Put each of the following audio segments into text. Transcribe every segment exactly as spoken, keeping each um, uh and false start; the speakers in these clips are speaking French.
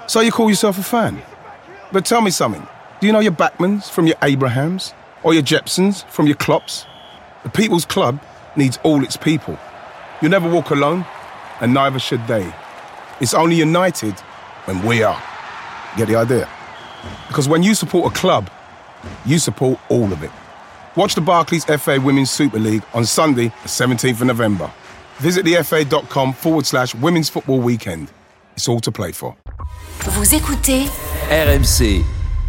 So you call yourself a fan? But tell me something. Do you know your Backmans from your Abrahams? Or your Jepsons from your Klopps? The People's Club needs all its people. You never walk alone, and neither should they. It's only united when we are. Get the idea? Because when you support a club, you support all of it. Watch the Barclays F A Women's Super League on Sunday, the seventeenth of November. Visit thefa.com forward slash Women's Football Weekend. It's all to play for. Vous écoutez R M C.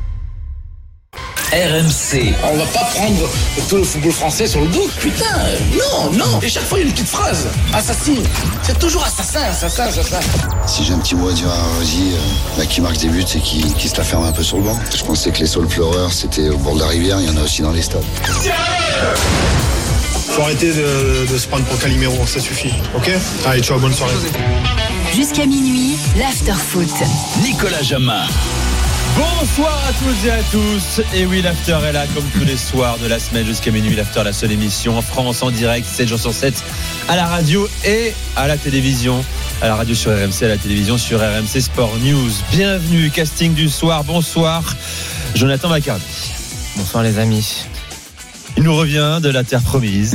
R M C. On va pas prendre tout le football français sur le dos. Putain, non, non. Et chaque fois, il y a une petite phrase. Assassin. C'est toujours assassin, assassin, assassin. Si j'ai un petit mot à dire à Rosie, euh, bah, qui marque des buts et qui, qui se la ferme un peu sur le banc. Je pensais que les saules pleureurs, c'était au bord de la rivière. Il y en a aussi dans les stades. Faut arrêter de, de se prendre pour Calimero, ça suffit. Ok ? Allez, ciao, bonne soirée. jusqu'à minuit, l'after-foot. Nicolas Jamin. Bonsoir à toutes et à tous. Et oui, l'after est là comme tous les soirs de la semaine jusqu'à minuit. L'after, la seule émission en France, en direct, sept jours sur sept, à la radio et à la télévision. À la radio sur R M C, à la télévision sur R M C Sport News. Bienvenue, casting du soir. Bonsoir, Jonathan Macardy. Bonsoir les amis. Il nous revient de la terre promise.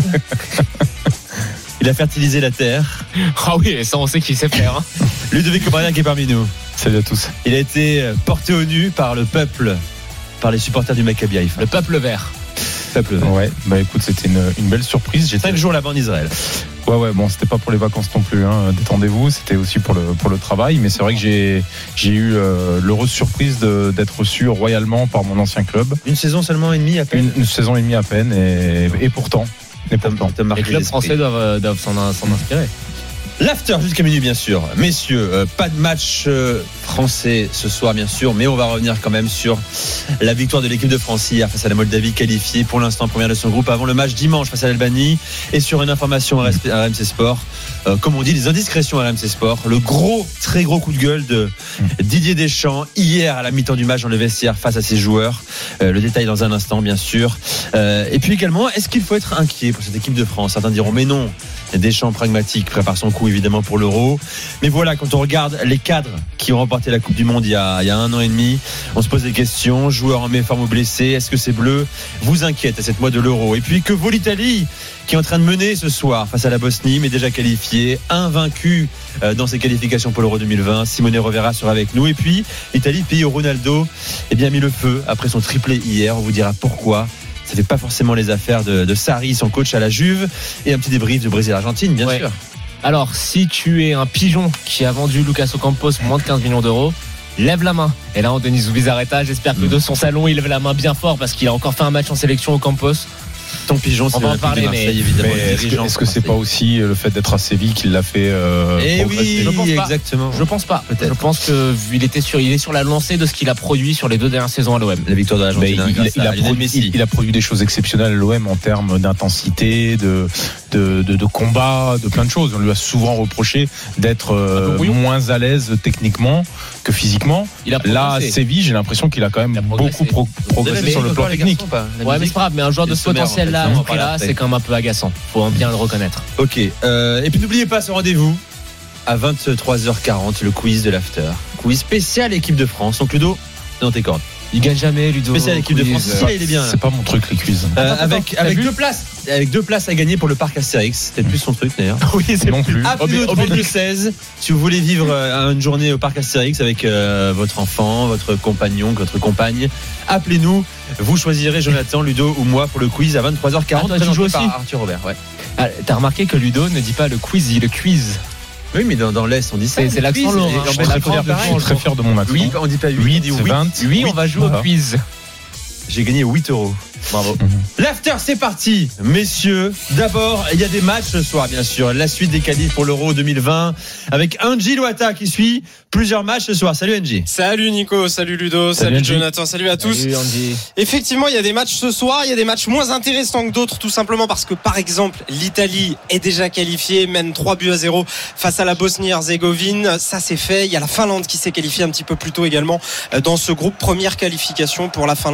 Il a fertilisé la terre. Ah oui, ça on sait qu'il sait faire. Hein. Ludovic Obrania qui est parmi nous. Salut à tous. Il a été porté au nu par le peuple, par les supporters du Maccabi Haïfa. Le peuple vert. Peuple vert. Ouais, bah écoute, c'était une, une belle surprise. J'étais cinq jours là-bas en Israël. Ouais, ouais, bon, c'était pas pour les vacances non plus, hein. Détendez-vous, c'était aussi pour le, pour le travail. Mais c'est vrai que j'ai, j'ai eu euh, l'heureuse surprise de, d'être reçu royalement par mon ancien club. Une saison seulement et demie à peine. Une, une saison et demie à peine, et, et pourtant. Et pourtant. Les clubs français doivent, doivent s'en, s'en inspirer. L'after jusqu'à minuit bien sûr. Messieurs, euh, pas de match euh, français ce soir bien sûr, mais on va revenir quand même sur la victoire de l'équipe de France hier face à la Moldavie, qualifiée pour l'instant première de son groupe avant le match dimanche face à l'Albanie. Et sur une information à R M C Sport, euh, comme on dit, des indiscrétions à R M C Sport, le gros, très gros coup de gueule de Didier Deschamps hier à la mi-temps du match dans le vestiaire face à ses joueurs. Euh, le détail dans un instant bien sûr. Euh, et puis également, est-ce qu'il faut être inquiet pour cette équipe de France? Certains diront mais non. Deschamps pragmatique prépare son coup évidemment pour l'Euro, mais voilà, quand on regarde les cadres qui ont remporté la Coupe du Monde il y a, il y a un an et demi, on se pose des questions. Joueurs en méforme ou blessés, est-ce que ces Bleus vous inquiètent à cette mois de l'Euro? Et puis que vaut l'Italie qui est en train de mener ce soir face à la Bosnie, mais déjà qualifiée, invaincue dans ses qualifications pour l'Euro deux mille vingt. Simone Rovera sera avec nous. Et puis l'Italie, pays où Ronaldo eh bien mis le feu après son triplé hier. On vous dira pourquoi. Ça fait pas forcément les affaires de, de Sarri, son coach à la Juve. Et un petit débrief de Brésil-Argentine, bien ouais. sûr. Alors, si tu es un pigeon qui a vendu Lucas Ocampos pour moins de quinze millions d'euros, lève la main. Et là, Anthony Zubizarreta, j'espère que mmh. de son salon, il lève la main bien fort parce qu'il a encore fait un match en sélection Ocampos. Ton pigeon, c'est on va en parler, mais, évidemment. Mais est-ce, que, est-ce que c'est pas aussi le fait d'être à Séville qui l'a fait euh, Eh oui, je pense exactement. Pas. Je pense pas. Peut-être. Je pense que il était sur, il est sur la lancée de ce qu'il a produit sur les deux dernières saisons à l'O M. La victoire de l'Argentine. Il, il, il, a produit, il, il a produit des choses exceptionnelles à l'O M en termes d'intensité, de, de, de, de combat, de plein de choses. On lui a souvent reproché d'être euh, moins à l'aise techniquement que physiquement. Il a Là, à Séville, j'ai l'impression qu'il a quand même a beaucoup pro- progressé sur le plan technique. Ouais, mais c'est pas grave. Mais un joueur de ce potentiel-là, là, c'est quand même un peu agaçant. Faut bien le reconnaître. Ok. Euh, et puis n'oubliez pas ce rendez-vous à vingt-trois heures quarante, le quiz de l'after. Quiz spécial équipe de France. Donc Ludo, dans tes cordes. Il gagne jamais, Ludo. Spécial équipe de France. Si, là, il est bien. C'est pas mon truc, les quiz. Euh, attends, avec attends, avec deux places, avec deux places à gagner pour le parc Astérix. C'était plus son truc d'ailleurs. Oui, c'est non plus. Appelez au trente-deux seize si vous voulez vivre une journée au parc Astérix avec euh, votre enfant, votre compagnon, votre compagne. Appelez-nous. Vous choisirez Jonathan, Ludo ou moi pour le quiz à vingt-trois heures quarante. Ah, toi, tu joues aussi. Arthur Robert. Ouais. Ah, t'as remarqué que Ludo ne dit pas le quiz, il dit le quiz. Oui, mais dans, dans l'Est, on dit ça. C'est, c'est l'accent lorrain. Je suis très fier, je suis très fier de mon accent. Oui, on dit pas huit, huit, on dit huit. vingt. Oui, on va jouer voilà. au quiz. J'ai gagné huit euros. Bravo. Mm-hmm. L'after, c'est parti, messieurs. D'abord, il y a des matchs ce soir, bien sûr. La suite des qualifs pour l'Euro deux mille vingt avec Angie Loata qui suit plusieurs matchs ce soir. Salut Angie. Salut Nico, salut Ludo, salut, salut Jonathan, salut à tous. Salut Angie. Effectivement, il y a des matchs ce soir, il y a des matchs moins intéressants que d'autres, tout simplement parce que, par exemple, l'Italie est déjà qualifiée, mène trois buts à zéro face à la Bosnie-Herzégovine. Ça, c'est fait. Il y a la Finlande qui s'est qualifiée un petit peu plus tôt également dans ce groupe. Première qualification pour la Finlande pour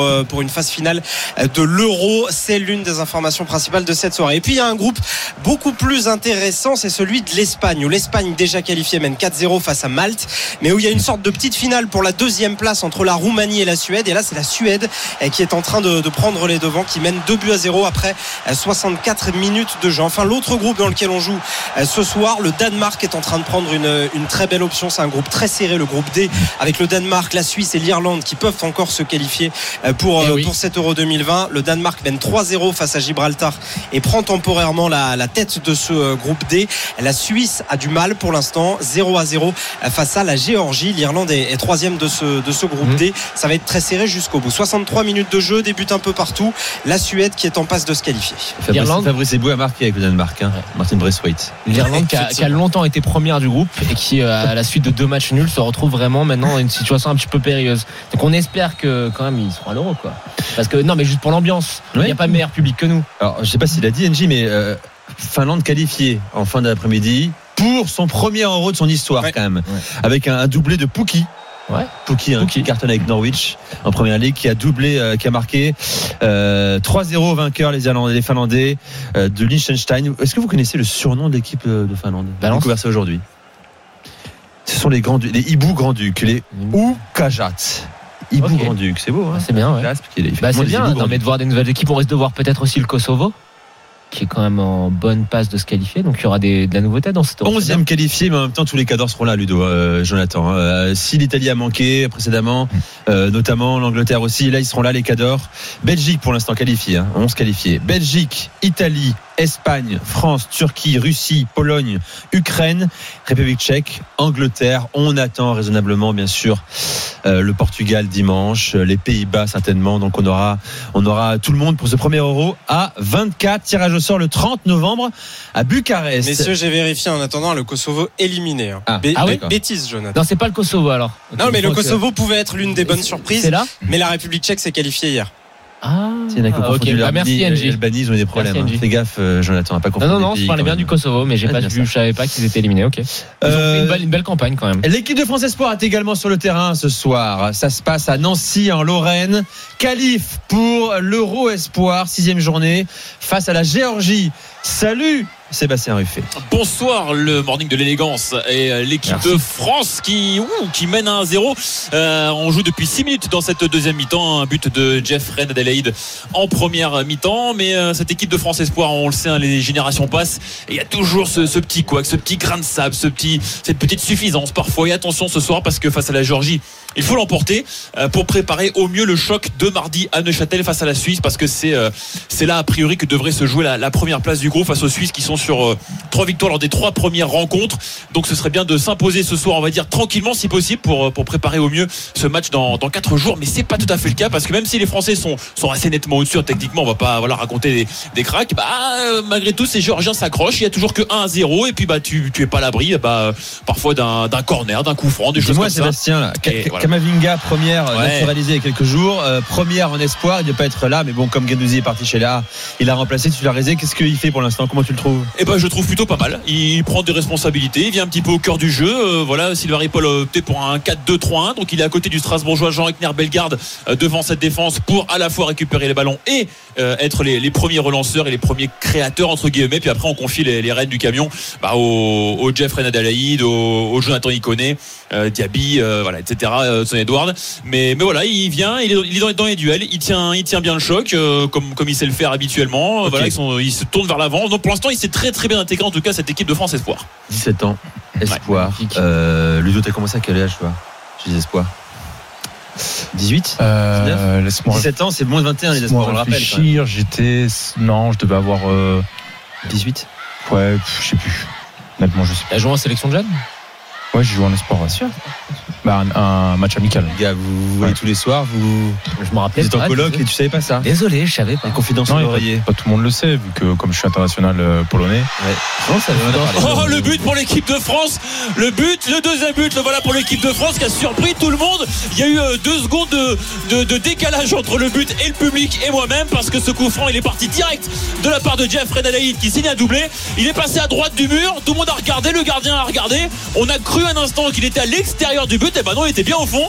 pour, pour une phase finale de l'Euro. C'est l'une des informations principales de cette soirée. Et puis il y a un groupe beaucoup plus intéressant, c'est celui de l'Espagne, où l'Espagne déjà qualifiée mène quatre zéro face à Malte, mais où il y a une sorte de petite finale pour la deuxième place entre la Roumanie et la Suède. Et là c'est la Suède qui est en train de, de prendre les devants, qui mène deux buts à zéro après soixante-quatre minutes de jeu. Enfin, l'autre groupe dans lequel on joue ce soir, le Danemark est en train de prendre une, une très belle option. C'est un groupe très serré, le groupe D, avec le Danemark, la Suisse et l'Irlande qui peuvent encore se qualifier pour, oui. pour cet Euro deux mille vingt. Le Danemark mène trois zéro face à Gibraltar et prend temporairement la, la tête de ce groupe D. La Suisse a du mal pour l'instant, zéro à zéro face à la Géorgie. L'Irlande est, est troisième de ce, de ce groupe mmh. D. Ça va être très serré jusqu'au bout. soixante-trois minutes de jeu, des buts un peu partout. La Suède qui est en passe de se qualifier. Fabrice, Fabrice Eboué a marqué avec le Danemark, hein. Ouais. Martin Braithwaite. L'Irlande qui a, qui a longtemps été première du groupe et qui, à la suite de deux matchs nuls, se retrouve vraiment maintenant dans une situation un petit peu périlleuse. Donc on espère que quand même ils seront à l'Euro, quoi. Parce que non, mais juste pour l'ambiance, il ouais. n'y a pas meilleur public que nous. Alors je sais pas s'il a dit N J, mais euh, Finlande qualifiée en fin d'après-midi pour son premier Euro de son histoire, ouais. quand même, ouais. avec un, un doublé de Pukki. Ouais. Pukki, hein, qui cartonne avec Norwich en première ligue, qui a doublé, euh, qui a marqué euh, trois zéro vainqueur les Irlandais, les Finlandais euh, de Liechtenstein. Est-ce que vous connaissez le surnom de l'équipe de Finlande? J'ai découvert ça aujourd'hui. Ce sont les grands, les Hibou Grand-Ducs, les Oukajat. Hibou okay. Grand-Duc, c'est beau, hein. C'est bien, ouais. Bah, c'est bien. Non, mais de voir des nouvelles équipes, on risque de voir peut-être aussi le Kosovo, qui est quand même en bonne passe de se qualifier, donc il y aura des, de la nouveauté dans cette onzième qualifié, mais en même temps tous les cadors seront là, Ludo, euh, Jonathan. Euh, si l'Italie a manqué précédemment, euh, notamment l'Angleterre aussi, là ils seront là les cadors. Belgique pour l'instant qualifié, hein, onze qualifiés. Belgique, Italie, Espagne, France, Turquie, Russie, Pologne, Ukraine, République tchèque, Angleterre. On attend raisonnablement, bien sûr, euh, le Portugal dimanche, les Pays-Bas certainement. Donc on aura, on aura tout le monde pour ce premier Euro à vingt-quatre. Tirage au sort le trente novembre à Bucarest. Messieurs, j'ai vérifié en attendant, le Kosovo éliminé. Hein. Ah, Bé- ah oui bêtise, Jonathan. Non, c'est pas le Kosovo alors. Non, mais le Kosovo que... pouvait être l'une des bonnes surprises. C'est là. Mais la République tchèque s'est qualifiée hier. Ah, il y en a qui okay. bah, merci N J. L'Albanie, ils ont eu des problèmes. Hein. Fais gaffe, euh, Jonathan, pas confondre. Non, non, non, je parlais bien du Kosovo, mais j'ai ah, pas vu, je savais pas qu'ils étaient éliminés. Ok. Ils euh, ont fait une belle, une belle campagne quand même. L'équipe de France Espoir est également sur le terrain ce soir. Ça se passe à Nancy, en Lorraine. Qualif pour l'Euro Espoir, sixième journée, face à la Géorgie. Salut Sébastien Ruffet. Bonsoir, le morning de l'élégance et l'équipe Merci. de France qui, ouh, qui mène à un zéro. Euh, on joue depuis six minutes dans cette deuxième mi-temps. Un but de Jeff Reine Adelaide en première mi-temps. Mais euh, cette équipe de France Espoir, on le sait, hein, les générations passent. Et il y a toujours ce, ce petit couac, ce petit grain de sable, ce petit, cette petite suffisance parfois. Et attention ce soir parce que face à la Géorgie, il faut l'emporter euh, pour préparer au mieux le choc de mardi à Neuchâtel face à la Suisse. Parce que c'est, euh, c'est là a priori que devrait se jouer la, la première place du groupe face aux Suisses qui sont sur euh, trois victoires lors des trois premières rencontres. Donc ce serait bien de s'imposer ce soir, on va dire tranquillement si possible, pour, pour préparer au mieux ce match dans, dans quatre jours. Mais c'est pas tout à fait le cas parce que même si les Français sont, sont assez nettement au-dessus, techniquement on va pas voilà, raconter des, des cracks, bah, euh, malgré tout ces Géorgiens s'accrochent. Il y a toujours que un à zéro et puis bah, tu, tu es pas à l'abri bah, parfois d'un, d'un corner, d'un coup franc, des choses Dis-moi, comme Sébastien, ça. Là, et, voilà. Kamavinga première ouais. naturalisée il y a quelques jours, euh, première en espoir, il ne peut pas être là, mais bon, comme Guendouzi est parti chez là, il a remplacé, titularisé. Qu'est-ce qu'il fait pour l'instant? Comment tu le trouves? Eh ben, je trouve plutôt pas mal. Il prend des responsabilités, il vient un petit peu au cœur du jeu. Euh, voilà, Sylvain Ripoll a opté pour un quatre deux trois un, donc il est à côté du Strasbourgeois Jean Ekner Bellegarde euh, devant cette défense pour à la fois récupérer les ballons et euh, être les, les premiers relanceurs et les premiers créateurs entre guillemets. Puis après, on confie les, les rênes du camion bah, au, au Jeff Reine Adelaide, au, au Jonathan Iconé, euh, Diaby, euh, voilà, et cetera. Euh, Son Edward. Mais, mais voilà, il vient, il est, il est dans, dans les duels, il tient, il tient bien le choc euh, comme, comme il sait le faire habituellement. Okay. Voilà, ils sont, il se tourne vers l'avant. Donc pour l'instant, il s'est très très bien intégré en tout cas cette équipe de France Espoir. dix-sept ans, Espoir. Ouais, euh, Ludo, t'as commencé à quel âge toi? Chez les Espoirs dix-huit euh, dix-neuf laisse-moi dix-sept ans, c'est moins de vingt et un les Espoirs, on le rappelle. Réfléchir, j'étais. Non, je devais avoir. Euh... dix-huit Ouais, je sais plus. Honnêtement, je sais pas. T'as joué en sélection de jeunes? Ouais, j'ai joué en espoir. Sûr. Bah, un, un match amical. Les gars, vous, vous voyez ouais. tous les soirs, vous. Je me rappelais. Vous êtes en coloc et tu savais pas ça. Désolé, je savais pas. Les confidences sur l'oreiller. Pas, pas tout le monde le sait, vu que comme je suis international euh, polonais. Ouais. Non, ça oh, le but pour l'équipe de France. Le but, le deuxième but, le voilà pour l'équipe de France qui a surpris tout le monde. Il y a eu euh, deux secondes de, de, de décalage entre le but et le public et moi-même parce que ce coup franc, il est parti direct de la part de Jeff Reine Adelaide qui signe un doublé. Il est passé à droite du mur. Tout le monde a regardé, le gardien a regardé. On a cru un instant qu'il était à l'extérieur du but. Et ben non, il était bien au fond.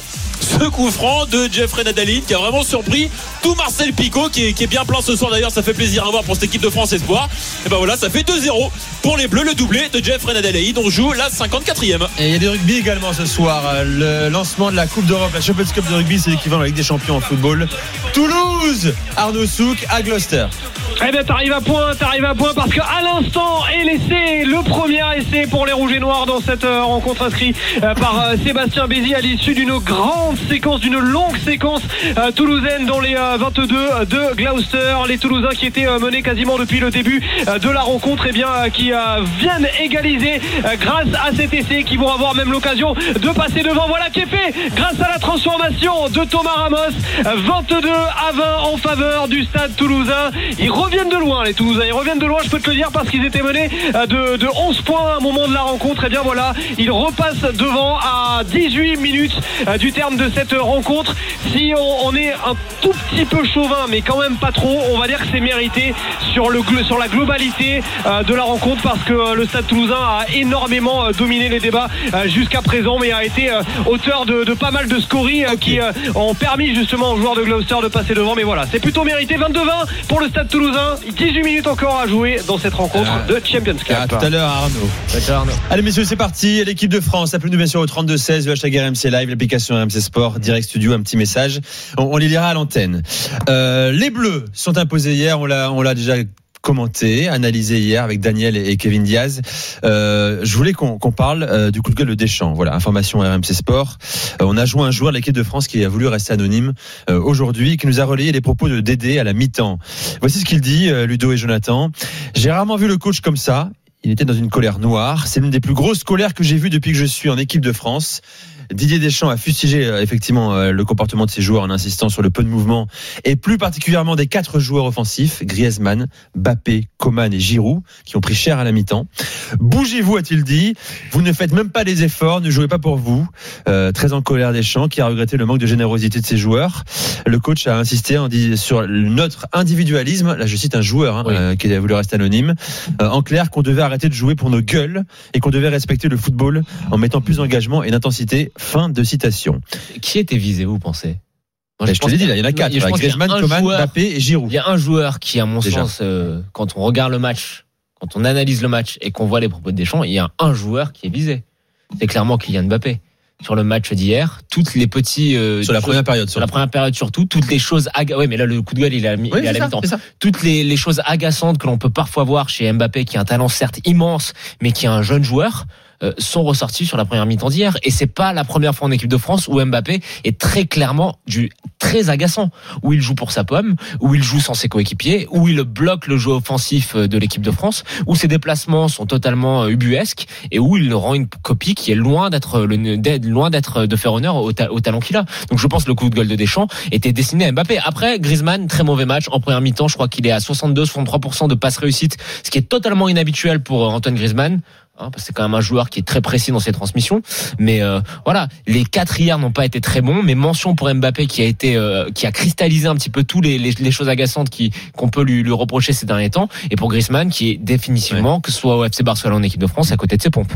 ce coup franc de Jeffrey Nadalid qui a vraiment surpris tout Marcel Picot qui est, qui est bien plein ce soir d'ailleurs. Ça fait plaisir à voir pour cette équipe de France Espoir. Et ben voilà, ça fait deux zéro pour les Bleus, le doublé de Jeffrey Nadalid. On joue la cinquante-quatrième. Et il y a du rugby également ce soir. Le lancement de la Coupe d'Europe, la Champions Cup de rugby, c'est l'équivalent de la Ligue des Champions en football. Toulouse, Arnaud Souk à Gloucester. Eh bien, t'arrives à point, t'arrives à point parce qu'à l'instant est l'essai, le premier essai pour les Rouges et Noirs dans cette euh, rencontre inscrite euh, par euh, Sébastien Bézi à l'issue d'une grande séquence, d'une longue séquence euh, toulousaine dans les euh, vingt-deux de Gloucester. Les Toulousains qui étaient euh, menés quasiment depuis le début euh, de la rencontre, eh bien, euh, qui euh, viennent égaliser euh, grâce à cet essai, qui vont avoir même l'occasion de passer devant. Voilà qui est fait grâce à la transformation de Thomas Ramos. euh, vingt-deux à vingt en faveur du Stade Toulousain. Ils reviennent de loin, les Toulousains, ils reviennent de loin, je peux te le dire, parce qu'ils étaient menés de, de onze points à un moment de la rencontre. Et bien voilà, ils repassent devant à dix-huit minutes du terme de cette rencontre. Si on, on est un tout petit peu chauvin, mais quand même pas trop, on va dire que c'est mérité sur, le, sur la globalité de la rencontre, parce que le Stade Toulousain a énormément dominé les débats jusqu'à présent, mais a été auteur de, de pas mal de scories qui ont permis justement aux joueurs de Gloucester de passer devant. Mais voilà, c'est plutôt mérité. Vingt-deux vingt pour le Stade Toulousain. dix-huit minutes encore à jouer dans cette rencontre ah, de Champions Cup. À tout à l'heure, Arnaud. Arnaud. Allez, messieurs, c'est parti. L'équipe de France, appelez-nous bien sûr au trente-deux seize, le hashtag R M C Live, l'application R M C Sport, Direct Studio, un petit message. On, on les lira à l'antenne. Euh, les Bleus sont imposés hier, on l'a, on l'a déjà commenté, analysé hier avec Daniel et Kevin Diaz. Euh, je voulais qu'on, qu'on parle euh, du coup de gueule de Deschamps. Voilà, information R M C Sport. Euh, on a joué un joueur de l'équipe de France qui a voulu rester anonyme euh, aujourd'hui, qui nous a relayé les propos de Dédé à la mi-temps. Voici ce qu'il dit, euh, Ludo et Jonathan. J'ai rarement vu le coach comme ça. Il était dans une colère noire. C'est l'une des plus grosses colères que j'ai vues depuis que je suis en équipe de France. Didier Deschamps a fustigé euh, effectivement euh, le comportement de ses joueurs en insistant sur le peu de mouvement et plus particulièrement des quatre joueurs offensifs, Griezmann, Mbappé, Coman et Giroud, qui ont pris cher à la mi-temps. Bougez-vous, a-t-il dit. Vous ne faites même pas les efforts, ne jouez pas pour vous. Euh, très en colère Deschamps, qui a regretté le manque de générosité de ses joueurs. Le coach a insisté en dit, sur notre individualisme. Là, je cite un joueur hein, oui. euh, qui a voulu rester anonyme. Euh, en clair, qu'on devait arrêter de jouer pour nos gueules et qu'on devait respecter le football en mettant plus d'engagement et d'intensité. Fin de citation. Qui était visé, vous pensez? Moi, je, je te l'ai dit, là, il y en a quatre. Griezmann, Coman, Mbappé et Giroud. Il y a un joueur qui, à mon Déjà. sens, euh, quand on regarde le match, quand on analyse le match et qu'on voit les propos de Deschamps, il y a un joueur qui est visé. C'est clairement Kylian Mbappé. Sur le match d'hier, toutes les petits euh, sur la première période, sur la première période surtout, toutes les choses aga- ouais, mais là le coup de gueule il est à, oui, il est à la ça, mi-temps. Toutes les, les choses agaçantes que l'on peut parfois voir chez Mbappé, qui a un talent certes immense, mais qui est un jeune joueur, euh, sont ressorties sur la première mi-temps d'hier. Et c'est pas la première fois en équipe de France où Mbappé est très clairement du très agaçant, où il joue pour sa pomme, où il joue sans ses coéquipiers, où il bloque le jeu offensif de l'équipe de France, où ses déplacements sont totalement ubuesques et où il rend une copie qui est loin d'être le d'être, loin d'être de faire honneur au, ta, au talent qu'il a. Donc je pense que le coup de gueule de Deschamps était destiné à Mbappé. Après, Griezmann, très mauvais match en première mi-temps. Je crois qu'il est à soixante-deux à soixante-trois pour cent de passes réussites, ce qui est totalement inhabituel pour Antoine Griezmann. Hein, parce que c'est quand même un joueur qui est très précis dans ses transmissions, mais euh, voilà, les quatre hier n'ont pas été très bons, mais mention pour Mbappé qui a été, euh, qui a cristallisé un petit peu tous les, les, les choses agaçantes qui qu'on peut lui, lui reprocher ces derniers temps, et pour Griezmann qui est définitivement, ouais. que ce soit au F C Barcelone en équipe de France, à côté de ses pompes.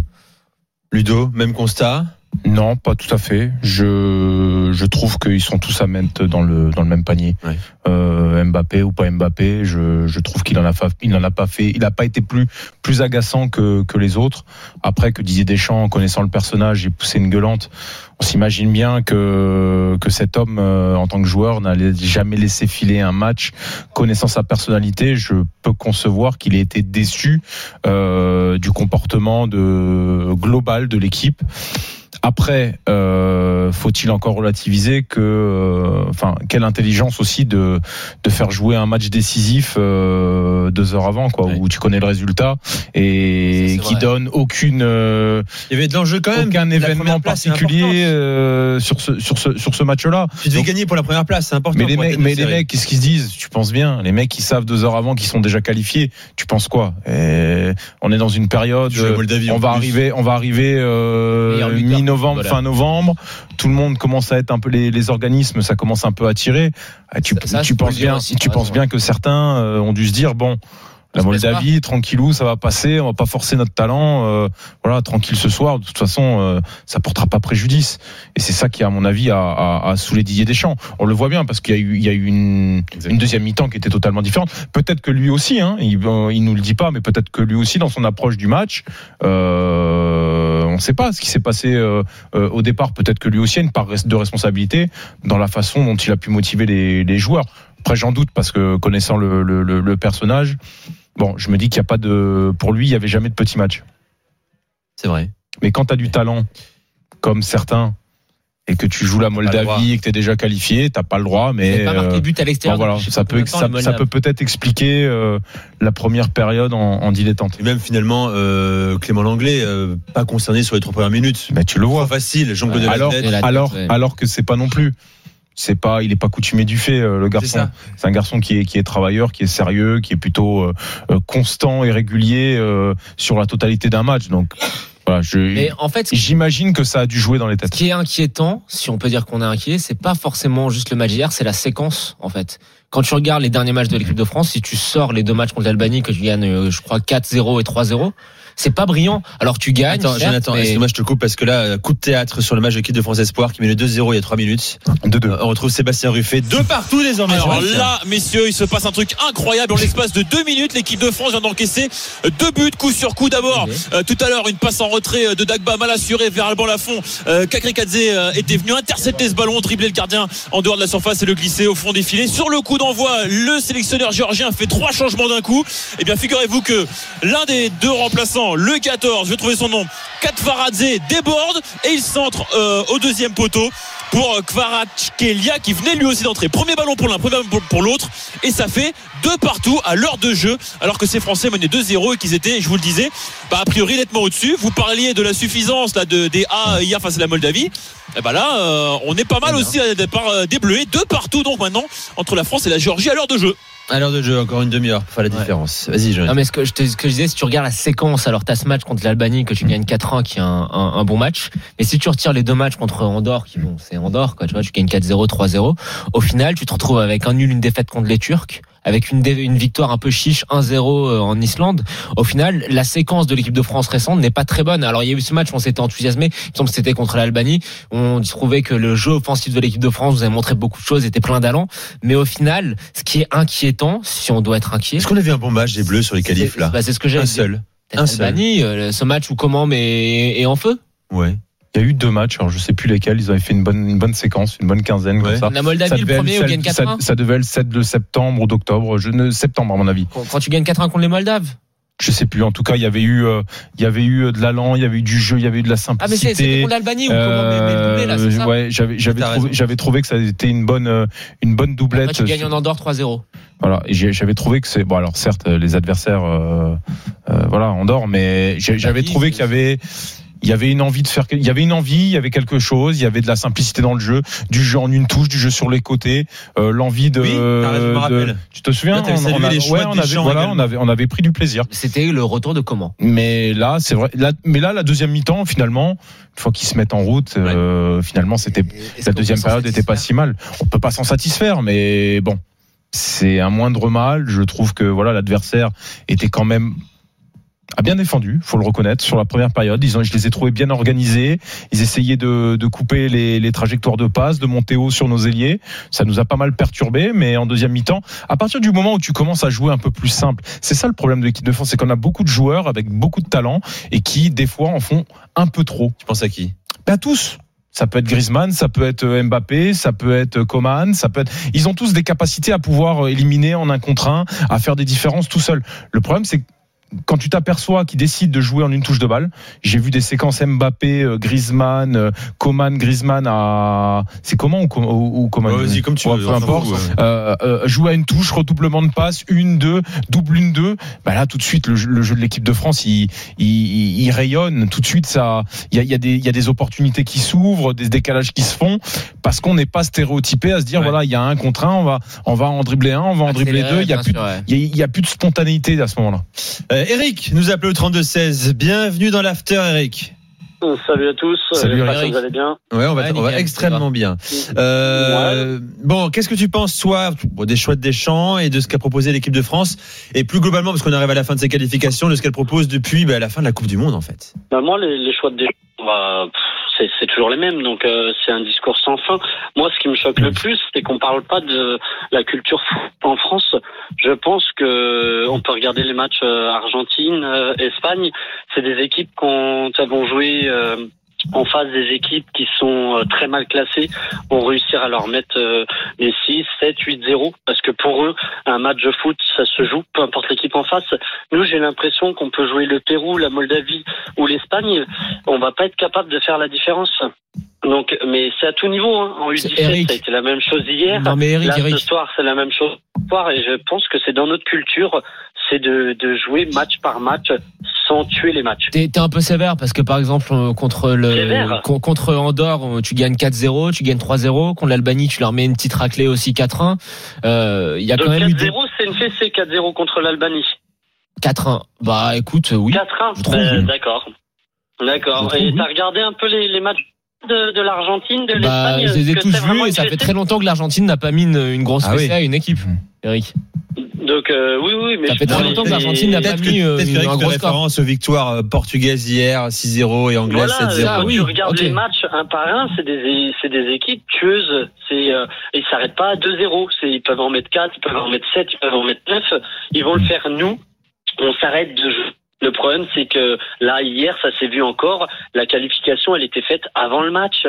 Ludo, même constat? Non, pas tout à fait. Je je trouve qu'ils sont tous à mettre dans le dans le même panier. Ouais. Euh, Mbappé ou pas Mbappé, je je trouve qu'il en a pas il en a pas fait, il a pas été plus plus agaçant que que les autres. Après, que Didier Deschamps, en connaissant le personnage, j'ai poussé une gueulante. On s'imagine bien que que cet homme, euh, en tant que joueur, n'allait jamais laisser filer un match. Connaissant sa personnalité, je peux concevoir qu'il ait été déçu euh, du comportement de global de l'équipe. Après, euh, faut-il encore relativiser que, euh, enfin, quelle intelligence aussi de de faire jouer un match décisif euh, deux heures avant, quoi, ouais. où tu connais le résultat et c'est, c'est qui vrai. donne aucune. Euh, Il y avait de l'enjeu quand même. Aucun événement particulier euh, sur ce sur ce sur ce match-là. Tu devais Donc, gagner pour la première place, c'est important. Mais les mecs, mais les mecs, qu'est-ce qu'ils se disent? Tu penses bien, les mecs qui savent deux heures avant qu'ils sont déjà qualifiés. Tu penses quoi? Et on est dans une période. Moldavie, on va plus. arriver, on va arriver euh, mi-novembre. Voilà. Fin novembre, tout le monde commence à être un peu les, les organismes, ça commence un peu à tirer. Tu, ça, ça, tu penses bien, aussi, tu penses bien que certains euh, ont dû se dire bon, La Moldavie, tranquillou, ça va passer. On va pas forcer notre talent. Euh, voilà, tranquille ce soir. De toute façon, euh, ça portera pas préjudice. Et c'est ça qui, à mon avis, a, a, a saoulé Didier Deschamps. On le voit bien parce qu'il y a eu, il y a eu une, une deuxième mi-temps qui était totalement différente. Peut-être que lui aussi, hein, il, il nous le dit pas, mais peut-être que lui aussi, dans son approche du match, euh, on ne sait pas ce qui s'est passé euh, euh, au départ. Peut-être que lui aussi a une part de responsabilité dans la façon dont il a pu motiver les, les joueurs. Après, j'en doute parce que connaissant le, le, le, le personnage. Bon, je me dis qu'il n'y a pas de. Pour lui, il n'y avait jamais de petit match. C'est vrai. Mais quand tu as du talent, comme certains, et que tu joues la Moldavie et que tu es déjà qualifié, tu n'as pas le droit. Mais. Pas marqué but à l'extérieur. Bon, voilà, ça peut, temps, ça, ça peut peut-être expliquer euh, la première période en, en dilettante. Et même finalement, euh, Clément Langlais, euh, pas concerné sur les trois premières minutes. Mais tu le vois. Trop facile, jongle de alors, la tête. Alors, ouais. alors que c'est pas non plus. C'est pas, il est pas coutumé du fait, le garçon. C'est, c'est un garçon qui est qui est travailleur, qui est sérieux, qui est plutôt euh, constant et régulier euh, sur la totalité d'un match. Donc voilà, je, mais en fait, j'imagine que ça a dû jouer dans les têtes. Ce qui est inquiétant, si on peut dire qu'on est inquiet, c'est pas forcément juste le match d'hier, c'est la séquence en fait. Quand tu regardes les derniers matchs de l'équipe de France, si tu sors les deux matchs contre l'Albanie que tu gagnes, je crois quatre zéro et trois zéro. C'est pas brillant. Alors tu gagnes. Attends, certes, Jonathan, mais... excuse-moi, je te coupe parce que là, coup de théâtre sur le match de l'équipe de France Espoir qui met le deux zéro il y a trois minutes. deux deux. On retrouve Sébastien Ruffet deux partout désormais. Alors là, messieurs, il se passe un truc incroyable. En l'espace de deux minutes, l'équipe de France vient d'encaisser deux buts coup sur coup. D'abord, okay. euh, tout à l'heure, une passe en retrait de Dagba mal assurée vers Alban Lafont. Euh, Kakrikadze euh, était venu intercepter ce ballon, dribbler le gardien en dehors de la surface et le glisser au fond des filets. Sur le coup d'envoi, le sélectionneur géorgien fait trois changements d'un coup. Et bien, figurez-vous que l'un des deux remplaçants, le quatorze, je vais trouver son nom, Kvaratskhelia, déborde et il centre euh, au deuxième poteau pour Kvaratskhelia qui venait lui aussi d'entrer. Premier ballon pour l'un, premier ballon pour l'autre et ça fait deux partout à l'heure de jeu alors que ces Français menaient deux zéro et qu'ils étaient, je vous le disais, bah, a priori nettement au-dessus. Vous parliez de la suffisance là, de, des A hier face à la Moldavie. Et bah là, euh, on est pas mal aussi à départ euh, des Bleus. Deux partout donc maintenant entre la France et la Géorgie à l'heure de jeu. À l'heure de jeu, encore une demi-heure pour faire la différence. Ouais. Vas-y, Jonathan. Non, mais ce que, je te, ce que je disais, si tu regardes la séquence, alors t'as ce match contre l'Albanie que tu gagnes quatre un, qui est un, un, un bon match. Mais si tu retires les deux matchs contre Andorre, qui bon, c'est Andorre, quoi, tu vois, tu gagnes quatre zéro, trois zéro. Au final, tu te retrouves avec un nul, une défaite contre les Turcs, avec une, dé, une victoire un peu chiche, un zéro en Islande. Au final, la séquence de l'équipe de France récente n'est pas très bonne. Alors, il y a eu ce match, on s'était enthousiasmé. Il me semble que c'était contre l'Albanie. On trouvait que le jeu offensif de l'équipe de France nous avait montré beaucoup de choses, était plein d'allant. Mais au final, ce qui est inquiétant, si on doit être inquiet. Est-ce qu'on avait un bon match des Bleus sur les qualifs, c'est, là? Bah, c'est ce que j'ai Un seul. Un seul. L'Albanie, euh, ce match où comment, mais est en feu. Ouais. Il y a eu deux matchs, alors je sais plus lesquels, ils avaient fait une bonne, une bonne séquence, une bonne quinzaine, ouais. Comme ça. La Moldavie, le premier, où gagne quatre un. Ça, ça devait être le sept de septembre ou d'octobre, je ne, septembre à mon avis. Quand, quand tu gagnes quatre un contre les Moldaves? Je sais plus. En tout cas, il y avait eu, euh, il y avait eu de l'allant, il y avait eu du jeu, il y avait eu de la simplicité. Ah mais c'est, c'était contre l'Albanie ou comment euh, mais, mais doublé, là, c'est ça. Ouais, j'avais, j'avais trouvé, j'avais trouvé que ça était une bonne, euh, une bonne doublette. Après, tu gagnes en Andorre trois zéro. Voilà, et j'avais trouvé que c'est bon. Alors certes, les adversaires, euh, euh, voilà, Andorre, mais j'avais trouvé qu'il y avait. Il y avait une envie de faire, il y avait une envie, il y avait quelque chose, il y avait de la simplicité dans le jeu, du jeu en une touche, du jeu sur les côtés, euh, l'envie de, oui, raison, me rappelle. Tu te souviens, là, on, on, a, ouais, on avait, voilà, on avait, on avait pris du plaisir. C'était le retour de comment? Mais là, c'est vrai, là, mais là, la deuxième mi-temps, finalement, une fois qu'ils se mettent en route, ouais. euh, finalement, c'était, la deuxième période n'était pas si mal. On peut pas s'en satisfaire, mais bon, c'est un moindre mal. Je trouve que voilà, l'adversaire était quand même a bien défendu, faut le reconnaître, sur la première période. Ils ont, je les ai trouvés bien organisés. Ils essayaient de, de couper les, les trajectoires de passe, de monter haut sur nos ailiers. Ça nous a pas mal perturbé, mais en deuxième mi-temps, à partir du moment où tu commences à jouer un peu plus simple, c'est ça le problème de l'équipe de France, c'est qu'on a beaucoup de joueurs avec beaucoup de talent et qui, des fois, en font un peu trop. Tu penses à qui? Ben, tous. Ça peut être Griezmann, ça peut être Mbappé, ça peut être Coman, ça peut être. Ils ont tous des capacités à pouvoir éliminer en un contre un, à faire des différences tout seuls. Le problème, c'est que quand tu t'aperçois qu'ils décident de jouer en une touche de balle, j'ai vu des séquences Mbappé, Griezmann, Coman, Griezmann à, c'est comment ou, ou, ou Coman? Ouais, vas-y, comme tu ouais, veux. Peu importe. Ouais. Euh, euh, jouer à une touche, redoublement de passe, une, deux, double une, deux. Bah là, tout de suite, le, le jeu de l'équipe de France, il, il, il rayonne. Tout de suite, ça, il y a, il y a des, il y a des opportunités qui s'ouvrent, des décalages qui se font, parce qu'on n'est pas stéréotypé à se dire, ouais. voilà, il y a un contre un, on va, on va en dribbler un, on va en dribbler deux. Il y a plus, ouais. il y a, il y a plus de spontanéité à ce moment-là. Euh, Eric nous a appelé au trente-deux seize. Bienvenue dans l'after, Eric. Salut à tous. Salut J'espère que vous allez bien. Ouais, on va, Ouais, on va nickel, extrêmement bien. Euh, bon, qu'est-ce que tu penses, toi, bon, des choix de Deschamps et de ce qu'a proposé l'équipe de France, et plus globalement, parce qu'on arrive à la fin de ses qualifications, de ce qu'elle propose depuis bah, la fin de la Coupe du Monde, en fait. Bah, moi, les, les choix de Deschamps, bah, c'est, c'est toujours les mêmes, donc euh, c'est un discours sans fin. Moi, ce qui me choque le plus, c'est qu'on parle pas de la culture foot en France. Je pense que on peut regarder les matchs euh, Argentine, euh, Espagne. C'est des équipes qu'on avons joué euh, en face des équipes qui sont euh, très mal classées, vont réussir à leur mettre euh, les six, sept, huit zéro, parce que pour eux, un match de foot, ça se joue, peu importe l'équipe en face. Nous, j'ai l'impression qu'on peut jouer le Pérou, la Moldavie ou l'Espagne, on va pas être capable de faire la différence. Donc, mais c'est à tout niveau, hein. En U dix-sept, Eric. Ça a été la même chose hier. Non, mais Eric, Là, Eric. ce soir, c'est la même chose ce soir, et je pense que c'est dans notre culture, c'est de, de jouer match par match sans tuer les matchs. T'es, t'es un peu sévère parce que par exemple euh, contre le Sévère. con- contre Andorre, tu gagnes quatre zéro, tu gagnes trois zéro. Contre l'Albanie, tu leur mets une petite raclée aussi quatre un. Il euh, y a Donc quand même eu quatre des... zéro, c'est une fessée, quatre zéro contre l'Albanie. quatre un. Bah écoute, oui. quatre un, je trouve. euh, d'accord. D'accord. Je trouve, Et oui. t'as regardé un peu les, les matchs de, de l'Argentine, de Bah, l'Espagne? je les ai que tous c'est vraiment vus et une ça fait fessée très longtemps que l'Argentine n'a pas mis une, une grosse Ah fessée oui. à une équipe. Eric. Donc euh, oui, oui, mais Ça je fait très pense longtemps que les- l'Argentine n'a pas Peut-être mis que, euh, peut-être que Eric un fait gros score. référence aux victoires euh, portugaises hier, six zéro, et anglaises Voilà, sept zéro. ça, quand oui, tu regardes ok. les matchs un par un, c'est des, c'est des équipes tueuses. C'est, euh, ils s'arrêtent pas à deux zéro. C'est, ils peuvent en mettre quatre, ils peuvent en mettre sept, ils peuvent en mettre neuf. Ils vont le faire nous. On s'arrête de jouer. Le problème, c'est que là, hier, ça s'est vu encore. La qualification, elle était faite avant le match.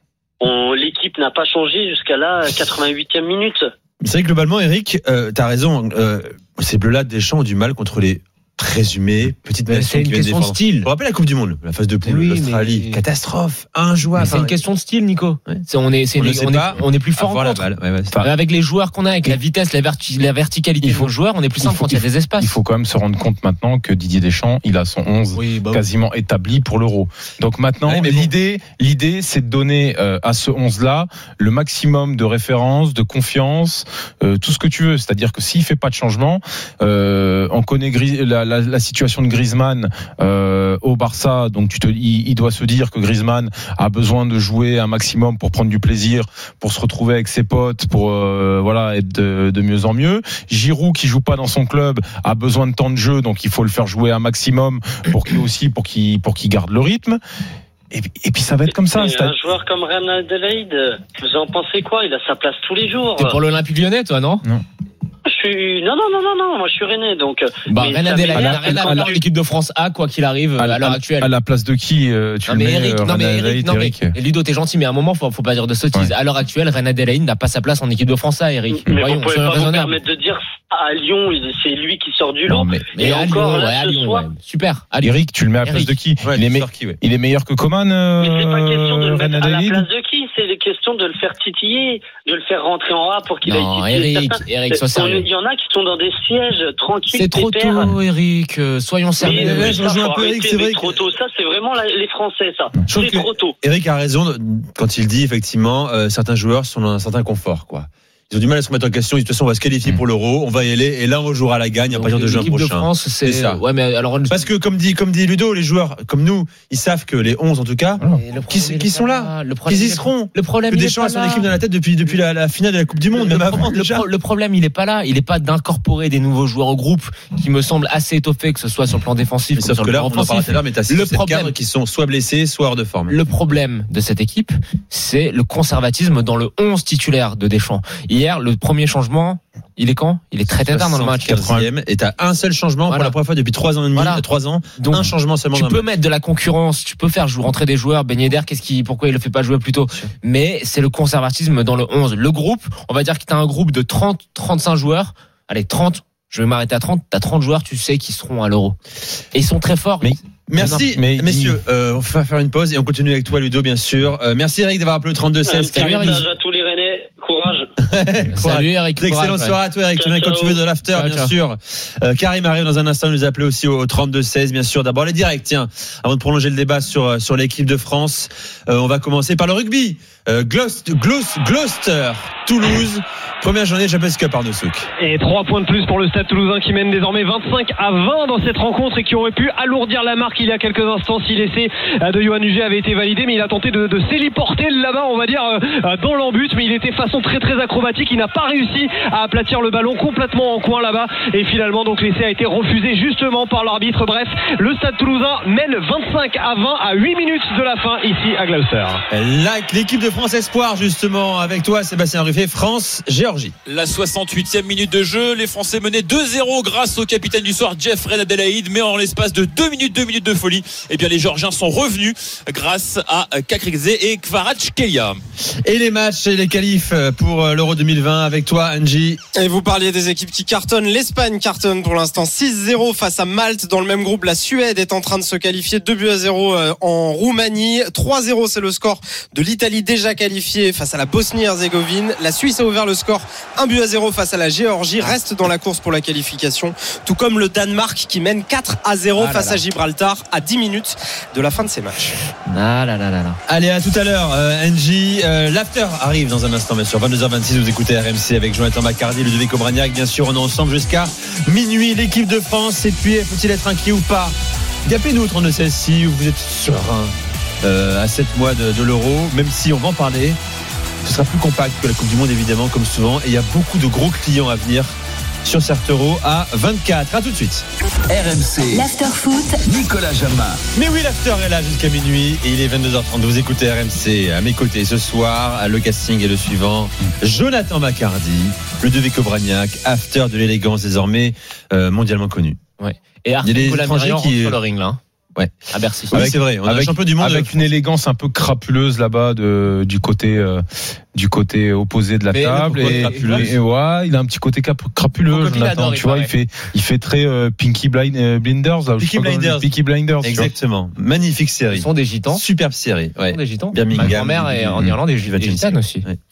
On, l'équipe n'a pas changé jusqu'à la quatre-vingt-huitième minute. C'est vrai que globalement, Eric, euh, t'as raison. Euh, ces bleus-là, Deschamps ont du mal contre les présumés petites Mais nations c'est une qui viennent question de défendre. style. On rappelle la Coupe du Monde, la phase de poule, Oui, l'Australie, mais- catastrophe, un joueur. Mais c'est une question de style, Nico. C'est, on est, c'est On une- ne sait on, pas est, on est plus fort en avoir la contre. balle. Ouais, ouais, c'est- Euh, Avec les joueurs qu'on a, avec la vitesse, la, verti- la verticalité Il faut- de nos joueurs, on est plus il simple faut- quand il y a des espaces. Il faut quand même se rendre compte maintenant que Didier Deschamps, il a son onze Oui, bah oui. quasiment établi pour l'Euro. Donc maintenant, Ouais, mais bon. l'idée, l'idée, c'est de donner euh, à ce onze-là le maximum de références, de confiance, euh, tout ce que tu veux. C'est-à-dire que s'il fait pas de changement, euh, on connaît Gris- la, la, la situation de Griezmann euh, au Barça, donc tu te, il, il doit se dire que Griezmann a besoin de jouer un maximum pour prendre du plaisir, pour se retrouver avec ses potes, pour euh, voilà être de, de mieux en mieux. Giroud qui joue pas dans son club a besoin de temps de jeu, donc il faut le faire jouer un maximum pour qu'il aussi pour qu'il pour qu'il garde le rythme. Et, et puis ça va être comme ça. Et c'est- un joueur comme Real Adelaide, vous en pensez quoi? Il a sa place tous les jours. T'es pour l'Olympique Lyonnais, toi, non? Je suis, non, non, non, non, non, moi je suis rennais, donc. Bah, mais rien ça à délaire, m'énerve rien à quand voir tu- l'équipe de France A, quoi qu'il arrive, à, l'heure actuelle. À la place de qui euh, tu Non le mais mets, Eric, euh, non mais Renan Eric, Adelaide, non mais Eric Ludo, t'es gentil, mais à un moment, faut, faut pas dire de sottises. À l'heure actuelle, Renan Adelaide n'a pas sa place en équipe de France A, Eric. Mais Voyons, vous pouvez soyons pas vous raisonnables. permettre de dire ça à Lyon, il- c'est lui qui sort du lot. Non, mais- Mais Et à encore Lyon, là, ouais, à ce Lyon, soir, ouais. Super. À Lyon. Eric, tu le mets à la place Eric. de qui Ouais, il, est tu me- sors qui, ouais. il est meilleur que Coman, euh, mais c'est pas question de le Renan mettre à la Adelaide place de qui, c'est question de le faire titiller, de le faire rentrer en A pour qu'il Non, aille titiller Eric, certains. Eric, sois On- sérieux. Il y en a qui sont dans des sièges tranquilles. C'est trop pépères. tôt, Eric. euh, Soyons Mais, sérieux. mais ouais, je ça, rejoins faut un peu Eric, arrêter c'est avec vrai trop que- tôt. Ça, c'est vraiment la- les Français, ça. Je trouve C'est que trop tôt. Eric a raison quand il dit effectivement euh, certains joueurs sont dans un certain confort, quoi. Ils ont du mal à se remettre en question. De toute façon, on va se qualifier pour l'Euro, on va y aller, et là, on jouera à la gagne à Donc, partir de juin l'équipe prochain. de France, c'est ça. Ouais, mais alors. Parce que comme dit, comme dit Ludo, les joueurs comme nous, ils savent que les onze en tout cas, Et le problème, qui, il qui est sont pas là, Le problème, qu'ils y il est- seront. Le problème, Que il est Deschamps pas a son là. équipe dans la tête depuis depuis la, la finale de la Coupe du Monde, Le, même avant le déjà. pro- le problème, il est pas là. Il est pas d'incorporer des nouveaux joueurs au groupe qui me semble assez étoffé, que ce soit sur le plan défensif Mais ou sauf sur que le là, plan on en parlera offensif. tout à l'heure, mais t'as Le six sept problème- cadres qui sont soit blessés, soit hors de forme. Le problème de cette équipe, c'est le conservatisme dans le onze titulaire de Deschamps. Hier, le premier changement, il est quand? Il est très tard dans le match. quatrième, et t'as un seul changement Voilà. pour la première fois depuis trois ans et demi, Voilà. trois ans. Donc, un changement seulement. Tu dans le peux match. mettre de la concurrence, tu peux faire jouer, rentrer des joueurs. Ben Yedder, qu'est-ce qui, pourquoi il le fait pas jouer plus tôt? Mais c'est le conservatisme dans le onze. Le groupe, on va dire que t'as un groupe de trente, trente-cinq joueurs. Allez, trente. Je vais m'arrêter à trente. T'as trente joueurs, tu sais, qui seront à l'Euro. Et ils sont très forts. Mais- Merci, Mais- messieurs. Euh, on va faire une pause et on continue avec toi, Ludo, bien sûr. Euh, merci, Eric, d'avoir appelé le trente-deux Un seize. petit message à tous les Rennais. Courage. Salut Eric. Excellente courage, ouais. soirée à toi, Eric. Tu Ciao, viens quand ciao. tu veux de l'after, Ciao, bien ciao. sûr. Euh, Karim arrive dans un instant, nous appeler aussi au trente-deux seize, bien sûr. D'abord les directs, tiens. Avant de prolonger le débat sur sur l'équipe de France, euh, on va commencer par le rugby. Euh, Gloucester, Gloucester, Gloucester, Toulouse. Première journée de Champions Cup, Arnaud Souk. Et trois points de plus pour le Stade Toulousain qui mène désormais vingt-cinq à vingt dans cette rencontre et qui aurait pu alourdir la marque Danemark il y a quelques instants si l'essai de Yoann Huget avait été validé, mais il a tenté de, de s'héliporter là-bas, on va dire, dans l'embut, mais il était façon très très acrobatique. Il n'a pas réussi à aplatir le ballon complètement en coin là-bas, et finalement donc l'essai a été refusé justement par l'arbitre. Bref, le Stade Toulousain mène vingt-cinq à vingt à huit minutes de la fin ici à Gloucester. L'équipe de France Espoir justement avec toi Sébastien Ruffet, France-Géorgie. La soixante-huitième minute de jeu, les Français menaient deux zéro grâce au capitaine du soir Jeffrey Adelaide, mais en l'espace de deux minutes, deux minutes de folie, eh bien les Géorgiens sont revenus grâce à Kakrekze et Kvaratskhelia. Et les matchs et les qualifs pour l'Euro deux mille vingt avec toi Angie. Et vous parliez des équipes qui cartonnent. L'Espagne cartonne pour l'instant six zéro face à Malte. Dans le même groupe, la Suède est en train de se qualifier, deux buts à zéro en Roumanie. trois zéro, c'est le score de l'Italie déjà qualifiée face à la Bosnie-Herzégovine. La Suisse a ouvert le score, un but à zéro face à la Géorgie, reste dans la course pour la qualification, tout comme le Danemark qui mène quatre à zéro ah face à Gibraltar à dix minutes de la fin de ces matchs. Ah là là là là. Allez, à tout à l'heure euh, Angie, euh, l'after arrive dans un instant bien sûr, vingt-deux heures vingt-six, vous écoutez R M C avec Jonathan Macardy, Ludovic Obraniak, bien sûr on est ensemble jusqu'à minuit, l'équipe de France. Et puis faut-il être inquiet ou pas? Gapez-nous au trente-deux seize si vous êtes serein euh, à sept mois de, de l'Euro, même si on va en parler, ce sera plus compact que la Coupe du Monde évidemment comme souvent, et il y a beaucoup de gros clients à venir sur cet Euro à vingt-quatre. À tout de suite. R M C l'after foot, Nicolas Jamin. Mais oui, l'after est là jusqu'à minuit et il est vingt-deux heures trente. Vous écoutez R M C. À mes côtés ce soir, le casting est le suivant: Jonathan Macardy, Ludovic Obraniak, after de l'élégance désormais euh, mondialement connu. Ouais. Et Arthur Nicolas qui sur le ring là. Ouais, à Bercy. Oui, c'est vrai. On avec, a un champion du monde avec une élégance un peu crapuleuse là-bas de, du côté euh, du côté opposé de la mais table et, et, et ouais, il a un petit côté cap, crapuleux. Jonathan, tu vois, il fait il fait très euh, Pinky Blind, euh, Blinders. Là, Pinky Blinders. Pinky Blinders. Exactement. Magnifique série. Ce sont des gitans. Superbe série. Ouais. Ce sont des gitans. Birmingham. Ma grand-mère est en Irlande et des gitanes aussi. Ouais.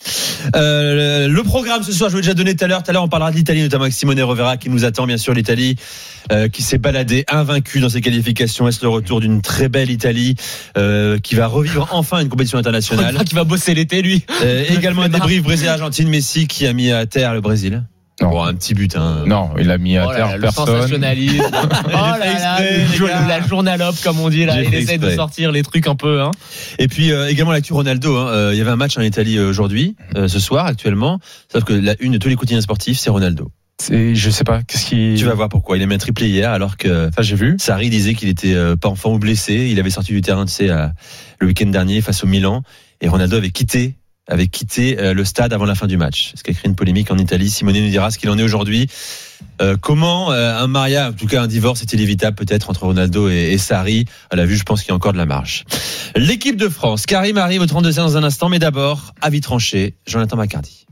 Euh, le programme ce soir, je vous l'ai déjà donné tout à l'heure. Tout à l'heure, on parlera de l'Italie, notamment avec Simone Rovera qui nous attend. Bien sûr, l'Italie euh, qui s'est baladée invaincue dans ses qualifications. Est-ce le retour d'une très belle Italie euh, qui va revivre enfin une compétition internationale, qui va bosser l'été lui. Euh, également un débrief Brésil-Argentine, Messi qui a mis à terre le Brésil. Non. Bon, un petit but. Hein. Non, il a mis à oh terre là, personne. Le sensationnalisme. oh là là, le, la journalope comme on dit là. Il essaie de sortir les trucs un peu. Hein. Et puis euh, également l'actu Ronaldo. Hein. Euh, il y avait un match en Italie aujourd'hui, euh, ce soir actuellement. Sauf que la une de tous les quotidiens sportifs, c'est Ronaldo. C'est, je sais pas, qu'est-ce qui. Tu vas voir pourquoi. Il a mis un triplé hier, alors que ça j'ai vu. Sarri disait qu'il était euh, pas enfant ou blessé. Il avait sorti du terrain, tu sais, à, le week-end dernier face au Milan, et Ronaldo avait quitté, avait quitté euh, le stade avant la fin du match. Ce qui a créé une polémique en Italie. Simone nous dira ce qu'il en est aujourd'hui. Euh, comment euh, un mariage, en tout cas un divorce, est-il évitable peut-être entre Ronaldo et, et Sarri? À la vue, je pense qu'il y a encore de la marge. L'équipe de France. Karim arrive au trente-deux dans un instant, mais d'abord, avis tranché, Jonathan Macardy.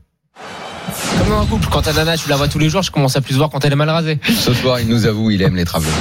Comme dans un couple, quand t'as Nana, tu la vois tous les jours, je commence à plus voir quand elle est mal rasée. Ce soir, il nous avoue, il aime les travaux.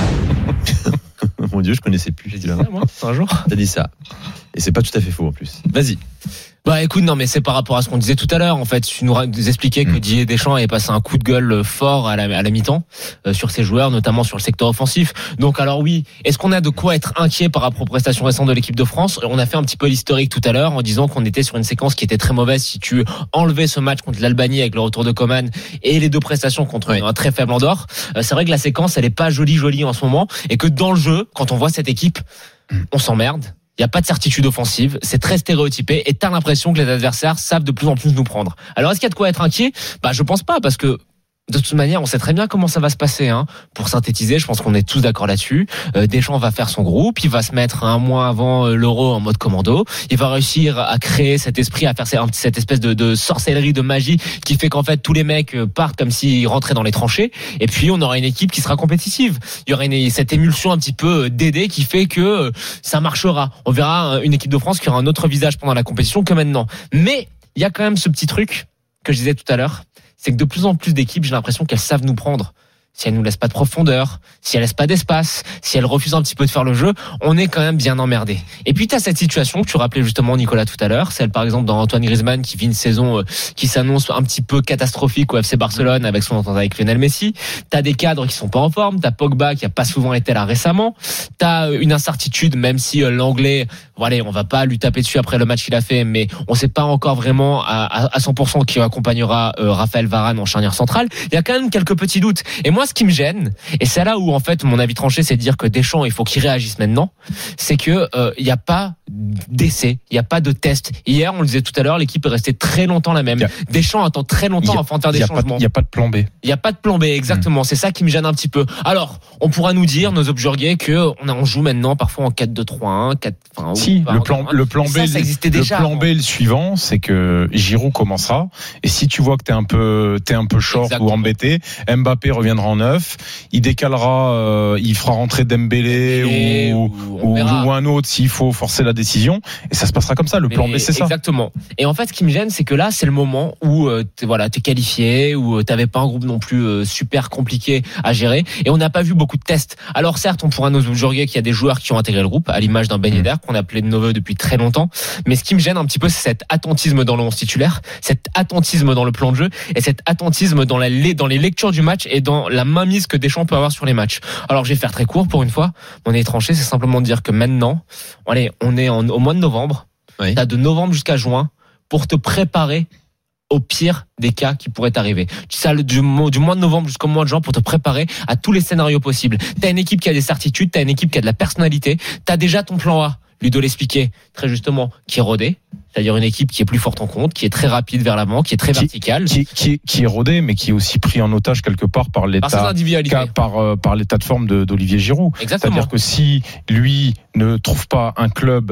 Mon Dieu, je connaissais plus. J'ai dit là. Moi, un jour. T'as dit ça. Et c'est pas tout à fait faux en plus. Vas-y. Bah écoute, non mais c'est par rapport à ce qu'on disait tout à l'heure. En fait, tu nous expliquais que Didier Deschamps avait passé un coup de gueule fort à la, à la mi-temps euh, sur ses joueurs, notamment sur le secteur offensif. Donc alors oui, est-ce qu'on a de quoi être inquiet par rapport aux prestations récentes de l'équipe de France? On a fait un petit peu l'historique tout à l'heure en disant qu'on était sur une séquence qui était très mauvaise. Si tu enlevais ce match contre l'Albanie avec le retour de Coman et les deux prestations contre oui. un très faible Andorre, euh, c'est vrai que la séquence elle est pas jolie jolie en ce moment et que dans le jeu, quand on voit cette équipe, on s'emmerde. Il n'y a pas de certitude offensive, c'est très stéréotypé et t'as l'impression que les adversaires savent de plus en plus nous prendre. Alors est-ce qu'il y a de quoi être inquiet? Bah je pense pas, parce que de toute manière, on sait très bien comment ça va se passer. Hein. Pour synthétiser, je pense qu'on est tous d'accord là-dessus. Euh, Deschamps va faire son groupe, il va se mettre un mois avant l'Euro en mode commando. Il va réussir à créer cet esprit, à faire cette espèce de, de sorcellerie, de magie qui fait qu'en fait tous les mecs partent comme s'ils rentraient dans les tranchées. Et puis on aura une équipe qui sera compétitive. Il y aura une, cette émulsion un petit peu Dédé qui fait que ça marchera. On verra une équipe de France qui aura un autre visage pendant la compétition que maintenant. Mais il y a quand même ce petit truc que je disais tout à l'heure. C'est que de plus en plus d'équipes, j'ai l'impression qu'elles savent nous prendre. Si elles nous laissent pas de profondeur, si elles laissent pas d'espace, si elles refusent un petit peu de faire le jeu, on est quand même bien emmerdé. Et puis t'as cette situation que tu rappelais justement Nicolas tout à l'heure, celle par exemple d'Antoine Griezmann qui vit une saison qui s'annonce un petit peu catastrophique au F C Barcelone avec son entente avec Lionel Messi. T'as des cadres qui sont pas en forme, t'as Pogba qui a pas souvent été là récemment, t'as une incertitude même si l'anglais, voilà, on va pas lui taper dessus après le match qu'il a fait, mais on sait pas encore vraiment à, à cent pour cent qui accompagnera euh, Raphaël Varane en charnière centrale. Il y a quand même quelques petits doutes. Et moi moi, ce qui me gêne, et c'est là où en fait mon avis tranché, c'est de dire que Deschamps, il faut qu'il réagisse maintenant, c'est que il euh, y a pas d'essai, il y a pas de test. Hier, on le disait tout à l'heure, l'équipe est restée très longtemps la même. A, Deschamps attend très longtemps a, avant de faire des changements. Il y a pas de plan B. Il y a pas de plan B, exactement. Mmh. C'est ça qui me gêne un petit peu. Alors, on pourra nous dire, nos objurgués, que on, a, on joue maintenant parfois en quatre deux trois un, quatre. Enfin, si, ou, le plan, le plan B, ça, ça existait déjà. Le plan B, le suivant, c'est que Giroud commencera. Et si tu vois que t'es un peu, t'es un peu short exactement. Ou embêté, Mbappé reviendra en neuf. Il décalera, euh, il fera rentrer Dembélé et ou, ou, ou un autre s'il faut forcer la décision. Et ça se passera comme ça. Le Mais plan B, c'est ça. Exactement. Et en fait, ce qui me gêne, c'est que là, c'est le moment où euh, t'es, voilà, t'es qualifié, où t'avais pas un groupe non plus euh, super compliqué à gérer. Et on n'a pas vu beaucoup de tests. Alors certes, on pourra nous juger qu'il y a des joueurs qui ont intégré le groupe, à l'image d'un Ben Yedder qu'on appelait de nos voeux depuis très longtemps. Mais ce qui me gêne un petit peu, c'est cet attentisme dans le onze titulaire, cet attentisme dans le plan de jeu et cet attentisme dans, la, dans les lectures du match et dans la mainmise que Deschamps peut avoir sur les matchs. Alors je vais faire très court pour une fois. Mon avis tranché, c'est simplement de dire que maintenant, allez, on est en, au mois de novembre. Oui. T'as de novembre jusqu'à juin pour te préparer au pire des cas qui pourraient arriver. Tu sais, du, du mois de novembre jusqu'au mois de juin pour te préparer à tous les scénarios possibles. T'as une équipe qui a des certitudes, t'as une équipe qui a de la personnalité, t'as déjà ton plan A. Ludo l'expliquait très justement, qui est rodé, c'est-à-dire une équipe qui est plus forte en compte, qui est très rapide vers l'avant, qui est très qui, verticale, qui, qui, qui est rodé, mais qui est aussi pris en otage quelque part par l'état, par, par, par l'état de forme de, d'Olivier Giroud. Exactement. C'est-à-dire que si lui ne trouve pas un club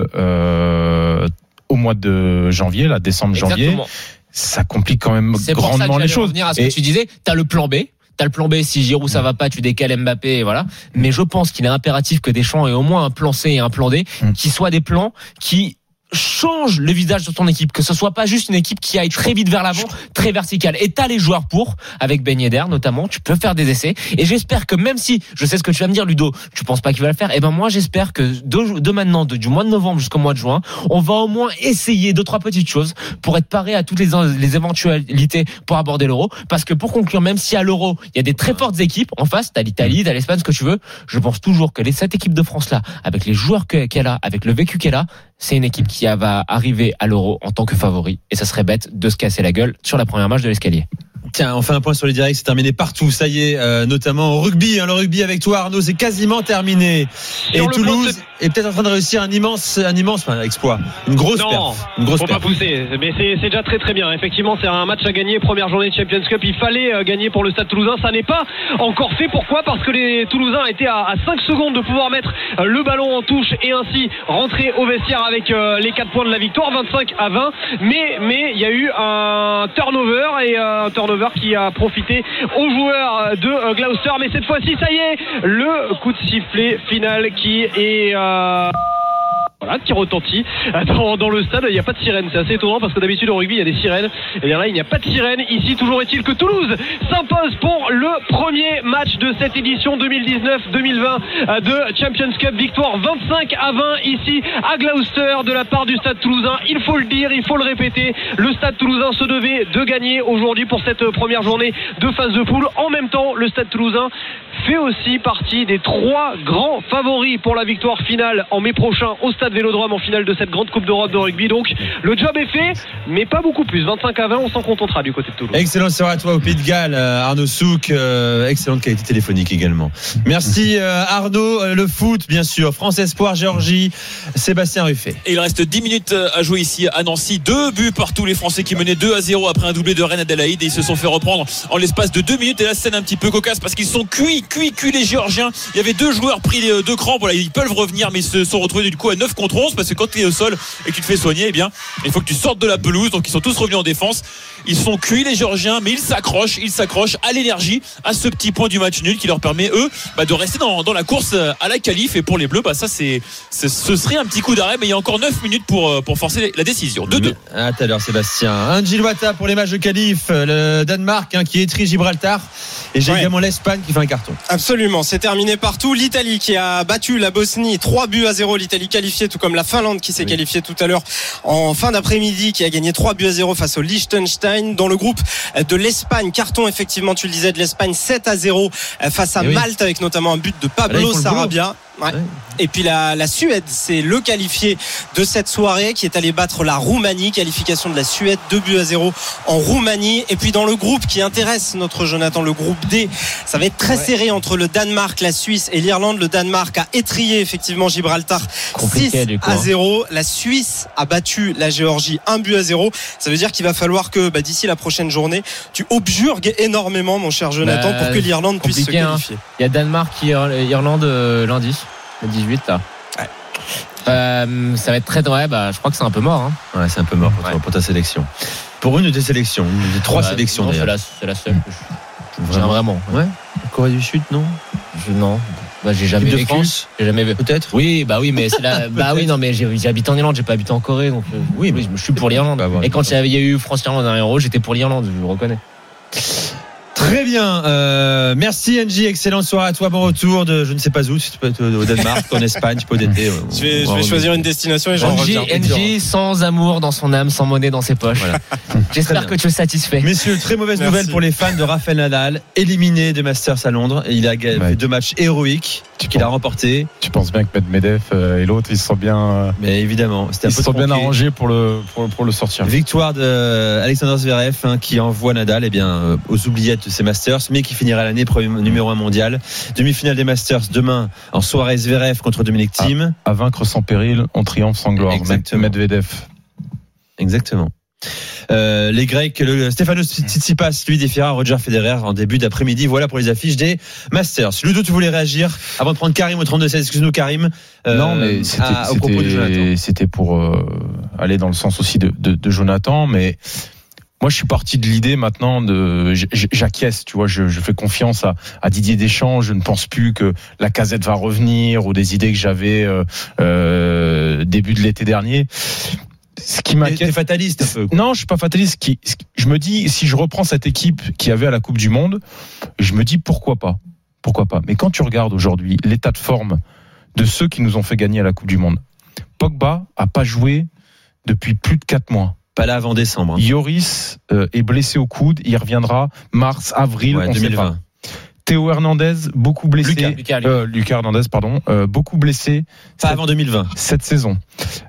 euh, au mois de janvier, là, décembre-janvier, ça complique quand même c'est grandement pour ça que les choses. Revenir à ce et que tu disais, t'as le plan B. T'as le plan B, si Giroud ça va pas, tu décales Mbappé et voilà. Mais je pense qu'il est impératif que Deschamps ait au moins un plan C et un plan D, mmh. qui soient des plans qui change le visage de ton équipe, que ce soit pas juste une équipe qui aille très vite vers l'avant, très verticale. Et t'as les joueurs pour, avec Ben Yedder notamment, tu peux faire des essais. Et j'espère que même si, je sais ce que tu vas me dire Ludo, tu penses pas qu'il va le faire, et ben moi j'espère que de, de maintenant, de, du mois de novembre jusqu'au mois de juin, on va au moins essayer deux trois petites choses pour être paré à toutes les, les éventualités pour aborder l'Euro. Parce que pour conclure, même si à l'Euro il y a des très fortes équipes en face, t'as l'Italie, t'as l'Espagne, ce que tu veux, je pense toujours que les cette équipe de France là, avec les joueurs qu'elle a, avec le vécu qu'elle a, c'est une équipe qui va arriver à l'Euro en tant que favori. Et ça serait bête de se casser la gueule sur la première marche de l'escalier. Tiens, on fait un point sur les directs, c'est terminé partout, ça y est, euh, notamment au rugby. Hein, le rugby avec toi Arnaud, c'est quasiment terminé. Et Toulouse de... est peut-être en train de réussir un immense, un immense enfin, exploit, une grosse non, perf. Une grosse faut perf. pas pousser, mais c'est, c'est déjà très très bien. Effectivement, c'est un match à gagner, première journée de Champions Cup. Il fallait euh, gagner pour le Stade Toulousain, ça n'est pas encore fait. Pourquoi ? Parce que les Toulousains étaient à, à cinq secondes de pouvoir mettre euh, le ballon en touche et ainsi rentrer au vestiaire avec euh, les quatre points de la victoire, vingt-cinq à vingt. Mais mais il y a eu un turnover et euh, un turnover qui a profité aux joueurs de Gloucester, mais cette fois-ci ça y est, le coup de sifflet final qui est euh... voilà, qui retentit dans, dans le stade. Il n'y a pas de sirène, c'est assez étonnant parce que d'habitude au rugby il y a des sirènes et bien là il n'y a pas de sirène ici. Toujours est-il que Toulouse s'impose pour le premier match de cette édition deux mille dix-neuf deux mille vingt de Champions Cup. Victoire vingt-cinq à vingt ici à Gloucester de la part du Stade Toulousain. Il faut le dire, il faut le répéter, le Stade Toulousain se devait de gagner aujourd'hui pour cette première journée de phase de poule. En même temps, le Stade Toulousain fait aussi partie des trois grands favoris pour la victoire finale en mai prochain au Stade Vélodrome en finale de cette grande Coupe d'Europe de rugby. Donc le job est fait, mais pas beaucoup plus. vingt-cinq à vingt, on s'en contentera du côté de Toulouse. Excellente soirée à toi au Pays de Galles, Arnaud Souk. Euh, excellente qualité téléphonique également. Merci euh, Arnaud. Euh, le foot, bien sûr. France Espoir, Géorgie, Sébastien Ruffet. Et il reste dix minutes à jouer ici à Nancy. Deux buts partout, les Français qui menaient deux à zéro après un doublé de Reine Adélaïde, et ils se sont fait reprendre en l'espace de deux minutes. Et la scène un petit peu cocasse parce qu'ils sont cuits, cuits, cuits les Géorgiens. Il y avait deux joueurs pris deux crampes. Voilà, ils peuvent revenir, mais ils se sont retrouvés du coup à neuf contre onze parce que quand tu es au sol et que tu te fais soigner, eh bien, il faut que tu sortes de la pelouse. Donc ils sont tous revenus en défense. Ils sont cuits les Géorgiens, mais ils s'accrochent, ils s'accrochent à l'énergie, à ce petit point du match nul qui leur permet eux bah, de rester dans, dans la course à la qualif. Et pour les Bleus, bah, ça c'est, c'est ce serait un petit coup d'arrêt, mais il y a encore neuf minutes pour, pour forcer la décision. deux deux. À tout à l'heure Sébastien. Un Gilles Wata pour les matchs de qualif, le Danemark hein, qui étrit Gibraltar, et j'ai ouais. également l'Espagne qui fait un carton. Absolument, c'est terminé partout. L'Italie qui a battu la Bosnie trois buts à zéro, l'Italie qualifiée, tout comme la Finlande qui s'est oui. qualifiée tout à l'heure en fin d'après-midi, qui a gagné trois buts à zéro face au Liechtenstein. Dans le groupe de l'Espagne, carton effectivement, tu le disais, de l'Espagne, sept à zéro face à oui. Malte, avec notamment un but de Pablo ah là, Sarabia. Ouais. Et puis la, la Suède, c'est le qualifié de cette soirée qui est allé battre la Roumanie. Qualification de la Suède, deux buts à zéro en Roumanie. Et puis dans le groupe qui intéresse notre Jonathan, le groupe D, ça va être très ouais. serré entre le Danemark, la Suisse et l'Irlande. Le Danemark a étrillé effectivement Gibraltar six à zéro. La Suisse a battu la Géorgie un but à zéro. Ça veut dire qu'il va falloir que bah, d'ici la prochaine journée, tu objurgues énormément, mon cher Jonathan, bah, pour que l'Irlande puisse se qualifier. Hein. Il y a Danemark, Irlande euh, lundi. Le dix-huit là. Ouais. Euh, ça va être très ouais, bah je crois que c'est un peu mort hein. Ouais, c'est un peu mort pour, ouais. toi, pour ta sélection. Pour une de tes sélections, des trois ouais, sélections non, d'ailleurs. C'est la, c'est la seule. Je... Vraiment. vraiment. Ouais. Corée du Sud, non je, Non. Bah j'ai jamais vécu. France, j'ai jamais vu. Peut-être. Oui, bah oui, mais c'est la. bah oui, non, mais j'ai, j'ai habité en Irlande, j'ai pas habité en Corée, donc euh, oui, mais je suis pour l'Irlande. Bah, et quand il y a eu France-Irlande en un euro, j'étais pour l'Irlande, je le reconnais. Très bien, euh, merci Angie, excellente soirée à toi, bon retour de je ne sais pas où, si tu peux être au Danemark, en Espagne, tu peux d'été. Je vais, je vais choisir une destination et j'en reviens. Angie sans amour dans son âme, sans monnaie dans ses poches. Voilà. J'espère que tu es satisfait. Messieurs, très mauvaise merci. nouvelle pour les fans de Rafael Nadal, éliminé des Masters à Londres. Et il a fait ouais. deux matchs héroïques qu'il a remportés. Tu penses bien que Medvedev et l'autre ils se sont bien, euh, mais évidemment, c'était un ils peu se sont tronqué. bien arrangés pour le pour, pour le sortir. Victoire de Alexander Zverev hein, qui envoie Nadal eh bien euh, aux oubliettes de ses Masters, mais qui finira l'année premier numéro un mondial. Demi-finale des Masters demain en soirée Zverev contre Dominic Thiem. À, à vaincre sans péril, on triomphe sans gloire. Exactement. Medvedev. Exactement. Euh, les Grecs, le Stefanos Tsitsipas lui défiera Roger Federer en début d'après-midi. Voilà pour les affiches des Masters. Ludo, tu voulais réagir avant de prendre Karim au trente-deux seize. Excuse-nous Karim. Euh, non, mais c'était, à, au c'était, propos de Jonathan. C'était pour euh, aller dans le sens aussi de, de, de Jonathan, mais moi, je suis parti de l'idée maintenant de, j'acquiesce, tu vois, je, je fais confiance à, à Didier Deschamps. Je ne pense plus que la Casette va revenir ou des idées que j'avais euh, euh, début de l'été dernier. Ce qui m'inquiète. T'es fataliste un peu. Non, je suis pas fataliste. Qui, je me dis, si je reprends cette équipe qui avait à la Coupe du Monde, je me dis pourquoi pas, pourquoi pas. Mais quand tu regardes aujourd'hui l'état de forme de ceux qui nous ont fait gagner à la Coupe du Monde, Pogba a pas joué depuis plus de quatre mois. Pas là avant décembre. Hein. Yoris euh, est blessé au coude, il reviendra mars, avril, ouais, on deux mille vingt. sait pas. Théo Hernandez, beaucoup blessé. Lucas, Lucas, euh, Lucas Hernandez, pardon, euh, beaucoup blessé. Pas avant deux mille vingt. Cette saison.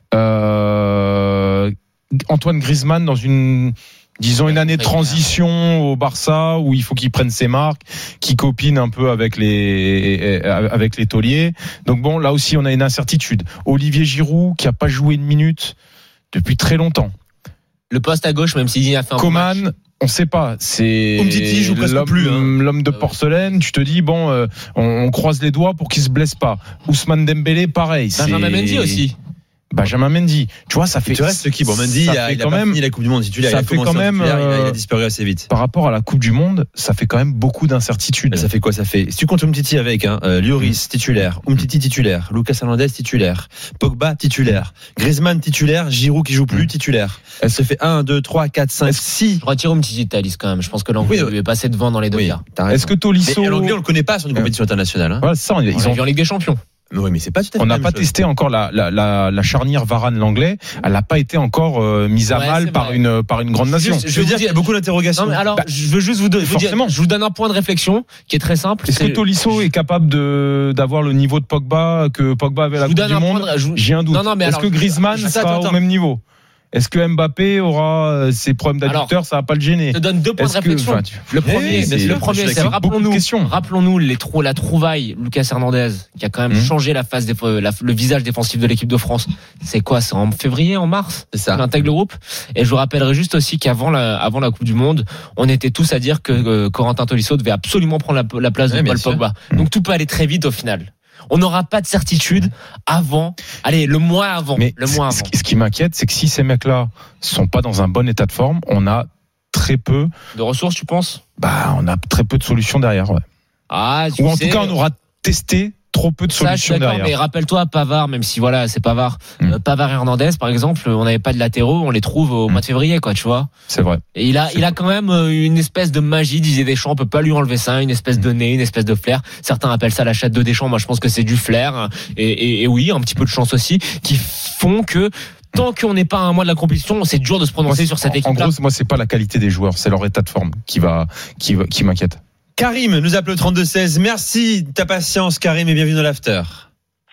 Euh, Antoine Griezmann dans une, disons une année de transition au Barça où il faut qu'il prenne ses marques, qu'il copine un peu avec les avec les tauliers. Donc bon, là aussi on a une incertitude. Olivier Giroud qui a pas joué une minute depuis très longtemps. Le poste à gauche, même s'il a fait un Coman, bon match. On sait pas, c'est Umtiti joue presque l'homme, plus, hein. l'homme de porcelaine. Tu te dis bon, euh, on, on croise les doigts pour qu'il se blesse pas. Ousmane Dembélé, pareil. Benjamin Mendy aussi. Benjamin Mendy, tu vois, ça fait. Tu restes qui bon, Mendy, il a, il a quand pas même fini la Coupe du Monde titulaire. Ça il a fait quand même. Titulaire, euh, il, a, il a disparu assez vite. Par rapport à la Coupe du Monde, ça fait quand même beaucoup d'incertitudes. Mais ça fait quoi? Ça fait. Si tu comptes Umtiti avec, hein, euh, Lloris mmh. titulaire, Umtiti titulaire, Lucas Hernandez titulaire, Pogba titulaire, Griezmann titulaire, Giroud qui joue plus mmh. titulaire. Elle se fait un, deux, trois, quatre, cinq, six. Je retire Umtiti de ta liste quand même. Je pense que l'anglais oui, lui est passé devant dans les deux oui, cas. Est-ce que Tolisso. Mais l'anglais on le connaît pas sur une compétition internationale. Hein. Voilà, ça, ils on ont vu en Ligue des Champions. Mais oui, mais c'est pas tout à fait on n'a pas chose. testé encore la, la, la, la charnière Varane-Langlais. Elle n'a pas été encore euh, mise à ouais, mal par une, par une grande nation. Juste, je veux dire qu'il y a beaucoup d'interrogations. Non, mais alors, bah, je veux juste vous, de, vous dire, je vous donne un point de réflexion qui est très simple. Est-ce c'est... que Tolisso est capable de, d'avoir le niveau de Pogba que Pogba avait à la Coupe du Monde? De, je... J'ai un doute. Non, non, mais Est-ce alors, que Griezmann je... sera attends, au même niveau? Est-ce que Mbappé aura ses problèmes d'adducteur, ça va pas le gêner? Je te donne deux points Est-ce de réflexion. Que, enfin, tu... Le premier, c'est, le premier, c'est, c'est rappelons-nous, rappelons-nous les trous, la trouvaille Lucas Hernandez qui a quand même mmh. changé la face, des, la, le visage défensif de l'équipe de France. C'est quoi? C'est en février, en mars? C'est ça. Il intègre le groupe. Et je vous rappellerai juste aussi qu'avant la, avant la Coupe du Monde, on était tous à dire que euh, Corentin Tolisso devait absolument prendre la, la place ouais, de Paul Pogba. Mmh. Donc tout peut aller très vite au final. On n'aura pas de certitude avant, allez, le mois avant. Mais le mois avant. Ce qui m'inquiète, c'est que si ces mecs-là sont pas dans un bon état de forme, on a très peu de ressources, tu penses? Bah, on a très peu de solutions derrière. Ouais. Ah, tu Ou en sais, tout cas, on aura testé trop peu de ça, solutions je suis derrière. Mais rappelle-toi Pavard, même si voilà, c'est Pavard. Mm. Euh, Pavard et Hernandez, par exemple, on n'avait pas de latéraux, on les trouve au mm. mois de février, quoi, tu vois. C'est vrai. Et il a, c'est il a quand même une espèce de magie, disait Deschamps, on peut pas lui enlever ça, une espèce mm. de nez, une espèce de flair. Certains appellent ça la chatte de Deschamps, moi je pense que c'est du flair. Et, et, et oui, un petit peu de chance aussi, qui font que tant qu'on n'est pas à un mois de la compétition, c'est dur de se prononcer moi, sur cette équipe-là. En gros, moi, c'est pas la qualité des joueurs, c'est leur état de forme qui va, qui, qui m'inquiète. Karim nous appelle au trente-deux seize. Merci de ta patience, Karim, et bienvenue dans l'after.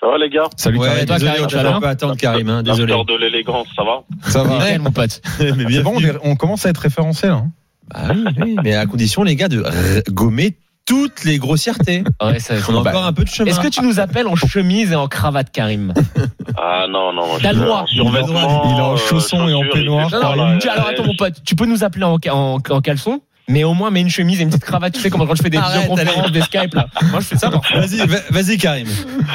Ça va les gars? Salut ouais, Karim, toi, désolé, Karim, on tu vas t'a bien pas attendre Karim, hein, désolé. L'heure de l'élégance, ça va? Ça va. Nickel, mon pote. Mais bien bon, on, est- on commence à être référencé là. Hein. Ah oui, oui, mais à condition les gars de r- gommer toutes les grossièretés. Ouais, ça, On a bah, encore un peu de chemin. est-ce que tu nous appelles en chemise et en cravate, Karim? Ah non, non, T'as le droit. Il est en chaussons et en peignoir. Non, non, là, tu- alors attends mon pote, tu peux nous appeler en, en, en caleçon, mais au moins mets une chemise et une petite cravate. Tu sais comment quand je fais des Arrête, vidéoconférences, allez. des Skype là. Moi je fais ça parfois. Vas-y, va- vas-y Karim.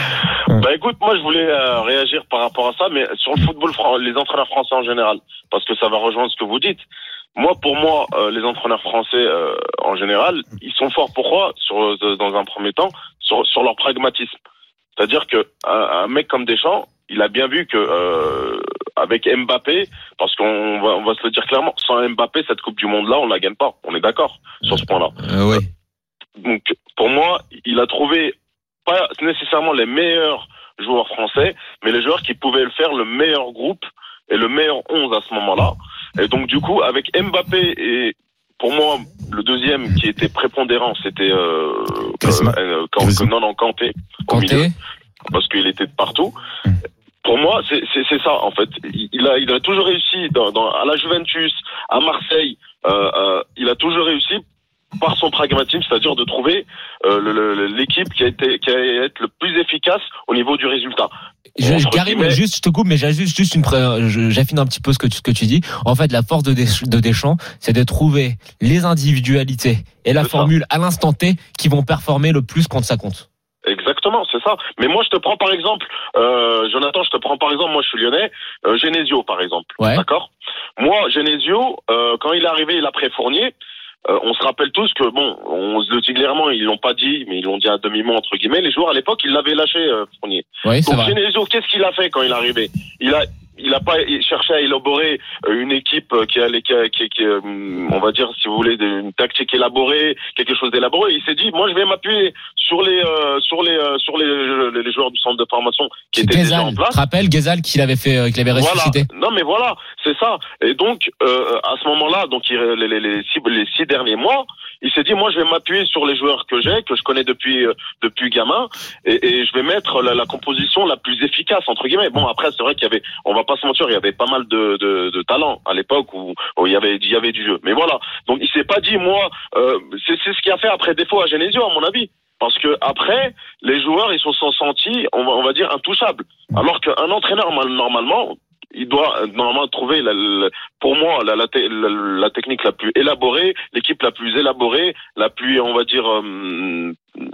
Bah écoute, moi je voulais euh, réagir par rapport à ça, mais sur le football, fran- les entraîneurs français en général, parce que ça va rejoindre ce que vous dites. Moi, pour moi, euh, les entraîneurs français euh, en général, ils sont forts. Pourquoi? Sur, euh, dans un premier temps, sur, sur leur pragmatisme. C'est-à-dire que un, un mec comme Deschamps, il a bien vu que euh, avec Mbappé, parce qu'on va, on va se le dire clairement, sans Mbappé, cette Coupe du Monde-là, on la gagne pas. On est d'accord sur ce point-là. Euh, ouais. Donc, pour moi, il a trouvé pas nécessairement les meilleurs joueurs français, mais les joueurs qui pouvaient le faire, le meilleur groupe et le meilleur onze à ce moment-là. Et donc, du coup, avec Mbappé et pour moi, le deuxième qui était prépondérant, c'était euh, Griezmann. euh, euh, non, non, Kanté, au Kanté. milieu, parce qu'il était de partout. Pour moi, c'est, c'est, c'est ça, en fait. Il, il a, il a toujours réussi dans, dans, à la Juventus, à Marseille, euh, euh, il a toujours réussi par son pragmatisme, c'est-à-dire de trouver euh, le, le, l'équipe qui a été qui a été le plus efficace au niveau du résultat. Je, Entre Karim, guillemets- juste, je te coupe, mais j'ajuste juste une, pré- je- j'affine un petit peu ce que tu, ce que tu dis. En fait, la force de, Desch- de Deschamps, c'est de trouver les individualités et la C'est ça. formule à l'instant T qui vont performer le plus quand ça compte. Exactement, c'est ça. Mais moi, je te prends par exemple, euh, Jonathan, je te prends par exemple, moi, je suis lyonnais, euh, Genesio, par exemple. Ouais. D'accord. Moi, Genesio, euh, quand il est arrivé, il a pris Fournier. Euh, on se rappelle tous que bon, on se le dit clairement, ils l'ont pas dit, mais ils l'ont dit à demi-mot entre guillemets. Les joueurs à l'époque, ils l'avaient lâché euh, Fournier. Oui, c'est Donc vrai. Genesio, qu'est-ce qu'il a fait quand il est arrivé? Il a il a pas cherché à élaborer euh, une équipe euh, qui allait qui, a- qui, qui euh, on va dire si vous voulez une tactique élaborée, quelque chose d'élaboré. Il s'est dit moi je vais m'appuyer sur les euh, sur les euh, sur les, les joueurs du centre de formation qui étaient déjà en Gezal, tu place. te rappelles Gezal qu'il avait fait, euh, qu'il avait ressuscité. Voilà. Non mais voilà, c'est ça. Et donc euh, à ce moment-là, donc il, les, les, les, six, les six derniers mois, il s'est dit moi je vais m'appuyer sur les joueurs que j'ai, que je connais depuis euh, depuis gamin, et, et je vais mettre la, la composition la plus efficace entre guillemets. Bon après c'est vrai qu'il y avait, on va pas se mentir, il y avait pas mal de de, de talent à l'époque où, où il y avait il y avait du jeu. Mais voilà, donc il s'est pas dit moi, euh, c'est c'est ce qui a fait après défaut à Genesio à mon avis. Parce que après, les joueurs, ils se sont sentis, on va, on va dire, intouchables. Alors qu'un entraîneur, normalement, il doit normalement trouver, la, la, pour moi, la, la, la, la technique la plus élaborée, l'équipe la plus élaborée, la plus, on va dire, euh,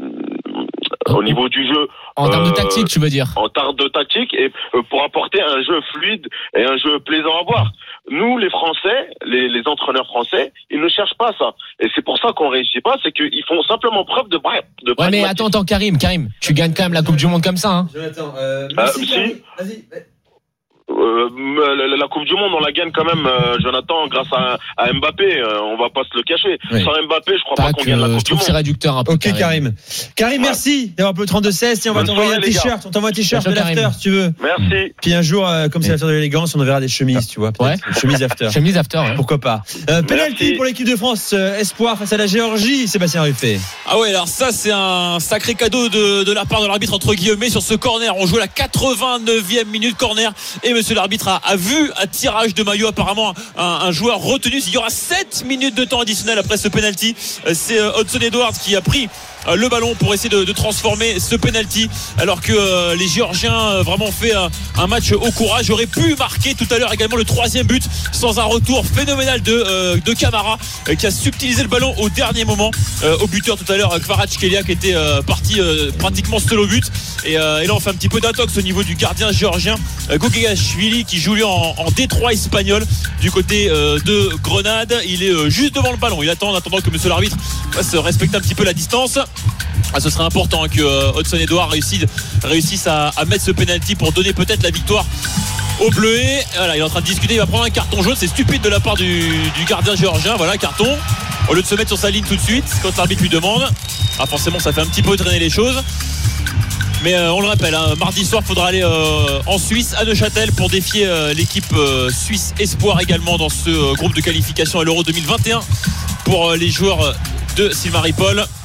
au niveau du jeu. En termes euh, de tactique, tu veux dire? En termes de tactique et euh, pour apporter un jeu fluide et un jeu plaisant à voir. Nous, les Français, les, les entraîneurs français, ils ne cherchent pas ça. Et c'est pour ça qu'on réussit pas, c'est qu'ils font simplement preuve de bref. De Ouais, mais attends, attends, Karim, Karim, tu gagnes quand même la Coupe du Monde comme ça, hein. Jonathan, euh, Ah, si. Vas-y. Euh, la, la Coupe du Monde, on la gagne quand même, euh, Jonathan, grâce à, à Mbappé. Euh, on va pas se le cacher. Oui. Sans Mbappé, je crois Pas pas, qu'on que, gagne la je Coupe du trouve que c'est Monde. réducteur un peu. Ok Karim. Karim, merci d'avoir appelé le trente-deux seize. Tiens, on va Bonne t'envoyer un soirée, les gars. t-shirt. On t'envoie un t-shirt Bien de sûr, l'after Karim. si tu veux. Merci. Puis un jour, euh, comme c'est l'after de l'élégance, on enverra des chemises, tu vois. peut-être. Ouais. Chemise after. Chemise after, ouais. Pourquoi pas. Euh, penalty Merci. pour l'équipe de France, euh, espoir face à la Géorgie, Sébastien Ruffet. Ah ouais, alors ça c'est un sacré cadeau de, de la part de l'arbitre entre guillemets sur ce corner. On joue la quatre-vingt-neuvième minute corner et monsieur l'arbitre a, a vu un tirage de maillot, apparemment un, un joueur retenu. Il y aura sept minutes de temps additionnel après ce penalty. C'est euh, Hudson Edwards qui a pris euh, le ballon pour essayer de, de transformer ce penalty, alors que euh, les Géorgiens euh, vraiment fait euh, un match au courage. Aurait pu marquer tout à l'heure également le troisième but sans un retour phénoménal de, euh, de Camara euh, qui a subtilisé le ballon au dernier moment euh, au buteur tout à l'heure, Kvaratskhelia qui était euh, parti euh, pratiquement seul au but. Et, euh, et là on fait un petit peu d'intox au niveau du gardien géorgien euh, Gogegashvili qui joue lui en, en Détroit espagnol du côté euh, de Grenade. Il est euh, juste devant le ballon, il attend en attendant que monsieur l'arbitre fasse respecter un petit peu la distance. Ah, ce serait important hein, que euh, Hudson Edwards réussisse, réussisse à, à mettre ce penalty pour donner peut-être la victoire au Bleuet. Voilà, il est en train de discuter, il va prendre un carton jaune, c'est stupide de la part du, du gardien géorgien. Voilà, carton, au lieu de se mettre sur sa ligne tout de suite quand l'arbitre lui demande. Ah, forcément ça fait un petit peu traîner les choses. Mais euh, on le rappelle, hein, mardi soir, il faudra aller euh, en Suisse, à Neuchâtel, pour défier euh, l'équipe euh, suisse Espoir également dans ce euh, groupe de qualification à l'Euro deux mille vingt et un pour euh, les joueurs de Sylvain Ripoll.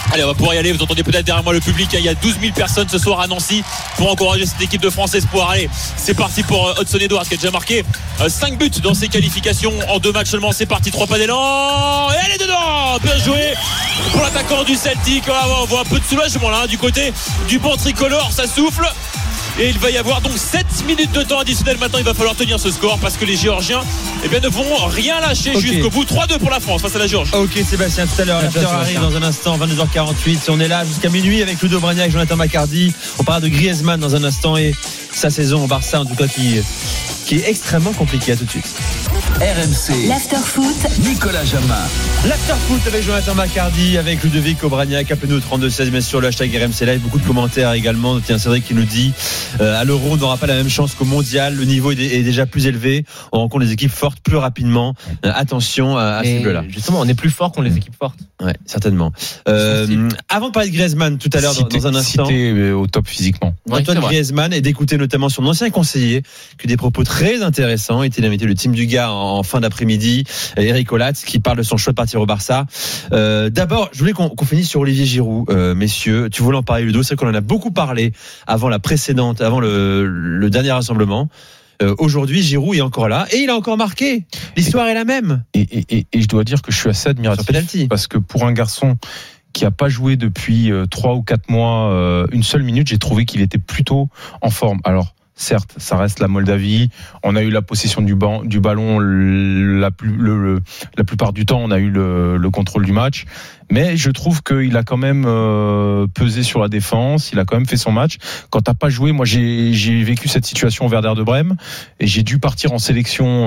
Allez, on va pouvoir y aller. Vous entendez peut-être derrière moi le public. Il y a douze mille personnes ce soir à Nancy pour encourager cette équipe de France Espoir. Allez, c'est parti pour Hudson Edwards qui a déjà marqué cinq buts dans ses qualifications en deux matchs seulement. C'est parti, trois pas d'élan. Et elle est dedans. Bien joué pour l'attaquant du Celtic. On voit un peu de soulagement là du côté du banc tricolore. Ça souffle. Et il va y avoir donc sept minutes de temps additionnel. Maintenant, il va falloir tenir ce score parce que les Géorgiens eh bien, ne vont rien lâcher okay. jusqu'au bout. trois deux pour la France face à la Géorgie. Ok Sébastien, tout à l'heure. L'after arrive dans un instant, vingt-deux heures quarante-huit. On est là jusqu'à minuit avec Ludo Bragnac et Jonathan Macardy. On parle de Griezmann dans un instant et sa saison au Barça en tout cas qui, qui est extrêmement compliquée. À tout de suite. R M C l'After Foot, Nicolas Jamin. L'After Foot avec Jonathan Macardy, avec Ludovic Obraniak. Appelez-nous au trente-deux seize, bien sûr, le hashtag R M C Live. Beaucoup de commentaires également. Tiens, Cédric qui nous dit euh, à l'Euro, on n'aura pas la même chance qu'au Mondial. Le niveau est, est déjà plus élevé. On rencontre des équipes fortes plus rapidement. Euh, attention à, à ce jeu-là. Justement, on est plus fort qu'on les équipes fortes. Ouais, certainement. Euh, avant de parler de Griezmann tout à l'heure, dans, dans un instant. Cité au top physiquement. Antoine ouais, Griezmann, et d'écouter notamment son ancien conseiller, qui a des propos très intéressants. Il était invité le team du gars en, en fin d'après-midi. Eric Olatz, qui parle de son choix de partir au Barça. Euh, d'abord, je voulais qu'on, qu'on finisse sur Olivier Giroud, euh, messieurs. Tu voulais en parler, Ludo. C'est vrai qu'on en a beaucoup parlé avant la précédente, avant le, le dernier rassemblement. Euh, aujourd'hui, Giroud est encore là et il a encore marqué. L'histoire et, est la même. Et, et, et, et je dois dire que je suis assez admiratif parce que pour un garçon qui a pas joué depuis euh, trois ou quatre mois euh, une seule minute, j'ai trouvé qu'il était plutôt en forme. Alors certes, ça reste la Moldavie. On a eu la possession du, ban, du ballon la, plus, le, le, la plupart du temps. On a eu le, le contrôle du match. Mais je trouve qu'il a quand même euh, pesé sur la défense. Il a quand même fait son match. Quand t'as pas joué, moi j'ai, j'ai vécu cette situation au Werder de Brême et j'ai dû partir en sélection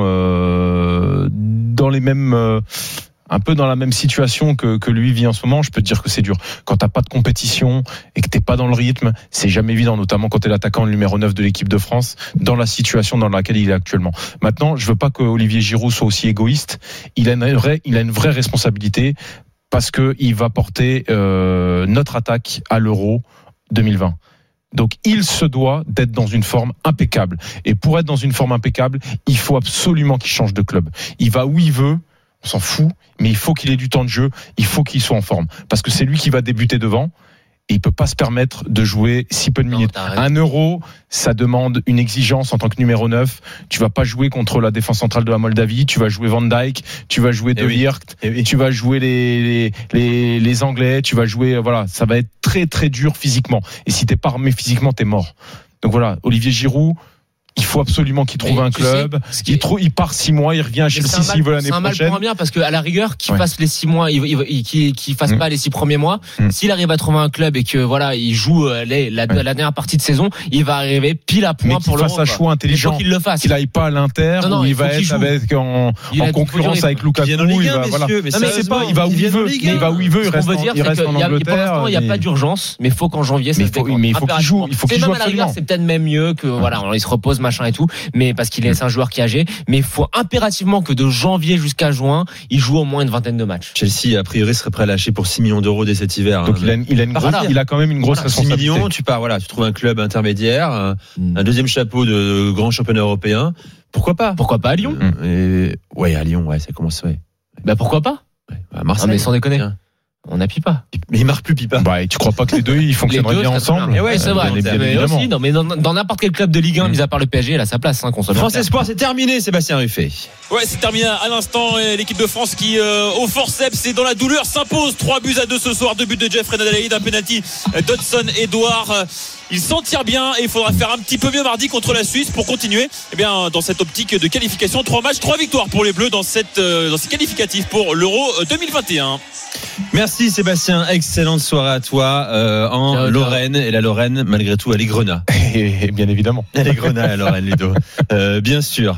euh, dans les mêmes... Euh, un peu dans la même situation que, que lui vit en ce moment. Je peux te dire que c'est dur. Quand t'as pas de compétition et que t'es pas dans le rythme, c'est jamais évident, notamment quand t'es l'attaquant numéro neuf de l'équipe de France, dans la situation dans laquelle il est actuellement. Maintenant, je veux pas que Olivier Giroud soit aussi égoïste. Il a une vraie, il a une vraie responsabilité parce que il va porter euh, notre attaque à l'Euro deux mille vingt. Donc, il se doit d'être dans une forme impeccable. Et pour être dans une forme impeccable, il faut absolument qu'il change de club. Il va où il veut. On s'en fout, mais il faut qu'il ait du temps de jeu, il faut qu'il soit en forme. Parce que c'est lui qui va débuter devant, et il peut pas se permettre de jouer si peu de minutes. Un euro, ça demande une exigence en tant que numéro neuf. Tu vas pas jouer contre la défense centrale de la Moldavie, tu vas jouer Van Dijk, tu vas jouer De Ligt, oui. oui. tu vas jouer les, les, les, les Anglais, tu vas jouer, voilà, ça va être très très dur physiquement. Et si t'es pas armé physiquement, t'es mort. Donc voilà, Olivier Giroud, il faut absolument qu'il trouve mais un club. Sais, il, trouve, il part six mois, il revient à Chelsea s'il veut l'année prochaine. C'est un mal pour un bien parce qu'à la rigueur, qu'il ouais. fasse les six mois, il, il, qu'il, qu'il fasse mmh. pas les six premiers mois. Mmh. S'il arrive à trouver un club et que voilà, il joue les, la, ouais. la dernière partie de saison, il va arriver pile à point mais pour le. Qu'il fasse un choix intelligent. Il faut qu'il le fasse. Qu'il aille pas à l'Inter non, non, où il, il va être avec en, en concurrence avec Lukaku. Il va voilà. Mais c'est pas, il va où il veut. Il va où il veut. Il reste en Angleterre. Il n'y a pas d'urgence, mais faut qu'en janvier ça se décompte. Mais il faut qu'il joue. Il faut qu'il joue absolument. C'est peut-être même mieux que voilà, il se repose machin et tout. Mais parce qu'il est un joueur qui est âgé, mais il faut impérativement que de janvier jusqu'à juin, il joue au moins une vingtaine de matchs. Chelsea, a priori, serait prêt à lâcher pour six millions d'euros dès cet hiver. Donc hein, il, a une, il, a une grosse, voilà. il a quand même une grosse voilà, responsabilité. six millions, tu pars, voilà, tu trouves un club intermédiaire, un, mm. un deuxième chapeau de grand championnat européen. Pourquoi pas Pourquoi pas à Lyon mm. et, Ouais, à Lyon, ouais, ça commence. Ouais. Bah pourquoi pas ouais. À Marseille. Ah, mais sans déconner. Tiens. On n'a Pipa. Mais il marque plus Pipa. Bah, et tu crois pas que les deux ils fonctionneraient bien ensemble? Mais ouais, c'est vrai. Bien, mais aussi, non, mais dans, dans n'importe quel club de Ligue un, mmh. mis à part le P S G, il a sa place, hein, qu'on soit France Espoir, c'est terminé, Sébastien Ruffet. Ouais, c'est terminé à l'instant. L'équipe de France qui, euh, au forceps et dans la douleur, s'impose. trois buts à deux ce soir. deux buts de Jeff Renadaleid, un penalty d'Hudson Edouard. Il s'en tire bien et il faudra faire un petit peu mieux mardi contre la Suisse pour continuer eh bien, dans cette optique de qualification. Trois matchs, trois victoires pour les Bleus dans, cette, euh, dans ces qualificatifs pour l'Euro deux mille vingt et un. Merci Sébastien, excellente soirée à toi euh, en ciao, Lorraine. Et la Lorraine, malgré tout, elle est grenat. Et bien évidemment. Elle est grenat, la Lorraine, Ludo. Euh, bien sûr.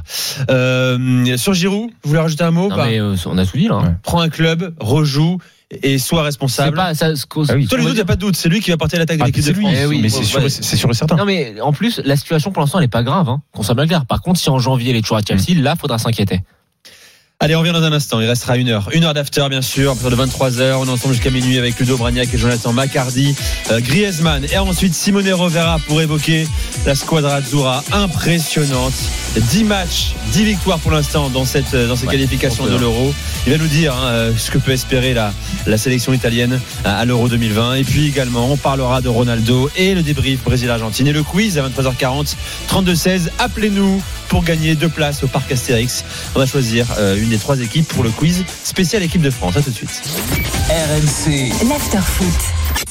Euh, sur Giroud, vous voulez rajouter un mot? Non, mais, euh, on a tout dit là. Hein. Ouais. Prends un club, rejoue et soit responsable. Pas, ça, ce ah oui. Toi, Ludo, il n'y a pas de doute, c'est lui qui va porter l'attaque de ah, l'équipe de France. Eh oui, mais c'est, sûr, ouais. c'est sûr et certain. Non, mais en plus, la situation pour l'instant, elle n'est pas grave, hein, qu'on soit bien clair. Par contre, si en janvier, il est toujours à Chelsea, mmh. là, il faudra s'inquiéter. Allez, on revient dans un instant. Il restera une heure. Une heure d'after, bien sûr. À partir de vingt-trois heures, on est ensemble jusqu'à minuit avec Ludo Bragnac et Jonathan Macardy, euh, Griezmann. Et ensuite, Simone Rovera pour évoquer la squadra Azzurra impressionnante dix matchs, dix victoires pour l'instant dans cette dans ces Ouais, qualifications de l'Euro. Il va nous dire hein, ce que peut espérer la, la sélection italienne à l'Euro deux mille vingt. Et puis également, on parlera de Ronaldo et le débrief Brésil-Argentine et le quiz à vingt-trois heures quarante, trente-deux seize. Appelez-nous pour gagner deux places au parc Astérix. On va choisir euh, une des trois équipes pour le quiz spécial équipe de France. À tout de suite. R M C. L'after-foot.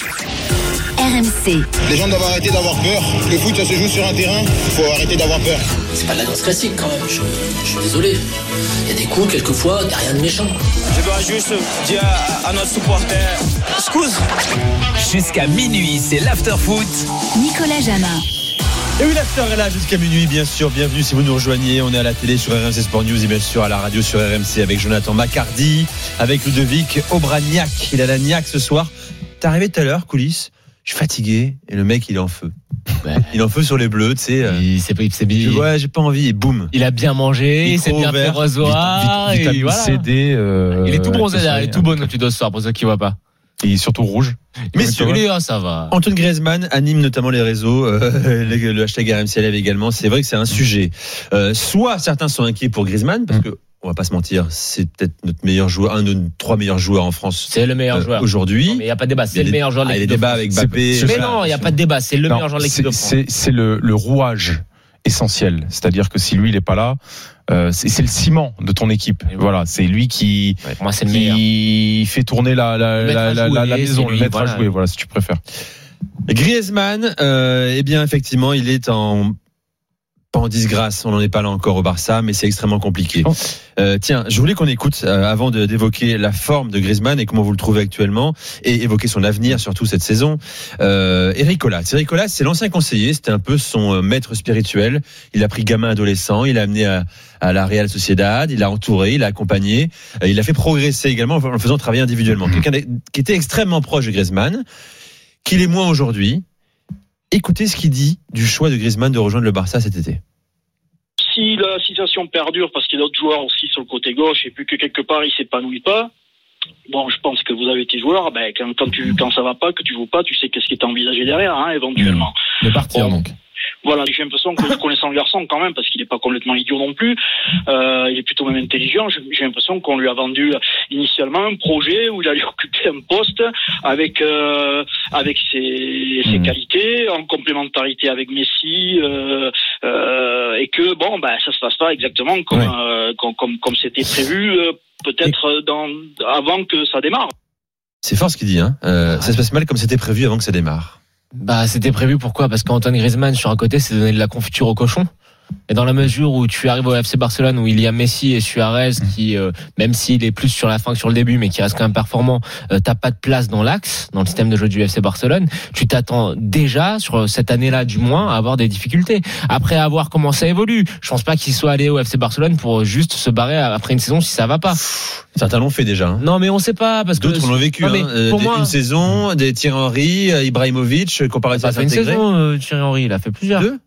R M C. Les gens doivent arrêter d'avoir peur. Le foot, ça se joue sur un terrain. Il faut arrêter d'avoir peur. C'est pas de la danse classique quand même, je, je suis désolé. Il y a des coups, quelquefois, il n'y a rien de méchant. Je dois juste dire à, à notre supporter, excuse. Jusqu'à minuit, c'est l'after-foot. Nicolas Jamin. Et oui, l'after est là jusqu'à minuit, bien sûr. Bienvenue si vous nous rejoignez. On est à la télé sur R M C Sport News et bien sûr à la radio sur R M C avec Jonathan Macardy, avec Ludovic Obraniak. Il a la niaque ce soir. T'es arrivé tout à l'heure, coulisses. Je suis fatigué et le mec il est en feu. Ouais. Il est en feu sur les bleus, tu sais. Il, c'est, c'est bien. Ouais, j'ai pas envie et boum. Il a bien mangé, il s'est bien fait resoir. Vit, vit, vitamine voilà. C, D. Euh, il est tout bronzé là, il est tout bon tu dois ce soir pour ceux qui voient pas. Et il est surtout rouge. Mais sur lui, oh, ça va. Antoine Griezmann anime notamment les réseaux, euh, le, le hashtag R M C Live également. C'est vrai que c'est un sujet. Euh, soit certains sont inquiets pour Griezmann parce que. On va pas se mentir, c'est peut-être notre meilleur joueur, un de nos trois meilleurs joueurs en France. C'est le meilleur euh, joueur aujourd'hui. Non, mais il y a pas de débat, c'est le meilleur joueur de l'équipe. Ah, les débats avec Mbappé. Mais non, il y a pas de débat, c'est le non, meilleur joueur de l'équipe de France. C'est, c'est le, le rouage essentiel, c'est-à-dire que si lui il est pas là, euh, c'est, c'est le ciment de ton équipe. Et voilà, c'est lui qui, ouais, moi, c'est le qui fait tourner la la la, la, jouer, la maison, lui, le maître voilà. à jouer. Voilà, si tu préfères. Griezmann, euh, eh bien effectivement, il est en pas en disgrâce, on n'en est pas là encore au Barça, mais c'est extrêmement compliqué. Oh. Euh, tiens, je voulais qu'on écoute, euh, avant de, d'évoquer la forme de Griezmann et comment vous le trouvez actuellement, et évoquer son avenir, surtout cette saison, euh, Eric Olas. Eric Olas, c'est l'ancien conseiller, c'était un peu son euh, maître spirituel. Il a pris gamin adolescent, il a amené à, à la Real Sociedad, il a entouré, il a accompagné, euh, il a fait progresser également en le faisant travailler individuellement. Mmh. Quelqu'un qui était extrêmement proche de Griezmann, qu'il est moins aujourd'hui. Écoutez ce qu'il dit du choix de Griezmann de rejoindre le Barça cet été. Si la situation perdure, parce qu'il y a d'autres joueurs aussi sur le côté gauche, et puis que quelque part il s'épanouit pas, bon, je pense que vous avez tes joueurs, ben, quand, quand, tu, quand ça va pas, que tu joues pas, tu sais qu'est-ce qui est envisagé derrière, hein, éventuellement. De partir, bon. donc. Voilà, j'ai l'impression que connaissant le garçon quand même, parce qu'il n'est pas complètement idiot non plus, euh, il est plutôt même intelligent. J'ai, j'ai l'impression qu'on lui a vendu initialement un projet où il allait occuper un poste avec euh, avec ses, ses mmh. qualités, en complémentarité avec Messi, euh, euh, et que bon, ben ça se passe pas exactement comme ouais. euh, comme, comme comme c'était prévu, euh, peut-être dans avant que ça démarre. C'est fort ce qu'il dit, hein. Euh, ça se passe mal comme c'était prévu avant que ça démarre. Bah, c'était prévu pourquoi ? Parce qu'Antoine Griezmann, sur un côté, c'est donner de la confiture au cochon. Et dans la mesure où tu arrives au F C Barcelone, où il y a Messi et Suarez, qui, euh, même s'il est plus sur la fin que sur le début, mais qui reste quand même performant, euh, t'as pas de place dans l'axe, dans le système de jeu du F C Barcelone. Tu t'attends déjà, sur cette année-là du moins, à avoir des difficultés. Après, à voir comment ça évolue. Je pense pas qu'il soit allé au F C Barcelone pour juste se barrer après une saison si ça va pas. Certains l'ont fait déjà. Hein. Non, mais on sait pas, parce que. D'autres l'ont vécu, non, hein. euh, pour des, moi, une saison, des Thierry Henry, Ibrahimovic, comparé à ça. Il a fait une saison, euh, Thierry Henry, il a fait plusieurs. Deux?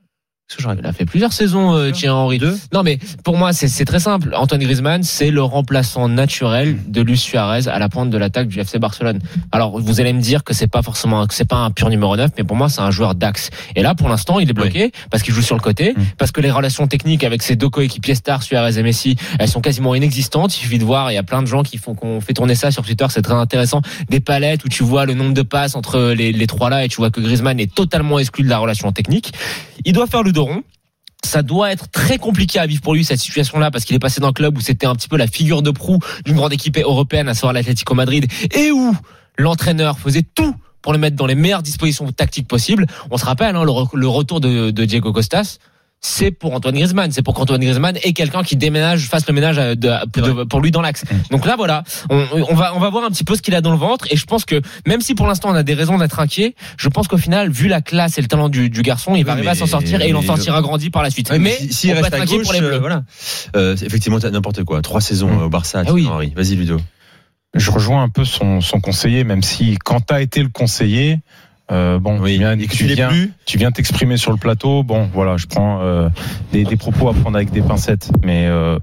Il a fait plusieurs saisons, euh, Thierry Henry. Deux. Non, mais pour moi, c'est, c'est très simple. Antoine Griezmann, c'est le remplaçant naturel de Luis Suarez à la pointe de l'attaque du F C Barcelone. Alors, vous allez me dire que c'est pas forcément, que c'est pas un pur numéro neuf, mais pour moi, c'est un joueur d'axe. Et là, pour l'instant, il est bloqué oui. parce qu'il joue sur le côté, mmh. parce que les relations techniques avec ses deux coéquipiers stars, Suarez et Messi, elles sont quasiment inexistantes. Il suffit de voir, il y a plein de gens qui font, qu'on fait tourner ça sur Twitter, c'est très intéressant. Des palettes où tu vois le nombre de passes entre les, les trois là et tu vois que Griezmann est totalement exclu de la relation technique. Il doit faire le dos rond. Ça doit être très compliqué à vivre pour lui, cette situation-là, parce qu'il est passé d'un club où c'était un petit peu la figure de proue d'une grande équipe européenne, à savoir l'Atlético Madrid, et où l'entraîneur faisait tout pour le mettre dans les meilleures dispositions tactiques possibles. On se rappelle, hein, le, re- le retour de, de Diego Costas, c'est pour Antoine Griezmann, c'est pour qu'Antoine Griezmann ait quelqu'un qui déménage, fasse le ménage de, de, de, pour lui dans l'axe. Donc là, voilà, on, on va on va voir un petit peu ce qu'il a dans le ventre, et je pense que même si pour l'instant on a des raisons d'être inquiet, je pense qu'au final, vu la classe et le talent du, du garçon, il va oui, arriver à s'en sortir et il en sortira je... grandi par la suite. Oui, mais, mais si, si on il peut reste être à inquiet gauche, pour les Bleus. Euh, voilà. Euh, effectivement, t'as n'importe quoi. Trois saisons mmh. au Barça. Ah oui. Henry. Vas-y, Ludo. Je rejoins un peu son, son conseiller, même si quand t'as été le conseiller. Euh, bon, oui, tu, viens, tu, tu, viens, tu viens t'exprimer sur le plateau. Bon, voilà, je prends euh, des, des propos à prendre avec des pincettes. Mais euh,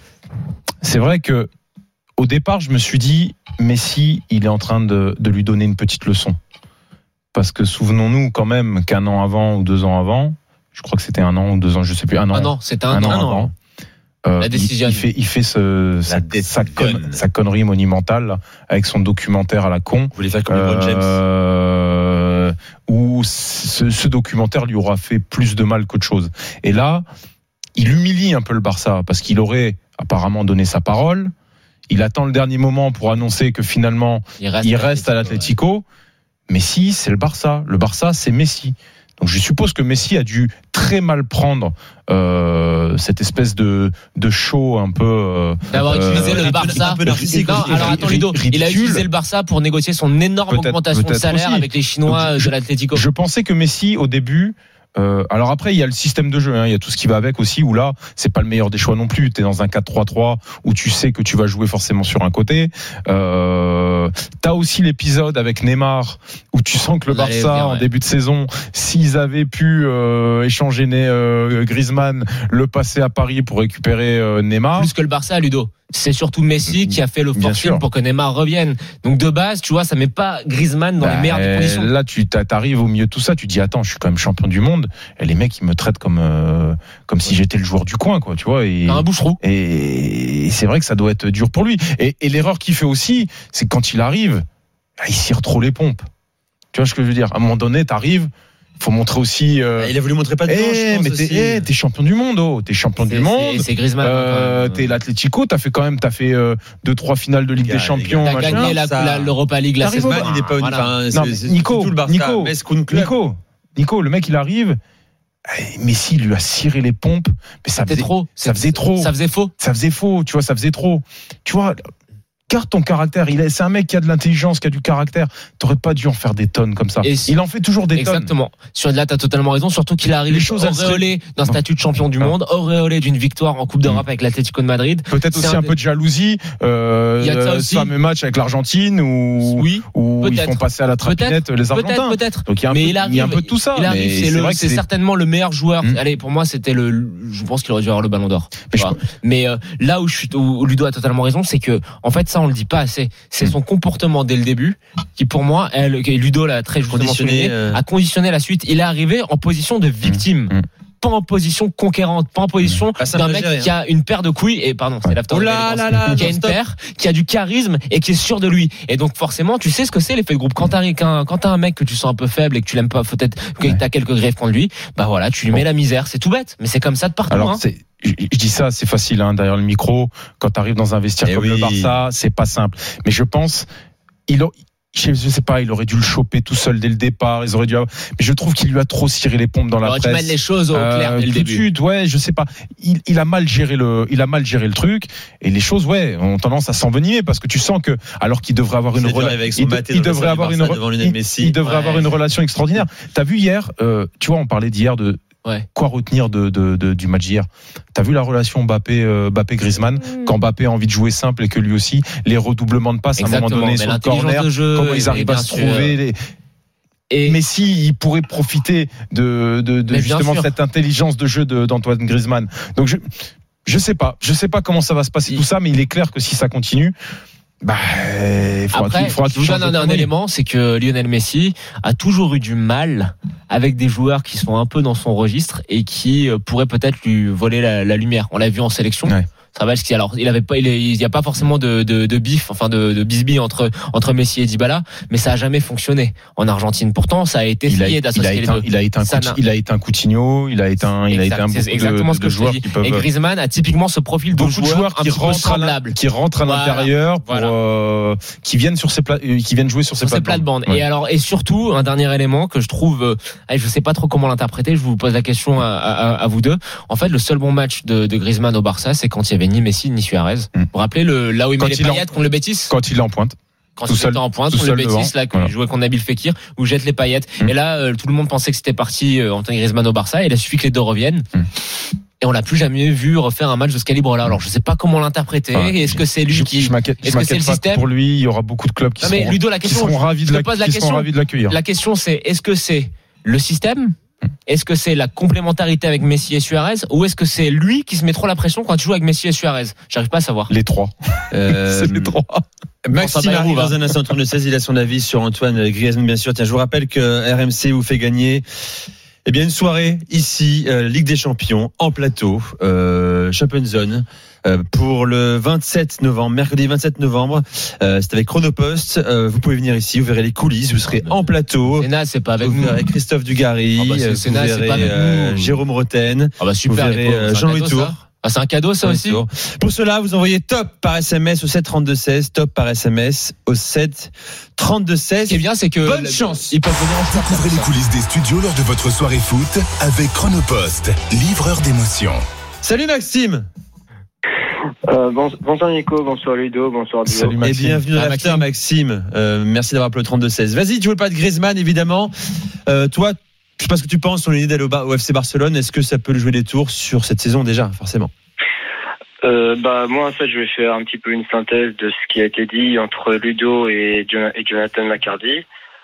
c'est vrai que au départ, je me suis dit, Messi, il est en train de, de lui donner une petite leçon. Parce que souvenons-nous quand même qu'un an avant ou deux ans avant, Je crois que c'était un an ou deux ans, je sais plus. Un an. Ah non, c'était un, un an. an avant. Euh, La décision. Il, il fait, il fait ce, sa, sa, con, sa connerie monumentale là, avec son documentaire à la con. Vous voulez faire comme LeBron James euh, où ce, ce documentaire lui aura fait plus de mal qu'autre chose. Et là, il humilie un peu le Barça parce qu'il aurait apparemment donné sa parole. Il attend le dernier moment pour annoncer que finalement il reste, il reste à l'Atlético. Ouais. Messi, c'est le Barça. Le Barça, c'est Messi. Donc je suppose que Messi a dû très mal prendre euh, cette espèce de de show un peu euh, d'avoir euh, utilisé le Barça. Un peu narcissique. Non, alors attends Ludo, il a utilisé le Barça pour négocier son énorme peut-être, augmentation peut-être de salaire aussi. Avec les Chinois Donc, de l'Atlético. Je, je pensais que Messi au début. Euh, alors après il y a le système de jeu, hein, il y a tout ce qui va avec aussi où là c'est pas le meilleur des choix non plus. T'es dans un quatre trois trois où tu sais que tu vas jouer forcément sur un côté. Euh, t'as aussi l'épisode avec Neymar où tu sens que le Barça bien, ouais. en début de saison, s'ils avaient pu euh, échanger euh, Griezmann, le passer à Paris pour récupérer euh, Neymar. Plus que le Barça, Ludo. C'est surtout Messi qui a fait le forcing pour que Neymar revienne. Donc de base, tu vois, ça met pas Griezmann dans bah, les meilleures des conditions. Là, tu t'arrives au milieu de tout ça, tu te dis attends, je suis quand même champion du monde. Et les mecs, ils me traitent comme euh, comme si j'étais le joueur du coin, quoi, tu vois. Et, un boucherou. Et, et c'est vrai que ça doit être dur pour lui. Et, et l'erreur qu'il fait aussi, c'est que quand il arrive, il tire trop les pompes. Tu vois ce que je veux dire ? À un moment donné, t'arrives. Faut montrer aussi. Euh... Il a voulu montrer pas de blanche, hey, je pense mais t'es, hey, t'es champion du monde, oh, t'es champion c'est, du monde. C'est, c'est Griezmann. Euh, t'es l'Atlético, t'as fait quand même, t'as fait euh, deux, trois finales de Ligue gars, des Champions. T'as machin. Gagné la, ça... la, l'Europa League la saison. Il n'est pas une. Voilà. Fin, non, c'est, c'est, Nico, c'est tout le Barça, Nico, Nico, Nico, le mec il arrive. Messi lui a ciré les pompes, mais ça faisait trop. Ça faisait trop. Ça faisait faux. Ça faisait faux. Tu vois, ça faisait trop. Tu vois. Garde ton caractère. Il est, c'est un mec qui a de l'intelligence, qui a du caractère. T'aurais pas dû en faire des tonnes comme ça. Si, il en fait toujours des exactement. tonnes. Exactement. Sur là, t'as totalement raison. Surtout qu'il arrive auréolé d'un statut de champion du monde, auréolé d'une victoire en Coupe d'Europe mmh. avec l'Atlético de Madrid. Peut-être c'est aussi un, un peu de jalousie. Euh, il y a ça aussi. Ce fameux match avec l'Argentine où, oui, où ils font passer à la trapinette les Argentins. Peut-être, peut-être. Donc il y a un, mais peu, il arrive, il y a un peu de tout ça. Il arrive, mais c'est, c'est, le, c'est, c'est certainement le meilleur joueur. Mmh. Allez, pour moi, c'était le. Je pense qu'il aurait dû avoir le Ballon d'Or. Mais, mais euh, là où, je suis, où Ludo a totalement raison, c'est que en fait, ça, on le dit pas assez. C'est son comportement dès le début qui, pour moi, elle, Ludo l'a très justement souligné, euh... a conditionné la suite. Il est arrivé en position de victime. Mmh. Pas en position conquérante, pas en position mmh. d'un mec gérer, qui a une paire de couilles et pardon, c'est l'after. Oh là là là, qui a une paire, qui a du charisme et qui est sûr de lui. Et donc forcément, tu sais ce que c'est l'effet de groupe. Quand t'as quand, quand t'as un mec que tu sens un peu faible et que tu l'aimes pas, peut-être que t'as quelques griefs contre lui, bah voilà, tu lui mets la misère. C'est tout bête, mais c'est comme ça de partout. Alors, hein. c'est... Je dis ça, c'est facile hein, derrière le micro. Quand t'arrives dans un vestiaire et comme oui. le Barça, c'est pas simple. Mais je pense. Il a, je sais pas, il aurait dû le choper tout seul dès le départ. Ils auraient dû. Avoir, mais je trouve qu'il lui a trop ciré les pompes dans la presse. Tu mets les choses au clair euh, dès le début. De suite, ouais, je sais pas. Il, il a mal géré le, il a mal géré le truc. Et les choses, ouais, ont tendance à s'envenimer parce que tu sens que, alors qu'il devrait avoir une relation, il, il devrait avoir une, il, il devrait ouais. avoir une relation extraordinaire. T'as vu hier, euh, tu vois, on parlait d'hier de. Ouais. Quoi retenir de, de, de, du match d'hier ? T'as vu la relation Mbappé, euh, Mbappé-Griezmann mmh. quand Mbappé a envie de jouer simple et que lui aussi, les redoublements de passes à un moment donné sur le corner, de jeu, comment ils arrivent à se trouver. Les... Et Messi, il pourrait profiter de, de, de justement sûr. cette intelligence de jeu de, d'Antoine Griezmann. Donc je je sais pas, je sais pas comment ça va se passer il... tout ça, mais il est clair que si ça continue. Bah, il faudra Après, tout, il faudra je vous donne un, un élément, c'est que Lionel Messi a toujours eu du mal avec des joueurs qui sont un peu dans son registre et qui pourraient peut-être lui voler la, la lumière. On l'a vu en sélection. Ouais. Alors, il avait pas, il n'y a pas forcément de, de, de bif, enfin de, de bisbille entre entre Messi et Dybala, mais ça a jamais fonctionné en Argentine. Pourtant, ça a été essayé d'associer les deux. Il a été un, Coutinho, il a été un Coutinho, il a été un, il a été un beaucoup exactement de, ce que de je joueurs dis. qui peuvent. Et Griezmann a typiquement ce profil de joueur, de joueurs qui rentrent à qui rentrent à l'intérieur pour voilà. euh, qui viennent sur ces pla- qui viennent jouer sur ces plates-bandes. Et alors et surtout un dernier élément que je trouve, euh, je sais pas trop comment l'interpréter. Je vous pose la question à, à, à vous deux. En fait, le seul bon match de, de Griezmann au Barça, c'est quand il y avait ni Messi ni Suarez. Vous vous rappelez le, là où il met les paillettes contre le Betis ? Quand il est en pointe. Quand il était en pointe, contre le Betis, là, quand il jouait contre Nabil Fekir, où il jette les paillettes. Mmh. Et là, euh, tout le monde pensait que c'était parti euh, Antoine Griezmann au Barça, et il a suffi que les deux reviennent. Mmh. Et on l'a plus jamais vu refaire un match de ce calibre-là. Alors, je sais pas comment l'interpréter. Ah, est-ce que c'est lui je, qui, je m'inquiète, est-ce je que c'est le système? Pour lui, il y aura beaucoup de clubs qui, non, mais seront, Ludo, la question, qui seront ravis de la, pose la qui question, seront ravis de l'accueillir. La question, c'est, est-ce que c'est le système? Est-ce que c'est la complémentarité avec Messi et Suarez, ou est-ce que c'est lui qui se met trop la pression quand tu joues avec Messi et Suarez? J'arrive pas à savoir. Les trois. Euh, c'est les trois. Maxime arrive dans un instant, entre le seize, il a son avis sur Antoine Griezmann, bien sûr. Tiens, je vous rappelle que R M C vous fait gagner Eh bien, une soirée ici, euh, Ligue des Champions, en plateau, euh, Champions Zone, euh, pour le vingt-sept novembre, mercredi vingt-sept novembre. Euh, c'est avec Chronopost. Euh, vous pouvez venir ici, vous verrez les coulisses, vous serez en plateau. Sénat, c'est pas avec vous nous. verrez Christophe Dugarry, Ah bah c'est vous Sénat, verrez c'est pas avec euh, nous. Jérôme Roten, Ah bah super, vous verrez les pauvres, euh, c'est un Jean-Louis cadeau, Tour. ça. Ah, c'est un cadeau, ça aussi. Pour cela, vous envoyez top par S M S au sept trente-deux seize, top par S M S au sept trente-deux seize. Ce qui est bien, c'est que bonne la- chance. Ils peuvent venir en Découvrez les coulisses des studios lors de votre soirée foot avec Chronopost, livreur d'émotions. Salut Maxime. Euh, bon, bonsoir Nico, bonsoir Ludo, bonsoir Dio. Et bienvenue dans Ah, l'after Maxime. Euh, merci d'avoir appelé le trente-deux seize. Vas-y, tu veux pas de Griezmann évidemment. Euh, toi, je sais pas ce que tu penses sur l'idée d'aller au, Bar- au F C Barcelone. Est-ce que ça peut lui jouer des tours sur cette saison déjà, forcément? Euh, bah moi en fait je vais faire un petit peu une synthèse de ce qui a été dit entre Ludo et, Jon- et Jonathan McCarty,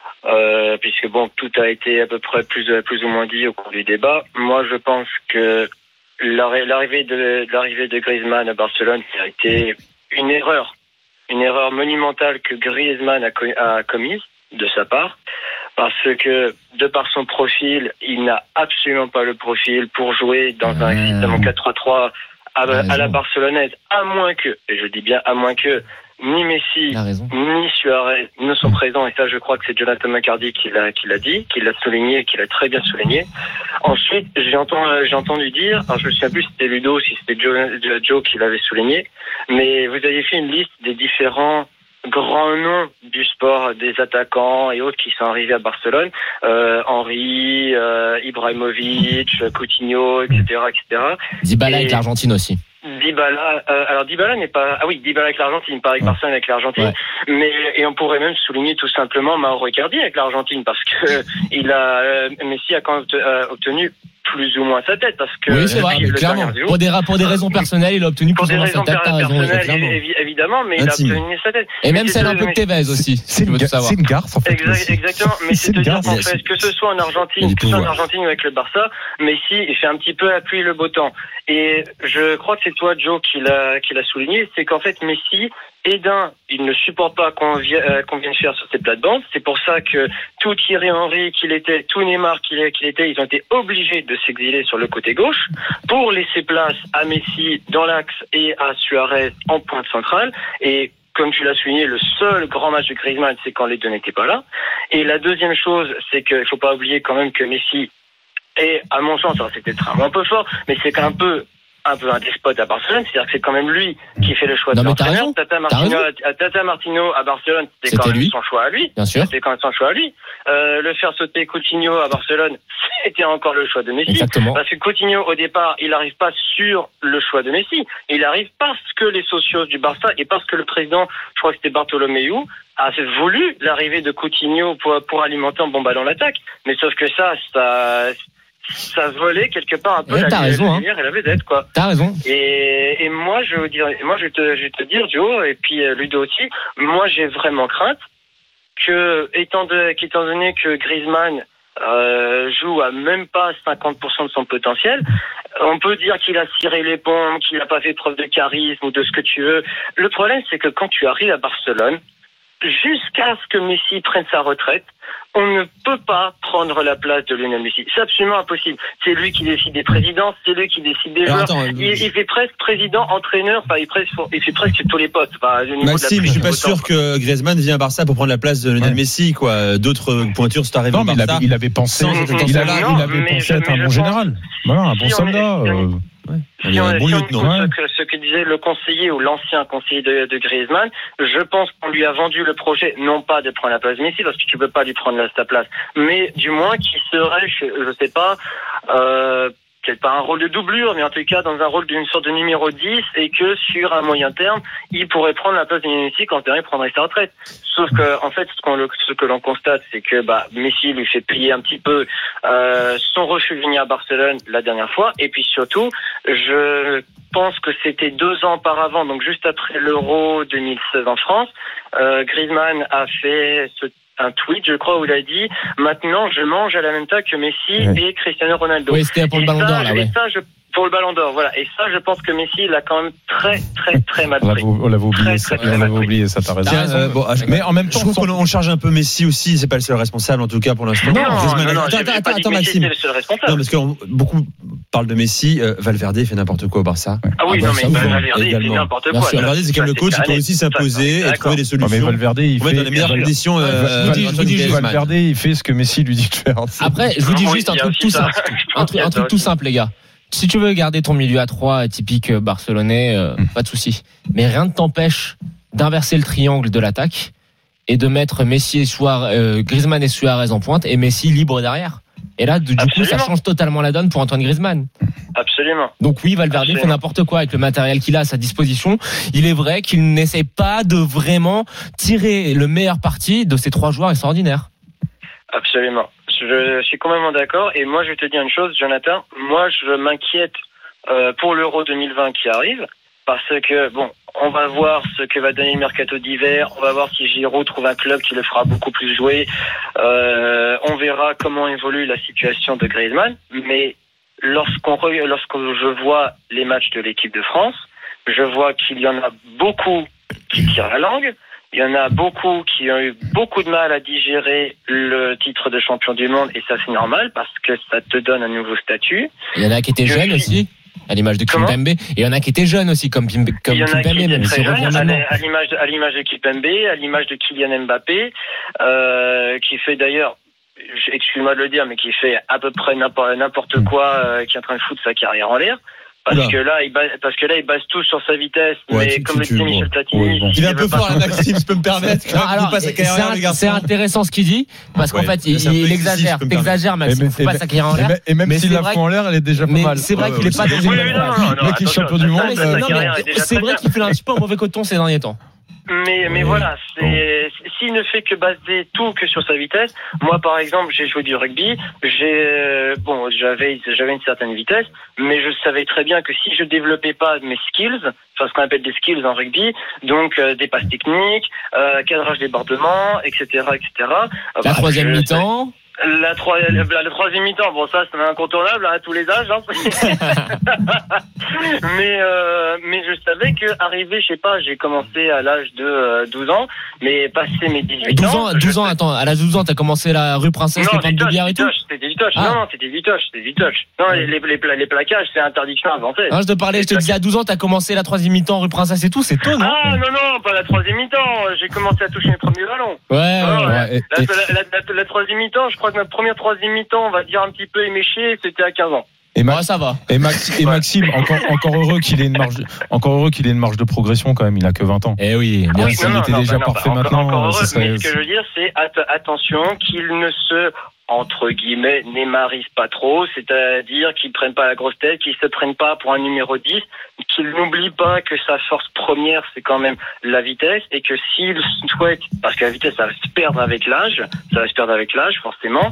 euh, puisque bon tout a été à peu près plus plus ou moins dit au cours du débat. Moi je pense que l'arri- l'arrivée de l'arrivée de Griezmann à Barcelone ça a été une erreur, une erreur monumentale que Griezmann a, co- a commise de sa part. Parce que, de par son profil, il n'a absolument pas le profil pour jouer dans un système en quatre trois trois à, à la barcelonaise, à moins que, et je dis bien à moins que, ni Messi, ni Suarez ne sont présents, et ça je crois que c'est Jonathan McCarty qui l'a, qui l'a dit, qui l'a souligné, qui l'a très bien souligné. Ensuite, j'ai entendu, j'ai entendu dire, alors je me souviens plus si c'était Ludo ou si c'était Joe, Joe qui l'avait souligné, mais vous avez fait une liste des différents grands noms du sport, des attaquants et autres qui sont arrivés à Barcelone, euh, Henry, euh, Ibrahimovic, Coutinho, et cetera, et cetera. Dybala Et avec l'Argentine aussi. Dybala, euh, alors Dybala n'est pas, ah oui, Dybala avec l'Argentine, pas avec Barcelone avec l'Argentine, Ouais. mais et on pourrait même souligner tout simplement Mauro Icardi avec l'Argentine parce que il a, euh, Messi a quand même euh, obtenu plus ou moins sa tête parce que Oui, c'est vrai, depuis le clairement. dernier jour- Pour des, ra- pour des raisons personnelles, il a obtenu pour plus des ou moins sa raisons tête. T'as raison, personnelles, clairement. évi- évidemment, mais il Intime. a obtenu sa tête. Et même Mais celle c'est- un peu de mais- Tevez aussi. C'est tu une, veux ga- savoir. c'est une garce en fait. Exact- aussi. exactement, mais C'est une c'est-à-dire garce. qu'en fait, que ce soit en Il y a Argentine, du que ce soit en pouvoir. Argentine ou avec le Barça, Messi, il fait un petit peu appuyer le beau temps. Et je crois que c'est toi, Joe, qui l'a, qui l'a souligné, c'est qu'en fait, Messi, et d'un, il ne supporte pas qu'on vienne, euh, qu'on vienne faire sur ses plates-bandes. C'est pour ça que tout Thierry Henry qu'il était, tout Neymar qu'il qu'il était, ils ont été obligés de s'exiler sur le côté gauche pour laisser place à Messi dans l'axe et à Suarez en pointe centrale. Et comme tu l'as souligné, le seul grand match de Griezmann, c'est quand les deux n'étaient pas là. Et la deuxième chose, c'est qu'il faut pas oublier quand même que Messi est, à mon sens, alors c'était très un peu fort, mais c'est quand même un peu un peu un despote à Barcelone, c'est-à-dire que c'est quand même lui qui fait le choix Non, de mais t'as l'entraîneur. raison. Tata T'as Martino, raison. à Tata Martino à Barcelone, c'était quand C'était même lui. son choix à lui. Bien sûr. C'était quand même son choix à lui. Euh, le faire sauter Coutinho à Barcelone, c'était encore le choix de Messi. Exactement. Parce que Coutinho, au départ, il n'arrive pas sur le choix de Messi. Il arrive parce que les socios du Barça et parce que le président, je crois que c'était Bartolomeu, a voulu l'arrivée de Coutinho pour, pour alimenter un bon ballon l'attaque. Mais sauf que ça, ça, ça volait quelque part un peu Ouais, la, t'as la raison, hein. lumière et la vedette, quoi. T'as raison. Et, et moi, je veux dire, moi, je vais te, je vais te dire, Joe, et puis euh, Ludo aussi, moi, j'ai vraiment crainte que, étant, de, qu'étant donné que Griezmann euh, joue à même pas cinquante pour cent de son potentiel, on peut dire qu'il a ciré les pompes, qu'il n'a pas fait preuve de charisme ou de ce que tu veux. Le problème, c'est que quand tu arrives à Barcelone, jusqu'à ce que Messi prenne sa retraite, on ne peut pas prendre la place de Lionel Messi. C'est absolument impossible. C'est lui qui décide des présidences, c'est lui qui décide des Alors, joueurs. attends, il, il fait presque président, entraîneur, enfin, il, presque, il fait presque tous les postes. Enfin, au niveau de la Maxime, prise je suis de pas temps, sûr quoi. que Griezmann vienne à Barça pour prendre la place de Lionel Ouais. Messi, quoi. D'autres pointures sont arrivées Non, au mais il Barça. avait, il avait pensé, Sans cet il avait, attention-là. il avait Non, mais pensé je- être mais un je bon pense- général. Voilà, un bon Si on est- soldat. si on est- euh, Il Si y a on, un bon si on lieutenant. écoute Ouais. ce, que, ce que disait le conseiller ou l'ancien conseiller de, de Griezmann, je pense qu'on lui a vendu le projet, non pas de prendre la place de Messi, parce que tu peux pas lui prendre la, sa place, mais du moins qu'il serait, je, je sais pas, euh, peut-être pas un rôle de doublure, mais en tout cas dans un rôle d'une sorte de numéro dix, et que sur un moyen terme, il pourrait prendre la place de Messi quand il prendrait sa retraite. Sauf que, en fait, ce, qu'on, ce que l'on constate, c'est que bah, Messi lui fait payer un petit peu euh, son refus de venir à Barcelone la dernière fois, et puis surtout, je pense que c'était deux ans auparavant, donc juste après l'Euro deux mille seize en France, euh, Griezmann a fait ce un tweet, je crois, où il a dit « Maintenant, je mange à la même table que Messi Ouais. et Cristiano Ronaldo ». Oui, c'était pour le Et Ballon ça, d'Or, là, et ouais. ça, je, Pour le Ballon d'Or, voilà. Et ça, je pense que Messi l'a quand même très, très, très mal pris. On l'avait oublié, très, ça, très, très on l'avait oublié, ça, t'as raison. Tiens, euh, bon, mais en même temps, je trouve qu'on on charge un peu Messi aussi. C'est pas le seul responsable, en tout cas pour l'instant. Non, non, non, non, attends, j'ai attends, pas dit attends, que Messi Maxime. était le seul responsable. Non, parce que on- beaucoup parlent de Messi. Euh, Valverde fait n'importe quoi au Barça. Ah oui, bah, non, mais ça, Valverde, il fait également. n'importe Bien quoi. sûr. Valverde, c'est quand même le Ça, coach, c'est il doit aussi s'imposer et trouver des Non, solutions. mais Valverde, il Pour fait mettre dans les meilleures Valverde- conditions. euh, Valverde, Antoine Griezmann. Valverde, il fait ce que Messi lui dit de faire. Après, je vous dis juste un truc tout simple. Un truc, un truc tout simple, les gars. Si tu veux garder ton milieu à trois typique barcelonais, euh, pas de souci. Mais rien ne t'empêche d'inverser le triangle de l'attaque et de mettre Messi et Suarez, euh, Griezmann et Suarez en pointe et Messi libre derrière. Et là, du, du coup, ça change totalement la donne pour Antoine Griezmann. Absolument. Donc oui, Valverde fait n'importe quoi avec le matériel qu'il a à sa disposition. Il est vrai qu'il n'essaie pas de vraiment tirer le meilleur parti de ces trois joueurs extraordinaires. Absolument. Je suis complètement d'accord. Et moi, je vais te dire une chose, Jonathan. Moi, je m'inquiète euh, pour l'Euro deux mille vingt qui arrive. Parce que, bon, on va voir ce que va donner le mercato d'hiver. On va voir si Giroud trouve un club qui le fera beaucoup plus jouer. Euh, on verra comment évolue la situation de Griezmann. Mais lorsqu'on re- lorsque je vois les matchs de l'équipe de France, je vois qu'il y en a beaucoup qui tirent la langue. Il y en a beaucoup qui ont eu beaucoup de mal à digérer le titre de champion du monde, et ça c'est normal parce que ça te donne un nouveau statut. Il y en a qui étaient Je jeunes suis- aussi, à l'image de Comment Kimpembe. Et il y en a qui étaient jeunes aussi, comme, Pim- comme Il y en a qui Kimpembe, étaient même très s'il revient jeunes, à, maintenant. à l'image de, à l'image de Kimpembe, à l'image de Kylian Mbappé, euh, qui fait d'ailleurs, excuse-moi de le dire, mais qui fait à peu près n'importe, n'importe quoi, euh, qui est en train de foutre sa carrière en l'air. Parce Oula. que là, il base, parce que là, il base tout sur sa vitesse. Ouais, mais tu- comme tu- le disait tu- Michel bon. Platini, Ouais, bon. Il est un peu fort, là, Maxime, je peux me permettre. Non, alors, pas sa c'est, carrière, le un- garçon. c'est intéressant ce qu'il dit, parce qu'en Ouais, fait, il, c'est un peu il excessif, exagère. je peux me permettre. T'exagères, Maxime. Mais- Faut pas mais- sa carrière en et l'air. même- Et même Mais s'il c'est la vrai fout en l'air, elle est déjà pas Mais mal. c'est vrai Ouais, qu'il est ouais, pas c'est- dans une Oui, bonne oui, non, phase. non, non, Le mec qui est attention, champion du sa- monde, sa- euh, sa Non, carrière mais est déjà c'est très vrai bien. qu'il fait un petit peu un mauvais coton ces derniers temps. Mais, mais voilà, c'est, s'il ne fait que baser tout que sur sa vitesse, moi par exemple, j'ai joué du rugby, j'ai, euh, bon, j'avais, j'avais une certaine vitesse, mais je savais très bien que si je développais pas mes skills, enfin ce qu'on appelle des skills en rugby, donc euh, des passes techniques, euh, cadrage débordement, et cetera, et cetera. La Bah, troisième je- mi-temps. La, troi- la, la troisième mi-temps, bon ça c'est incontournable hein, à tous les âges. Hein. mais euh, mais je savais que arrivé, je sais pas, j'ai commencé à l'âge de euh, douze ans, mais passé mes dix-huit douze ans. ans, douze ans, attends, à l'âge de douze ans, t'as commencé la rue Princesse, les Non, pentes de vitoche, bière et tout. vitoche, c'était vitoche. Ah. Non, non, c'était vitoche, c'était vitoche. Non, les, les, les, pla- les plaquages, c'est interdiction avancée. Non, je te parlais, je te disais à douze ans, t'as commencé la troisième mi-temps rue Princesse et tout, c'est tôt, non? Ah non, non, pas la troisième mi-temps. J'ai commencé à toucher mes premiers ballons. Ouais, Ah, ouais, ouais. ouais. La, la, la, la- la troisième mi-temps, je crois que ma première troisième mi-temps, on va dire un petit peu éméchée, c'était à quinze ans. Et Max, Ouais, ça va. Et, Max, et Maxime, encore, encore heureux qu'il ait une marge, encore heureux qu'il ait une marge de progression quand même. Il a que vingt ans. Eh oui, Ah bien oui, sûr. il non, était non, déjà bah non, parfait bah, encore- maintenant. encore heureux, ce serait- mais ce que je veux dire, c'est att- attention qu'il ne se, entre guillemets, némarise pas trop, c'est-à-dire qu'il prenne pas la grosse tête, qu'il se prenne pas pour un numéro dix, qu'il n'oublie pas que sa force première, c'est quand même la vitesse, et que s'il souhaite, parce que la vitesse, ça va se perdre avec l'âge, ça va se perdre avec l'âge, forcément,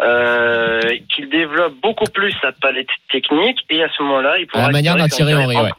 euh, qu'il développe beaucoup plus sa palette technique, et à ce moment-là, il pourra... À la manière d'un Thierry Henry, ouais.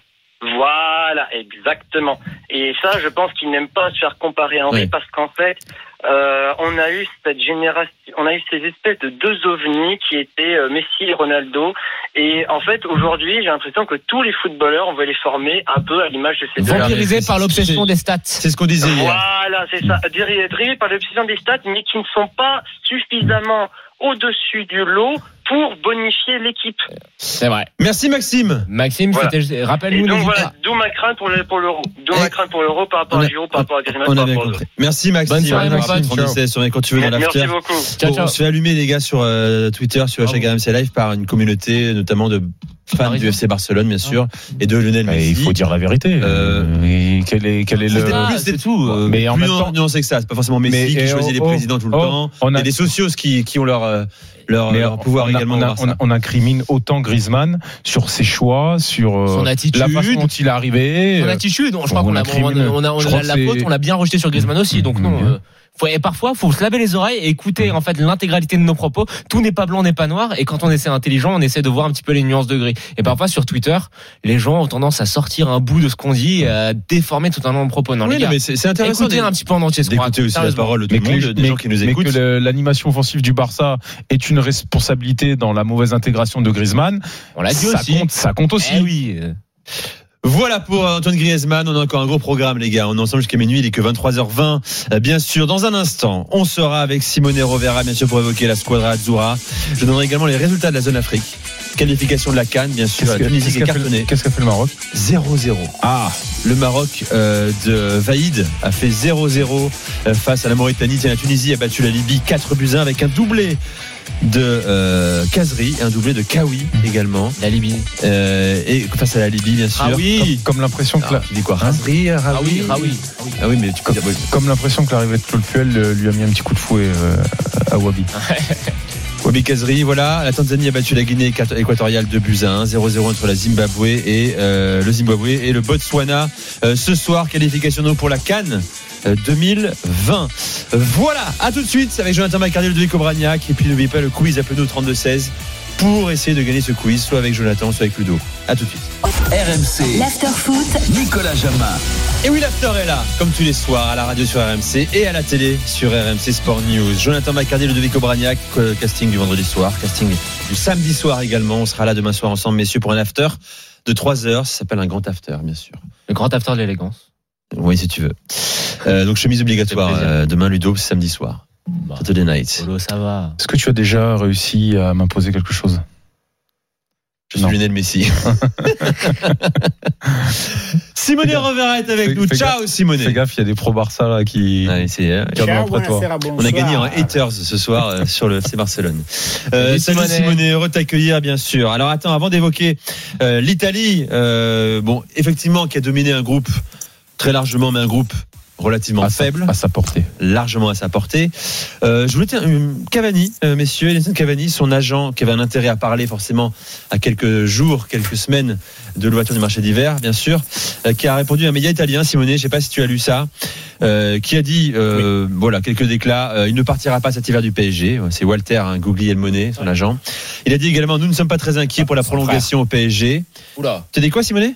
Voilà, exactement. Et ça, je pense qu'il n'aime pas se faire comparer à Henry Oui. parce qu'en fait, euh, on a eu cette génération, on a eu ces espèces de deux ovnis qui étaient euh, Messi et Ronaldo. Et en fait, aujourd'hui, j'ai l'impression que tous les footballeurs, on veut les former un peu à l'image de ces deux-là. Vampirisé par l'obsession des stats. C'est ce qu'on disait hier. Voilà, c'est ça. Dri- Drivés par l'obsession des stats, mais qui ne sont pas suffisamment au-dessus du lot pour bonifier l'équipe. C'est vrai. Merci Maxime. Maxime, Voilà. c'était, Et rappelle-nous donc les voilà, d'où ma crainte pour le- pour l'euro. D'où Eh. ma crainte pour l'euro par rapport On a- à Giroud, par rapport à Griezmann, On par a bien rapport aux compris. Merci Maxime. Bonne soirée, mon Maxime, pote. on essaie sur quand tu veux dans Merci l'after. beaucoup. Ciao, Bon, ciao. on se fait allumer les gars sur euh, Twitter, sur hashtag R M C Live par une communauté notamment de fans du F C Barcelone bien sûr et de Lionel Mais Messi. il faut dire la vérité. Euh, Et quel est, quel est le. C'était plus, c'est tout. euh, Mais en plus même temps- nuancé que ça. C'est pas forcément Messi Mais, qui et choisit oh, les oh, présidents tout le oh, temps. on a- Il y a des socios qui, qui ont leur, euh, leur, Mais leur pouvoir on a- également. on, au a- Barça. on, a- on incrimine autant Griezmann sur ses choix, sur euh, Son attitude. la façon dont il est arrivé. Son euh, attitude, je crois on qu'on a, incrimine- on a, on a, on je a crois la que faute, c'est- on a bien rejeté sur Griezmann aussi, donc non. Mmh. euh, Faut, et parfois, faut se laver les oreilles et écouter en fait l'intégralité de nos propos. Tout n'est pas blanc, n'est pas noir. Et quand on essaie intelligent, on essaie de voir un petit peu les nuances de gris. Et parfois sur Twitter, les gens ont tendance à sortir un bout de ce qu'on dit, et à déformer totalement le propos. Non, oui, les gars, mais c'est, c'est intéressant écoutez un petit peu en entier. D'écouter aussi la parole de tout le monde, les, des mais, gens qui nous mais écoutent. Mais que le, l'animation offensive du Barça est une responsabilité dans la mauvaise intégration de Griezmann. On l'a dit ça aussi. Compte, ça compte aussi. Eh oui. Voilà pour Antoine Griezmann, on a encore un gros programme les gars, on est ensemble jusqu'à minuit, il est que vingt-trois heures vingt, bien sûr. Dans un instant, on sera avec Simone Rovera bien sûr pour évoquer la Squadra Azzurra. Je donnerai également les résultats de la zone Afrique, qualification de la CAN bien sûr. Qu'est-ce, la Tunisie qu'est-ce, qui est cartonnée. Qu'est-ce qu'a fait le Maroc? zéro zéro. Ah, le Maroc euh, de Vaïd a fait zéro zéro face à la Mauritanie. Tiens, la Tunisie a battu la Libye quatre buts à un avec un doublé de euh, Kazri et un doublé de Kawi également. La Libye. Euh, et face à la Libye, bien sûr. Ah oui. Comme, comme l'impression que la... tu dis quoi, Razri, Ah oui, ah oui. Ah oui, mais tu comme, comme l'impression que l'arrivée de Claude Puel lui a mis un petit coup de fouet euh, à Wabi. Wabi Kazri, voilà. La Tanzanie a battu la Guinée équatoriale deux buts à un, zéro zéro entre la Zimbabwe et euh, le Zimbabwe et le Botswana. Euh, ce soir, qualification donc pour la CAN deux mille vingt. Voilà, à tout de suite avec Jonathan Macardy, Ludovic Obraniak. Et puis n'oubliez pas le quiz, appelez-nous au trente-deux seize pour essayer de gagner ce quiz, soit avec Jonathan, soit avec Ludo. À tout de suite. R M C. L'after-foot. Nicolas Jamin. Et oui, l'after est là, comme tous les soirs, à la radio sur R M C et à la télé sur R M C Sport News. Jonathan Macardy, Ludovic Obraniak, casting du vendredi soir, casting du samedi soir également. On sera là demain soir ensemble, messieurs, pour un after de trois heures. Ça s'appelle un grand after, bien sûr. Le grand after de l'élégance. Oui, si tu veux. Euh, donc chemise obligatoire euh, demain, Ludo, c'est samedi soir. Bah, Saturday night. Polo, ça va. Est-ce que tu as déjà réussi à m'imposer quelque chose? Je suis Lionel Messi. Simone Rovera est avec fais, nous. Fais Ciao, gaffe, Simone. Fais gaffe, il y a des pro Barça là qui. Allez, c'est, euh, Ciao, après toi. On a gagné en haters ce soir euh, sur le F C Barcelone. Euh, salut Simone, heureux de t'accueillir bien sûr. Alors attends, avant d'évoquer euh, l'Italie, euh, bon, effectivement, qui a dominé un groupe très largement, mais un groupe relativement à faible, sa, à sa portée, largement à sa portée. Euh, je voulais dire, Cavani, euh, messieurs, Edinson Cavani, son agent, qui avait un intérêt à parler forcément à quelques jours, quelques semaines de l'ouverture du marché d'hiver, bien sûr, euh, qui a répondu à un média italien, Simone, je ne sais pas si tu as lu ça, euh, qui a dit, euh, oui. voilà, quelques déclats, euh, il ne partira pas cet hiver du P S G. C'est Walter hein, Guglielmone, son agent. Il a dit également, nous ne sommes pas très inquiets pour la prolongation au P S G. Oula. Tu as dit quoi, Simone?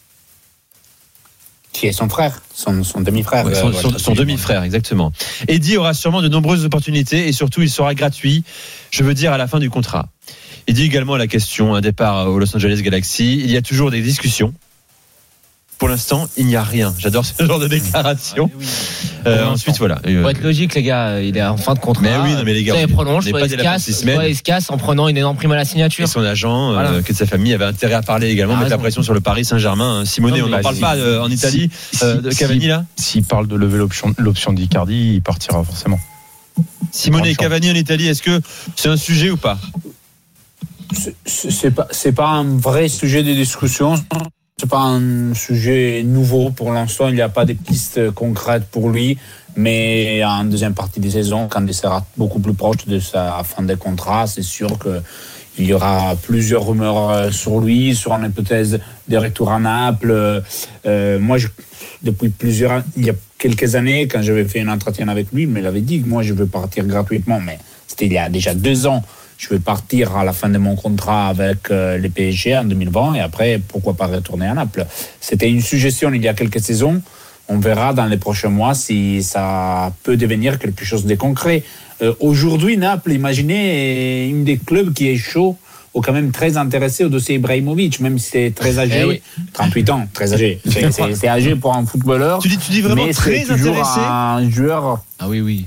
Qui est son frère, son, son demi-frère. Ouais, son, son, son demi-frère, exactement. Eddie aura sûrement de nombreuses opportunités et surtout il sera gratuit, je veux dire, à la fin du contrat. Il dit également à la question, un départ au Los Angeles Galaxy, il y a toujours des discussions. Pour l'instant, il n'y a rien. J'adore ce genre de déclaration. Ah, oui. euh, ensuite, voilà. Faut être logique, les gars. Il est en fin de contrat. Mais oui, non, mais les gars, soit il prolonge, soit il il se casse, soit il se casse en prenant une énorme prime à la signature. Et son agent, voilà. euh, que de sa famille avait intérêt à parler également, ah, mettre la pression sur le Paris Saint-Germain. Simone, non, on n'en parle si, pas euh, en Italie. Si, euh, de Cavani si, là. S'il parle de lever l'option, l'option d'Icardi, il partira forcément. Simone et Cavani en Italie, est-ce que c'est un sujet ou pas? c'est, c'est pas, c'est pas un vrai sujet de discussion. C'est pas un sujet nouveau pour l'instant. Il n'y a pas de pistes concrètes pour lui. Mais en deuxième partie de saison, quand il sera beaucoup plus proche de sa fin de contrat, c'est sûr qu'il y aura plusieurs rumeurs sur lui, sur une hypothèse de retour à Naples. Euh, moi, je, depuis plusieurs, il y a quelques années, quand j'avais fait un entretien avec lui, il me l'avait dit que moi, je veux partir gratuitement. Mais c'était il y a déjà deux ans. Je vais partir à la fin de mon contrat avec euh, les P S G en deux mille vingt et après, pourquoi pas retourner à Naples. C'était une suggestion il y a quelques saisons. On verra dans les prochains mois si ça peut devenir quelque chose de concret. Euh, aujourd'hui, Naples, imaginez, une des clubs qui est chaud ou quand même très intéressé au dossier Ibrahimovic, même si c'est très âgé, eh oui. trente-huit ans, très âgé. C'est, c'est, c'est âgé pour un footballeur. Tu dis, tu dis vraiment mais très c'est toujours intéressé un joueur. Ah oui, oui.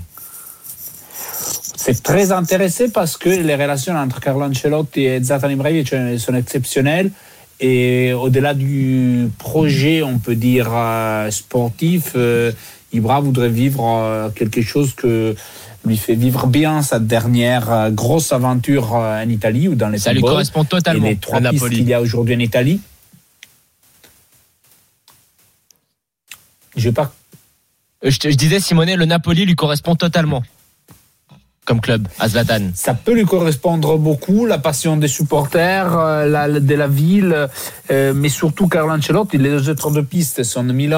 C'est très intéressé parce que les relations entre Carlo Ancelotti et Zlatan Ibrahimovic sont exceptionnelles. Et au-delà du projet, on peut dire, euh, sportif, euh, Ibra voudrait vivre euh, quelque chose que lui fait vivre bien sa dernière euh, grosse aventure euh, en Italie ou dans les Ça footballs. Lui correspond totalement. Et les trois pistes qu'il y a aujourd'hui en Italie. Je pas. Je, te, je disais, Simone, le Napoli lui correspond totalement. Comme club, à Zlatan. Ça peut lui correspondre beaucoup, la passion des supporters, euh, la, de la ville, euh, mais surtout Carlo Ancelotti. Les deux autres de piste sont Milan,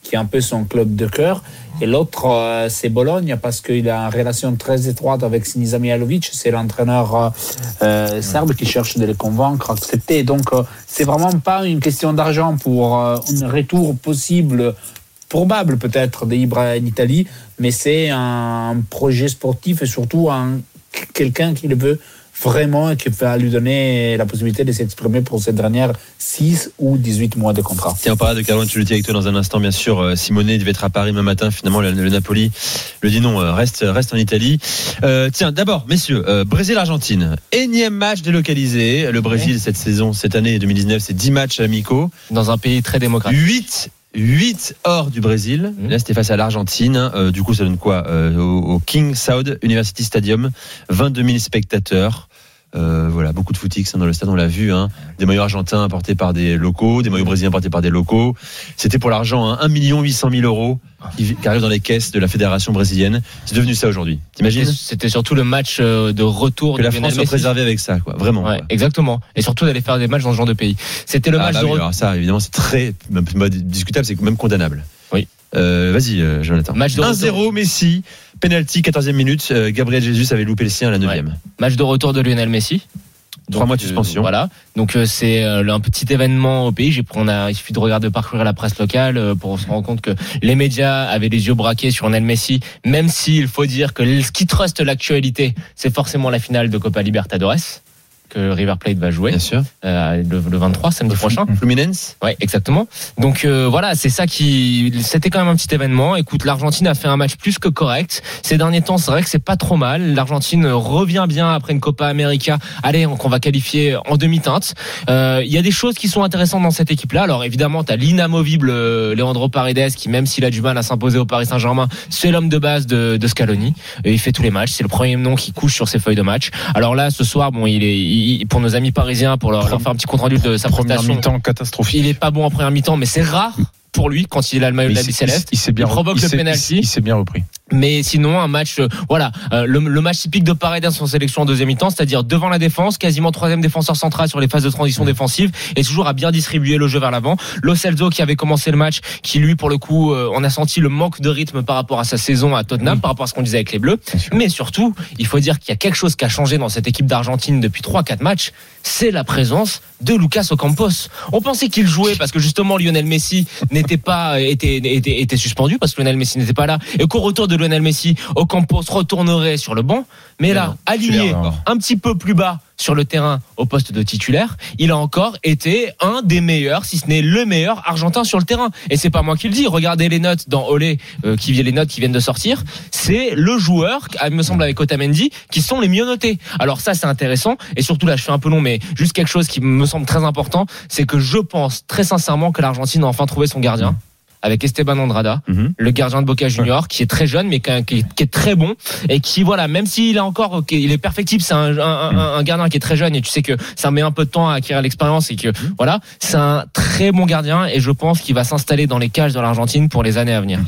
qui est un peu son club de cœur. Et l'autre, euh, c'est Bologne, parce qu'il a une relation très étroite avec Sinisa Mihajlovic. C'est l'entraîneur euh, serbe qui cherche de les convaincre, accepter. Donc, euh, c'est vraiment pas une question d'argent pour euh, un retour possible, probable peut-être, d'Ibra en Italie, mais c'est un projet sportif et surtout un, quelqu'un qui le veut vraiment et qui va lui donner la possibilité de s'exprimer pour ces dernières six ou dix-huit mois de contrat. Tiens, on parlera de Carlo Ancelotti avec toi dans un instant, bien sûr. Simone devait être à Paris demain matin. Finalement, le, le Napoli le dit non, reste, reste en Italie. Euh, tiens, d'abord, messieurs, euh, Brésil-Argentine. Énième match délocalisé. Le Brésil, cette saison, cette année deux mille dix-neuf, c'est dix matchs amicaux. Dans un pays très démocratique. huit huit hors du Brésil. Là, c'était face à l'Argentine. Euh, du coup, ça donne quoi euh, au, au King Saud University Stadium. vingt-deux mille spectateurs. Euh, voilà, beaucoup de footix dans le stade, on l'a vu, hein. Des maillots argentins apportés par des locaux, des maillots brésiliens apportés par des locaux. C'était pour l'argent, hein, un million huit cent mille euros qui, qui arrive dans les caisses de la fédération brésilienne. C'est devenu ça aujourd'hui. T'imagines ? C'était surtout le match de retour que de la France soit préservée avec ça, quoi. Vraiment. Ouais, quoi. Exactement. Et surtout d'aller faire des matchs dans ce genre de pays. C'était le ah, match bah de oui, retour. alors ça, évidemment, c'est très même pas discutable, c'est même condamnable. Oui. Euh, vas-y, euh, Jonathan. Match de un zéro Messi, penalty, quatorzième minute. Euh, Gabriel Jesus avait loupé le sien à la neuvième. Ouais. Match de retour de Lionel Messi. Trois mois de suspension. Euh, voilà. Donc euh, c'est euh, un petit événement au pays. J'ai, on a, il suffit de regarder, de parcourir la presse locale euh, pour se rendre compte que les médias avaient les yeux braqués sur Lionel Messi. Même s'il faut dire que ce qui truste l'actualité, c'est forcément la finale de Copa Libertadores que River Plate va jouer. Bien sûr. Euh, le, le vingt-trois, samedi prochain. Fluminense. Ouais, exactement. Donc euh, voilà, c'est ça qui, c'était quand même un petit événement. Écoute, l'Argentine a fait un match plus que correct. Ces derniers temps, c'est vrai que c'est pas trop mal. L'Argentine revient bien après une Copa América. Allez, qu'on va qualifier en demi-teinte. Il euh, y a des choses qui sont intéressantes dans cette équipe-là. Alors évidemment, t'as l'inamovible Leandro Paredes qui, même s'il a du mal à s'imposer au Paris Saint-Germain, c'est l'homme de base de, de Scaloni. Et il fait tous les matchs. C'est le premier nom qui couche sur ses feuilles de match. Alors là, ce soir, bon, il est il, pour nos amis parisiens, pour leur, leur faire un petit compte rendu de sa première prestation. mi-temps catastrophique. Il est pas bon en première mi-temps, mais c'est rare pour lui quand il a le maillot de la Bicéleste. Il, il, il, il provoque il le s'est, penalty. Il s'est bien repris. Mais sinon, un match, euh, voilà, euh, le, le match typique de Paredes en sélection en deuxième mi-temps, c'est-à-dire devant la défense, quasiment troisième défenseur central sur les phases de transition défensive, et toujours à bien distribuer le jeu vers l'avant. Lo Celso qui avait commencé le match, qui lui, pour le coup, euh, on a senti le manque de rythme par rapport à sa saison à Tottenham, mmh. par rapport à ce qu'on disait avec les Bleus. Mais surtout, il faut dire qu'il y a quelque chose qui a changé dans cette équipe d'Argentine depuis trois quatre matchs, c'est la présence de Lucas Ocampos. On pensait qu'il jouait parce que justement Lionel Messi n'était pas était était, était suspendu parce que Lionel Messi n'était pas là, et qu'au retour de Lionel Messi, Ocampos retournerait sur le banc, mais, mais là non, aligné un petit peu plus bas sur le terrain au poste de titulaire, il a encore été un des meilleurs, si ce n'est le meilleur argentin sur le terrain. Et c'est pas moi qui le dis. Regardez les notes dans Olé, euh, qui les notes qui viennent de sortir. C'est le joueur, il me semble avec Otamendi, qui sont les mieux notés. Alors ça, c'est intéressant. Et surtout là, je fais un peu long, mais juste quelque chose qui me semble très important, c'est que je pense très sincèrement que l'Argentine a enfin trouvé son gardien. Avec Esteban Andrada, mm-hmm. le gardien de Boca Juniors, qui est très jeune, mais qui est, qui est très bon, et qui, voilà, même s'il est encore, il est perfectible, c'est un, un, un, un gardien qui est très jeune, et tu sais que ça met un peu de temps à acquérir l'expérience, et que, mm-hmm. voilà, c'est un très bon gardien, et je pense qu'il va s'installer dans les cages de l'Argentine pour les années à venir.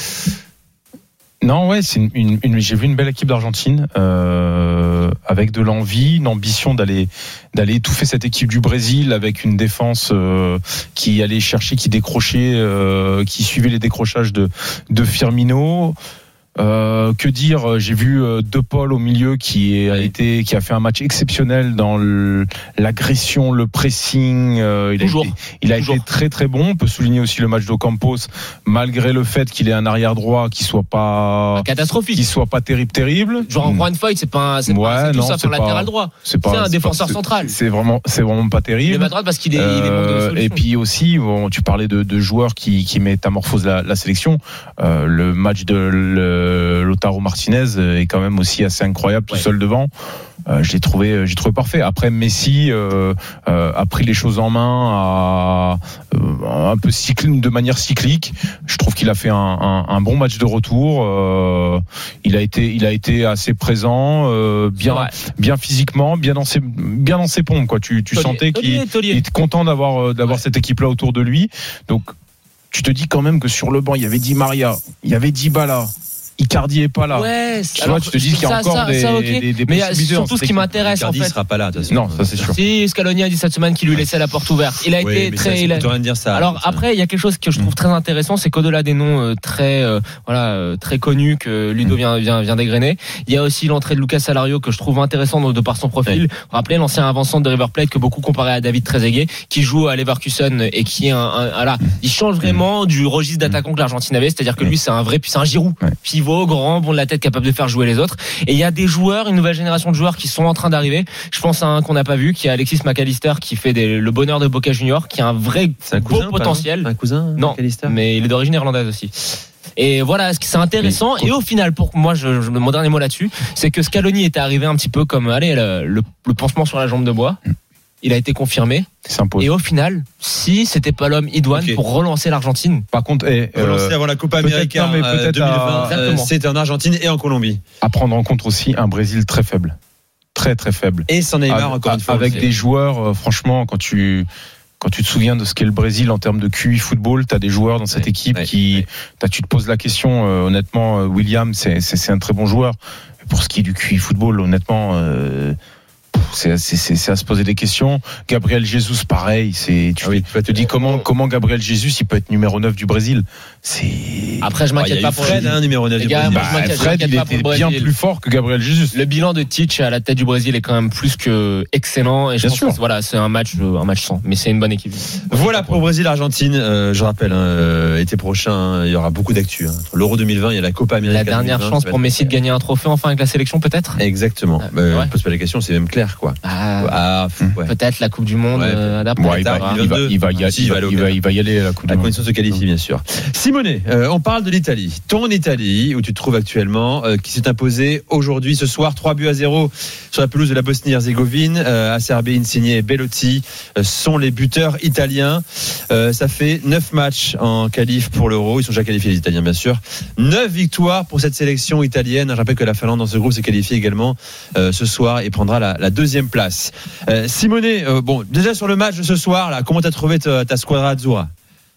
Non, ouais, c'est une, une, une, j'ai vu une belle équipe d'Argentine euh, avec de l'envie, une ambition d'aller d'aller étouffer cette équipe du Brésil avec une défense euh, qui allait chercher, qui décrochait, euh, qui suivait les décrochages de de Firmino. Euh, que dire, j'ai vu euh, De Paul au milieu qui a été, qui a fait un match exceptionnel dans le, l'agression, le pressing. Euh, il Toujours. a, été, il a été très très bon. On peut souligner aussi le match d'Ocampos, malgré le fait qu'il ait un arrière droit qui soit pas catastrophique, qui soit pas terrible terrible. Genre en Juan Foyt, c'est pas, c'est ouais, pas, c'est non, tout ça c'est sur le latéral droit. C'est, pas, c'est un c'est défenseur pas, c'est, central. C'est vraiment, c'est vraiment pas terrible. Il est pas droit parce qu'il est, euh, il est manque de solution. Et puis aussi, bon, tu parlais de, de joueurs qui, qui métamorphosent la, la sélection. Euh, le match de le, Lautaro Martinez est quand même aussi assez incroyable tout ouais. seul devant. Euh, j'ai trouvé, j'ai trouvé parfait. Après Messi euh, euh, a pris les choses en main, à, euh, un peu cycle, de manière cyclique. Je trouve qu'il a fait un, un, un bon match de retour. Euh, il a été, il a été assez présent, euh, bien, bien physiquement, bien dans ses, bien dans ses pompes. Quoi. Tu, tu Tolier, sentais Tolier, qu'il Tolier. il était content d'avoir, d'avoir ouais. cette équipe-là autour de lui. Donc tu te dis quand même que sur le banc il y avait Di Maria, il y avait Dybala. Icardi est pas là. Ouais, tu vois, tu te dis qu'il y a ça, encore ça, des, ça, okay. des, des mais possibilités. surtout ce qui m'intéresse Icardi en fait. Il sera pas là. De toute façon. Non, ça c'est sûr. Si Scaloni a dit cette semaine qu'il lui laissait la porte ouverte, il a oui, été mais très. Ça, il a... rien dire ça. Alors ça. après, il y a quelque chose que je trouve très intéressant, c'est qu'au-delà des noms euh, très, euh, voilà, euh, très connus que Ludo vient vient vient dégrainer, il y a aussi l'entrée de Lucas Alario que je trouve intéressant de, de par son profil. Oui. Vous rappelez l'ancien avant-centre de River Plate que beaucoup comparaient à David Trezeguet, qui joue à Leverkusen et qui est un, un voilà, il change vraiment du registre d'attaquant que l'Argentine avait, c'est-à-dire que lui c'est un vrai, c'est un Giroud, pivot, grand, bon de la tête, capable de faire jouer les autres. Et il y a des joueurs, une nouvelle génération de joueurs qui sont en train d'arriver. Je pense à un qu'on n'a pas vu, qui est Alexis McAllister, qui fait des, le bonheur de Boca Junior, qui a un vrai un beau cousin, potentiel. Un cousin, non, mais il est d'origine irlandaise aussi. Et voilà, c'est intéressant. Et au final, pour moi, je, je, mon dernier mot là-dessus, c'est que Scaloni était arrivé un petit peu comme, allez, le, le, le pansement sur la jambe de bois. Il a été confirmé. Et au final, si c'était pas l'homme idoine okay. pour relancer l'Argentine. Par contre, eh, relancer euh, avant la Copa América euh, deux mille vingt, euh, c'est en Argentine et en Colombie. À prendre en compte aussi un Brésil très faible, très très faible. Et sans Neymar avec, encore une fois. Avec des joueurs, euh, franchement, quand tu quand tu te souviens de ce qu'est le Brésil en termes de Q I football, tu as des joueurs dans cette ouais, équipe ouais, qui, ouais. tu te poses la question. Euh, honnêtement, euh, William, c'est, c'est c'est un très bon joueur. Pour ce qui est du Q I football, honnêtement. Euh, C'est, c'est, c'est, c'est à se poser des questions. Gabriel Jesus, pareil. C'est, tu ah oui, te dis comment, comment Gabriel Jesus il peut être numéro neuf du Brésil. C'est... Après, je m'inquiète bah, pas pour Fred, hein, numéro neuf du gars, Brésil. moi, je m'inquiète, Fred, je il pas était pour bien plus fort que Gabriel Jesus. Le bilan de Tite à la tête du Brésil est quand même plus que excellent. Et je bien pense sûr. que voilà, c'est un match, un match sans. Mais c'est une bonne équipe. Voilà pour Brésil-Argentine. Euh, je rappelle, hein, euh, été prochain, hein, il y aura beaucoup d'actu. Hein. L'Euro deux mille vingt, il y a la Copa América. La dernière deux mille vingt, chance pour Messi de gagner un trophée enfin avec la sélection, peut-être. Exactement. Ah, euh, ouais. On pose pas la question, c'est même clair, quoi. Ah, ah ouais. Peut-être la Coupe du Monde ouais. euh, ouais, il, va, il, va, il, va, il, va, il, va, il, va, il va y aller à la Coupe du Monde. À condition de se qualifier, bien sûr. Simonet, euh, on parle de l'Italie. Ton Italie, où tu te trouves actuellement, euh, qui s'est imposée aujourd'hui, ce soir, trois buts à zéro sur la pelouse de la Bosnie-Herzégovine. Euh, Acerbi, Insigne et Belotti euh, sont les buteurs italiens. Euh, ça fait neuf matchs en qualif pour l'Euro. Ils sont déjà qualifiés, les Italiens, bien sûr. neuf victoires pour cette sélection italienne. Je rappelle que la Finlande, dans ce groupe, s'est qualifiée également euh, ce soir et prendra la, la deuxième place. Euh, Simonet, euh, bon, déjà sur le match de ce soir, là, comment tu as trouvé ta, ta squadra azzurra?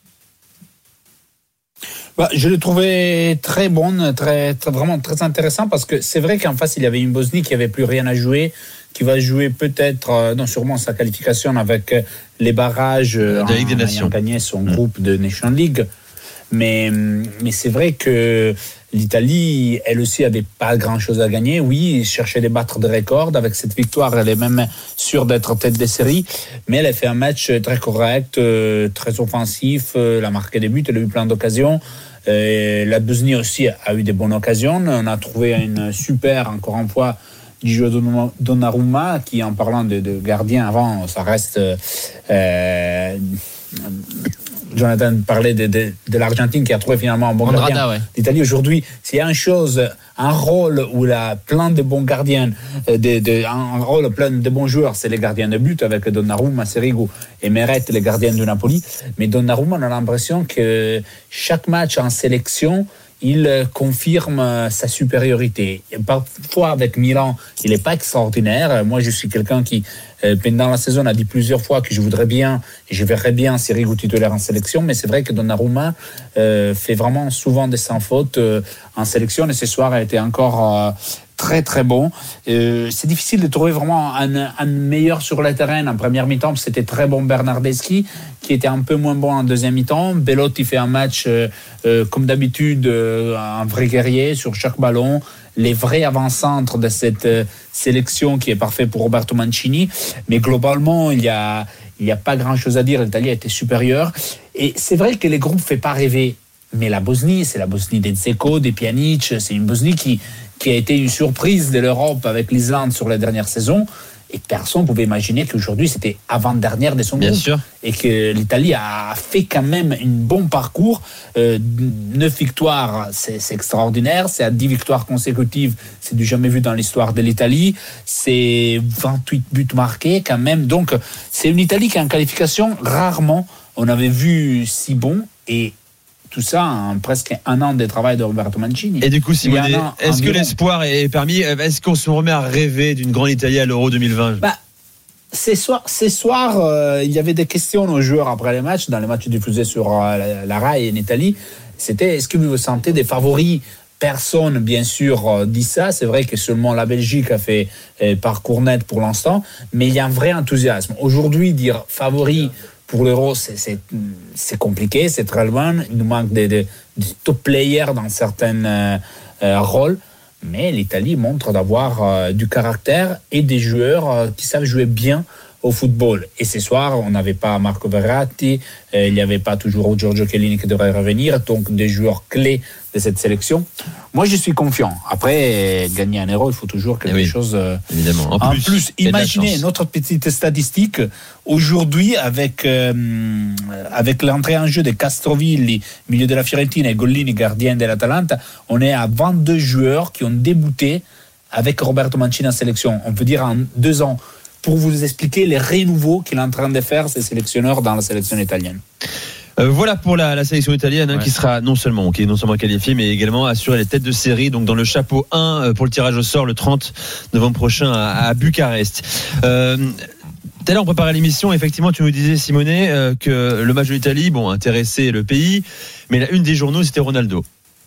Bah, je l'ai trouvé très bonne, très, très, vraiment très intéressant parce que c'est vrai qu'en face, il y avait une Bosnie qui n'avait plus rien à jouer, qui va jouer peut-être, euh, non, sûrement sa qualification avec les barrages euh, de Ligue des Nations. ayant gagné son mmh. groupe de Nation League. Mais, mais c'est vrai que l'Italie, elle aussi, avait pas grand-chose à gagner. Oui, il cherchait des battre des records. Avec cette victoire, elle est même sûre d'être tête des séries. Mais elle a fait un match très correct, très offensif. Elle a marqué des buts, elle a eu plein d'occasions. Et la Bosnie aussi a eu des bonnes occasions. On a trouvé une super, encore une fois, du jeu de Donnarumma, qui, en parlant de, de gardien avant, ça reste... Euh, Jonathan parlait de, de, de l'Argentine qui a trouvé finalement un bon Andrada, gardien. Ouais. L'Italie aujourd'hui, s'il y a une chose, un rôle où il a plein de bons gardiens, de, de, un rôle plein de bons joueurs, c'est les gardiens de but avec Donnarumma, Sirigu et Meret, les gardiens du Napoli. Mais Donnarumma, on a l'impression que chaque match en sélection, il confirme sa supériorité. Et parfois, avec Milan, il n'est pas extraordinaire. Moi, je suis quelqu'un qui, pendant la saison, a dit plusieurs fois que je voudrais bien, et je verrais bien Sirigu titulaire en sélection, mais c'est vrai que Donnarumma euh, fait vraiment souvent des sans faute euh, en sélection, et ce soir a été encore... Euh, très très bon. Euh, c'est difficile de trouver vraiment un, un meilleur sur le terrain. En première mi-temps, c'était très bon Bernardeschi, qui était un peu moins bon en deuxième mi-temps. Belotti fait un match euh, euh, comme d'habitude, euh, un vrai guerrier sur chaque ballon. Les vrais avant-centres de cette euh, sélection qui est parfait pour Roberto Mancini. Mais globalement, il y a il y a pas grand-chose à dire. L'Italie a été supérieure. Et c'est vrai que les groupes ne font pas rêver. Mais la Bosnie, c'est la Bosnie des Dzeko, des Pjanic. C'est une Bosnie qui qui a été une surprise de l'Europe avec l'Islande sur la dernière saison. Et personne ne pouvait imaginer qu'aujourd'hui, c'était avant-dernière de son Bien groupe. sûr. Et que l'Italie a fait quand même un bon parcours. Euh, neuf victoires, c'est, c'est extraordinaire. C'est à dix victoires consécutives. C'est du jamais vu dans l'histoire de l'Italie. C'est vingt-huit buts marqués quand même. Donc, c'est une Italie qui, en qualification, rarement, on avait vu si bon. Et tout ça en presque un an de travail de Roberto Mancini. Et du coup, Simonet, an, est-ce que environ. l'espoir est permis? Est-ce qu'on se remet à rêver d'une grande Italie à l'Euro deux mille vingt? Bah, ces soirs, ces soirs euh, il y avait des questions aux joueurs après les matchs, dans les matchs diffusés sur euh, la, la R A I en Italie. C'était, est-ce que vous vous sentez des favoris personne, bien sûr, dit ça. C'est vrai que seulement la Belgique a fait euh, parcours net pour l'instant, mais il y a un vrai enthousiasme. Aujourd'hui, dire favori pour l'Euro, c'est, c'est, c'est compliqué, c'est très loin. Il nous manque des, des, des top players dans certains euh, euh, rôles, mais l'Italie montre d'avoir euh, du caractère et des joueurs euh, qui savent jouer bien au football. Et ce soir, on n'avait pas Marco Verratti, euh, il n'y avait pas toujours Giorgio Chiellini qui devrait revenir, donc des joueurs clés de cette sélection. Moi, je suis confiant. Après, gagner un Euro, il faut toujours quelque oui, chose. Euh, évidemment. En, en plus, plus imaginez notre petite statistique. Aujourd'hui, avec, euh, avec l'entrée en jeu de Castrovilli, milieu de la Fiorentina, et Gollini, gardien de l'Atalanta, on est à vingt-deux joueurs qui ont débuté avec Roberto Mancini en sélection. On peut dire en deux ans. Pour vous expliquer les renouveaux qu'il est en train de faire, ces sélectionneurs dans la sélection italienne. Euh, voilà pour la, la sélection italienne hein, ouais. qui sera non seulement, qui est non seulement qualifiée, mais également assurer les têtes de série. Donc dans le chapeau un euh, pour le tirage au sort le trente novembre prochain à, à Bucarest. Euh, Tout à l'heure, on préparait l'émission. Effectivement, tu nous disais, Simonet, euh, que le match de l'Italie, bon, intéressait le pays, mais la une des journaux, c'était Ronaldo.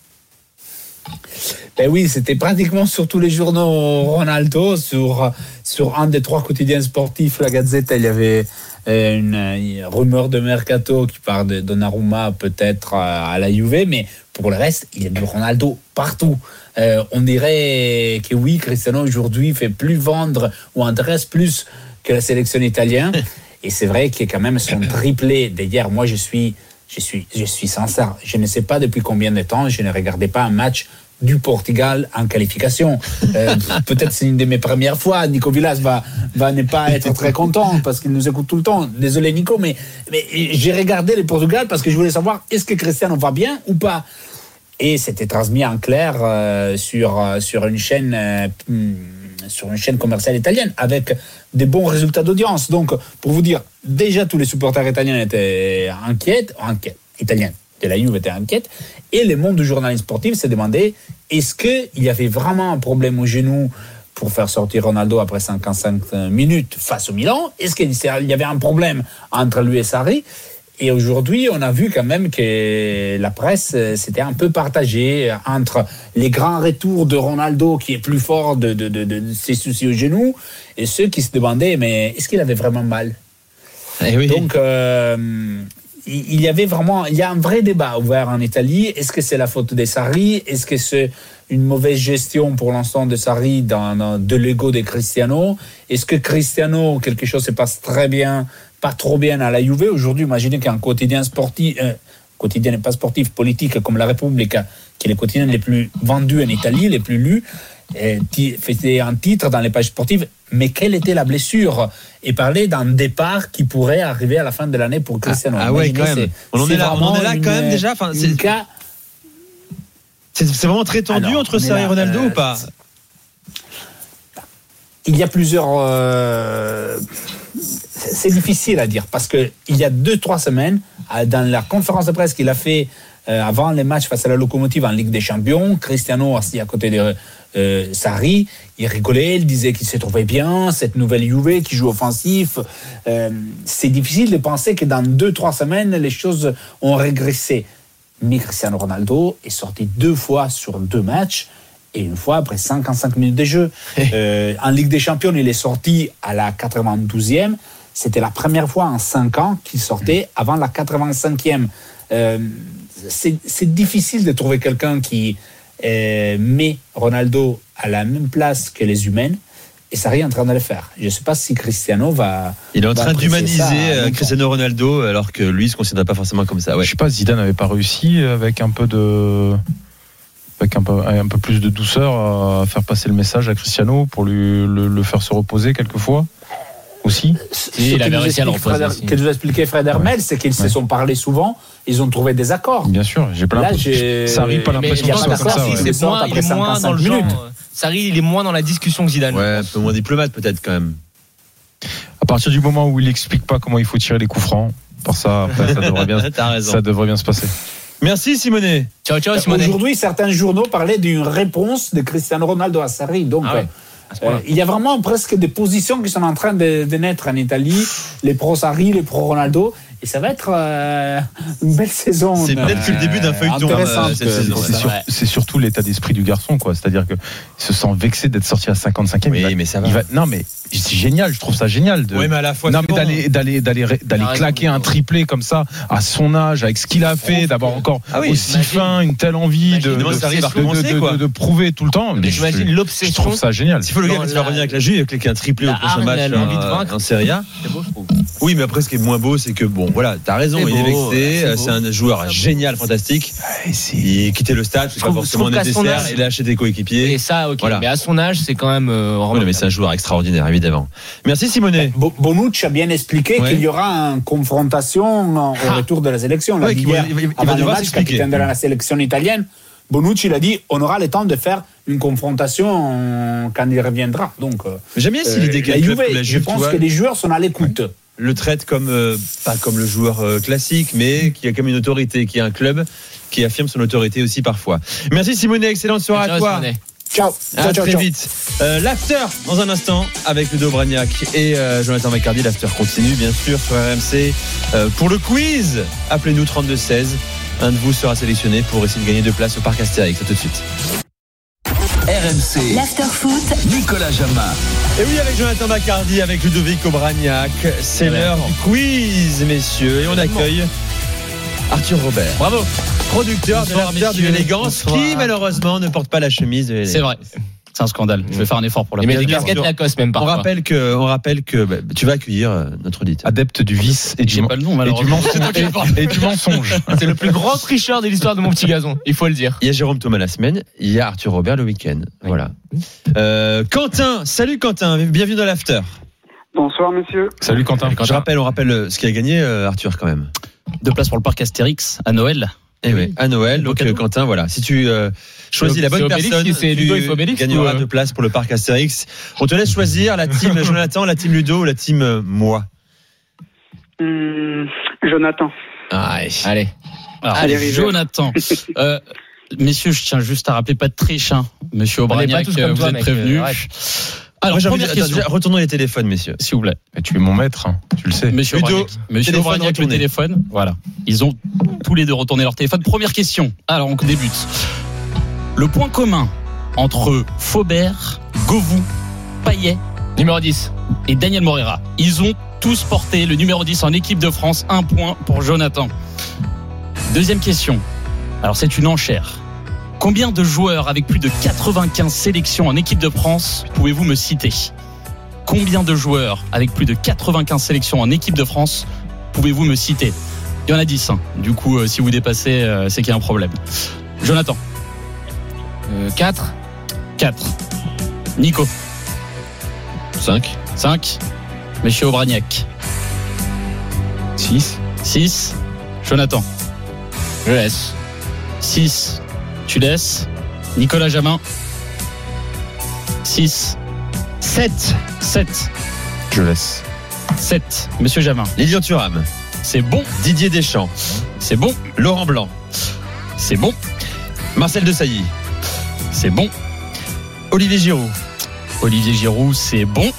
Ben oui, c'était pratiquement sur tous les journaux Ronaldo, sur, sur un des trois quotidiens sportifs, la Gazzetta, il y avait une, une rumeur de mercato qui parle de Donnarumma peut-être à la Juve, mais pour le reste, il y a du Ronaldo partout. Euh, on dirait que oui, Cristiano aujourd'hui fait plus vendre ou intéresse plus que la sélection italienne, et c'est vrai qu'il y a quand même son triplé d'hier. Moi, je suis, je suis, je suis sincère, je ne sais pas depuis combien de temps, je ne regardais pas un match du Portugal en qualification. Euh, peut-être c'est une de mes premières fois. Nico Villas va, va ne pas être très content parce qu'il nous écoute tout le temps. Désolé Nico, mais, mais j'ai regardé le Portugal parce que je voulais savoir est-ce que Cristiano va bien ou pas. Et c'était transmis en clair euh, sur, sur, une chaîne, euh, sur une chaîne commerciale italienne avec des bons résultats d'audience. Donc, pour vous dire, déjà tous les supporters italiens étaient inquiets, inquiets italiens. de la Juve était inquiète, et le monde du journalisme sportif s'est demandé est-ce qu'il y avait vraiment un problème au genou pour faire sortir Ronaldo après cinquante-cinq minutes face au Milan? Est-ce qu'il y avait un problème entre lui et Sarri? Et aujourd'hui, on a vu quand même que la presse s'était un peu partagée entre les grands retours de Ronaldo qui est plus fort de, de, de, de ses soucis au genou et ceux qui se demandaient mais est-ce qu'il avait vraiment mal? Eh oui. Donc euh, il y avait vraiment, il y a un vrai débat ouvert en Italie. Est-ce que c'est la faute de Sarri? Est-ce que c'est une mauvaise gestion pour l'instant de Sarri dans, dans de l'ego de Cristiano? Est-ce que Cristiano, quelque chose se passe très bien, pas trop bien à la Juve? Aujourd'hui, imaginez qu'un quotidien sportif, euh, quotidien et pas sportif, politique comme La Repubblica, qui est le quotidien les plus vendus en Italie, les plus lus, faisait un titre dans les pages sportives, mais quelle était la blessure? Et parler d'un départ qui pourrait arriver à la fin de l'année pour Cristiano. Ah, ah ouais, quand même. On en est là, on en est là quand même déjà. Enfin, c'est, cas... c'est, c'est vraiment très tendu Alors, entre Sarri et Ronaldo euh, ou pas? Il y a plusieurs. Euh... C'est difficile à dire parce que il y a deux trois semaines, dans la conférence de presse qu'il a fait euh, avant les matchs face à la Locomotive en Ligue des Champions, Cristiano assis à côté de Euh, Sarri, il rigolait, il disait qu'il se trouvait bien, cette nouvelle Juve qui joue offensif. Euh, c'est difficile de penser que dans deux, trois semaines, les choses ont régressé. Mais Cristiano Ronaldo est sorti deux fois sur deux matchs et une fois après cinquante-cinq minutes de jeu. Euh, en Ligue des Champions, il est sorti à la quatre-vingt-douzième. C'était la première fois en cinq ans qu'il sortait avant la quatre-vingt-cinquième. Euh, c'est, c'est difficile de trouver quelqu'un qui Euh, met Ronaldo à la même place que les humains et Sarri est en train de le faire. Je ne sais pas si Cristiano va. Il est en train d'humaniser ça, Cristiano Ronaldo alors que lui ne se considère pas forcément comme ça. Ouais. Je sais pas, Zidane n'avait pas réussi avec un peu de, avec un peu, un peu plus de douceur à faire passer le message à Cristiano pour lui le, le faire se reposer quelquefois. Aussi. Et il avait réussi à le reposer. Ce que nous a expliqué Fred Hermel, ouais. c'est qu'ils ouais. se sont parlé souvent, ils ont trouvé des accords. Bien sûr, j'ai pas Là, l'impression. J'ai... Sarri, pas l'impression que ça soit comme ça. Ouais. C'est moins, il est moins dans le genre. Sarri, il est moins dans la discussion que Zidane. Ouais, un peu moins diplomate peut-être quand même. À partir du moment où il explique pas comment il faut tirer les coups francs, pour ça, après, ça devrait bien, ça devrait bien se passer. Merci Simonet. Ciao, ciao Simonet. Aujourd'hui, certains journaux parlaient d'une réponse de Cristiano Ronaldo à Sarri. Donc, ah ouais. Euh, il y a vraiment presque des positions qui sont en train de, de naître en Italie, les pro-Sarri, les pro-Ronaldo. Et ça va être euh, une belle saison. C'est euh, peut-être que le début d'un feuilleton. intéressante, euh, cette saison. C'est, sur- c'est surtout l'état d'esprit du garçon, quoi. C'est-à-dire que il se sent vexé d'être sorti à cinquante-cinquième. Oui, il va, mais ça va. il va- non, mais c'est génial. Je trouve ça génial. De, Oui, mais à la fois, non, c'est mais bon. d'aller, d'aller, d'aller, d'aller raison, claquer Nico. un triplé comme ça à son âge, avec ce qu'il a fait, d'avoir encore Ah oui, aussi imagine. faim, une telle envie de, Imagine, moi, ça arrive à de, recommencer, de- quoi. de- de prouver tout le temps. Mais je- j'imagine je l'obsession. trouve ça génial. S'il faut le gars Dans qui va la- revenir avec la Juve, avec un triplé au La prochain hargne, match elle a envie de en, vaincre. en Serie A. C'est beau, je trouve. Oui, mais après, ce qui est moins beau, c'est que bon, voilà, t'as raison, C'est il est beau, vexé, c'est euh, beau. c'est un joueur génial, fantastique. Ouais, c'est- Il quittait le stade, c'est pas trouve- forcément je trouve qu'à son nécessaire. âge- Il a acheté des coéquipiers. Et ça, ok. Voilà. Mais à son âge, c'est quand même. Euh, Oui, remarquable. mais c'est un joueur extraordinaire, évidemment. Merci Simonet. Bo- Bonucci a bien expliqué Ouais. qu'il y aura une confrontation au Ah. retour de la sélection. Ouais, La qu'il hier, va- il va- il va avant le devoir match, s'expliquer. capitaine de la sélection italienne, Bonucci il a dit on aura le temps de faire une confrontation quand il reviendra. Donc, euh, J'aime bien cette euh, idée la qu'un club Juve, comme la je Juve, tu pense vois, que les joueurs sont à l'écoute. le traite comme euh, pas comme le joueur euh, classique, mais qui a quand même une autorité, qui a un club qui affirme son autorité aussi parfois. Merci Simonet, excellente soirée Ciao, à toi. Simonet. Ciao. À Ciao, ciao, très ciao. vite. Euh, l'after dans un instant avec Ludo Bragnac et euh, Jonathan Macardy. L'after continue bien sûr sur R M C. Euh, pour le quiz, appelez-nous trente-deux seize. Un de vous sera sélectionné pour essayer de gagner deux places au parc Astérix. À tout de suite. R M C, L'after foot, Nicolas Jamin. Et oui, avec Jonathan Macardy, avec Ludovic Obraniak, c'est l'heure du quiz, messieurs. Et on accueille Arthur Robert. Bravo. Producteur de Bonsoir, l'after de messieurs. l'élégance, Bonsoir. qui malheureusement ne porte pas la chemise de l'élégance. C'est vrai. C'est un scandale. Je vais faire un effort pour la Il met des bien casquettes sûr. Lacoste même On parfois. rappelle que, on rappelle que bah, tu vas accueillir euh, notre auditeur. Adepte du vice et du, J'ai pas le nom, et du malheureusement. mensonge. Et, et du mensonge. C'est le plus grand tricheur de l'histoire de mon petit gazon, il faut le dire. Il y a Jérôme Thomas la semaine, il y a Arthur Robert le week-end. Voilà. Euh, Quentin, salut Quentin, bienvenue dans l'after. Bonsoir messieurs. Salut Quentin. Je rappelle, on rappelle euh, ce qu'il a gagné euh, Arthur quand même. Deux places pour le parc Astérix à Noël. Eh oui, à Noël. Donc euh, Quentin, voilà, si tu euh, choisis C'est la bonne Obélix, personne, c'est tu Ludo, il faut Obélix, gagneras ou, euh deux places pour le parc Astérix. On te laisse choisir la team Jonathan, la team Ludo ou la team euh, moi. Hum, Jonathan. Allez. Allez. Alors, Allez, River. Jonathan. Euh, messieurs, je tiens juste à rappeler, pas de triche. Hein. Monsieur On est pas Obraniak, tous comme vous toi, êtes mec, prévenu. euh, arrête. Alors, Moi, j'ai envie première de- question. attends, retournons les téléphones, messieurs. S'il vous plaît. Mais tu es mon maître, hein, tu le sais. Monsieur Ludo, Obraniak, Monsieur téléphone Obraniak, le retourné. téléphone. Voilà. Ils ont tous les deux retourné leur téléphone. Première question. Alors, on débute. Le point commun entre Faubert, Govou, Payet Numéro dix. et Daniel Moreira. Ils ont tous porté le numéro dix en équipe de France. Un point pour Jonathan. Deuxième question. Alors, c'est une enchère. Combien de joueurs avec plus de quatre-vingt-quinze sélections en équipe de France pouvez-vous me citer ? Combien de joueurs avec plus de quatre-vingt-quinze sélections en équipe de France pouvez-vous me citer ? Il y en a dix. Hein. Du coup, euh, si vous dépassez, euh, c'est qu'il y a un problème. Jonathan. Euh, quatre. quatre. Nico. cinq. cinq. Monsieur Obraniak. six. six. Jonathan. Je laisse. six. Tu laisses. Nicolas Jamin. six. sept. sept. Je laisse. sept. Monsieur Jamin. Lilian Thuram. C'est bon. Didier Deschamps. C'est bon. Laurent Blanc. C'est bon. Marcel Desailly. C'est bon. Olivier Giroud. Olivier Giroud, c'est bon.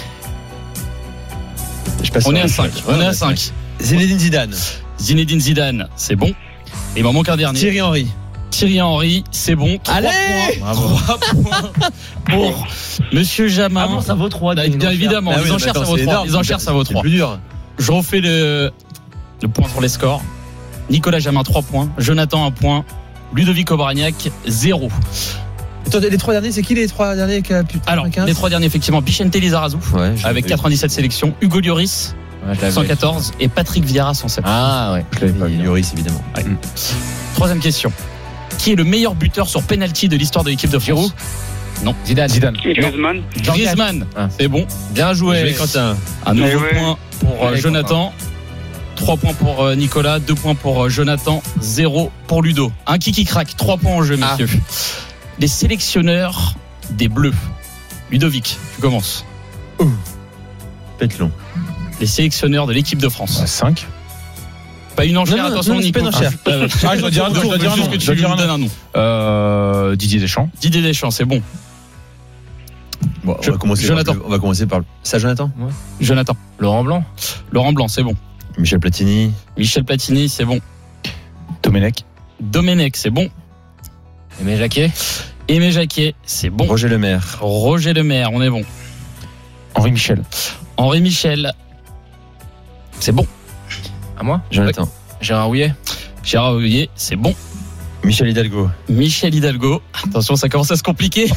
Je passe On sur est à le- cinq. Ouais, On est à cinq. Zinedine Zidane. Zinedine Zidane, c'est bon. Et il m'en manque un dernier. Thierry Henry. Thierry Henry, c'est bon. Trois Allez points. Trois points pour Monsieur Jamin. Ah bon, ça vaut trois. Bien bien évidemment, Ah oui, les mais enchères attends, ça vaut c'est trois. énorme. Les enchères ça vaut C'est trois. plus dur. Je refais le, le point sur les scores. Nicolas Jamin, trois points. Jonathan, un point. Ludovic Obraniak, zéro. Attends, les trois derniers, c'est qui les trois derniers qui a pu Alors, les trois derniers, effectivement, Bichente Lizarazu, Ouais, je avec l'ai quatre-vingt-dix-sept sélections. Hugo Lloris, Ouais, je l'avais. cent quatorze. Et Patrick Vieira, cent sept. Ah ouais. vu. Et Lloris, évidemment. Troisième question. Qui est le meilleur buteur sur penalty de l'histoire de l'équipe de France ? Giroud. Non. Zidane. Zidane. Griezmann. Griezmann, Ah. c'est bon. Bien joué. Joué Quentin. Un nouveau Eh ouais. point pour euh, Allez, Jonathan. trois points pour euh, Nicolas, deux points pour euh, Jonathan, zéro pour Ludo. Un kiki crack, trois points en jeu, messieurs. Les sélectionneurs des Bleus. Ludovic, tu commences. Pételon. Les sélectionneurs de l'équipe de France. cinq. Pas une enchère, Non, non, attention, non, c'est Nico. pas une enchère. Ah, Ah, je dois dire un nom, je dois dire un nom, Juste que je dois tu dire lui un nom. donnes un nom. Euh, Didier Deschamps. Didier Deschamps, c'est bon. Bon, on Je- va commencer Jonathan. par, on va commencer par ça, Jonathan. Jonathan. Laurent Blanc. Laurent Blanc, c'est bon. Michel Platini. Michel Platini, c'est bon. Domenech. Domenech, c'est bon. Aimé Jacquet. Aimé Jacquet, c'est bon. Roger Lemaire. Roger Lemaire, on est bon. Henri Michel. Henri Michel, c'est bon. À moi. Jonathan. Oui. Gérard Houllier. Gérard Houllier, c'est bon. Michel Hidalgo. Michel Hidalgo. Attention, ça commence à se compliquer.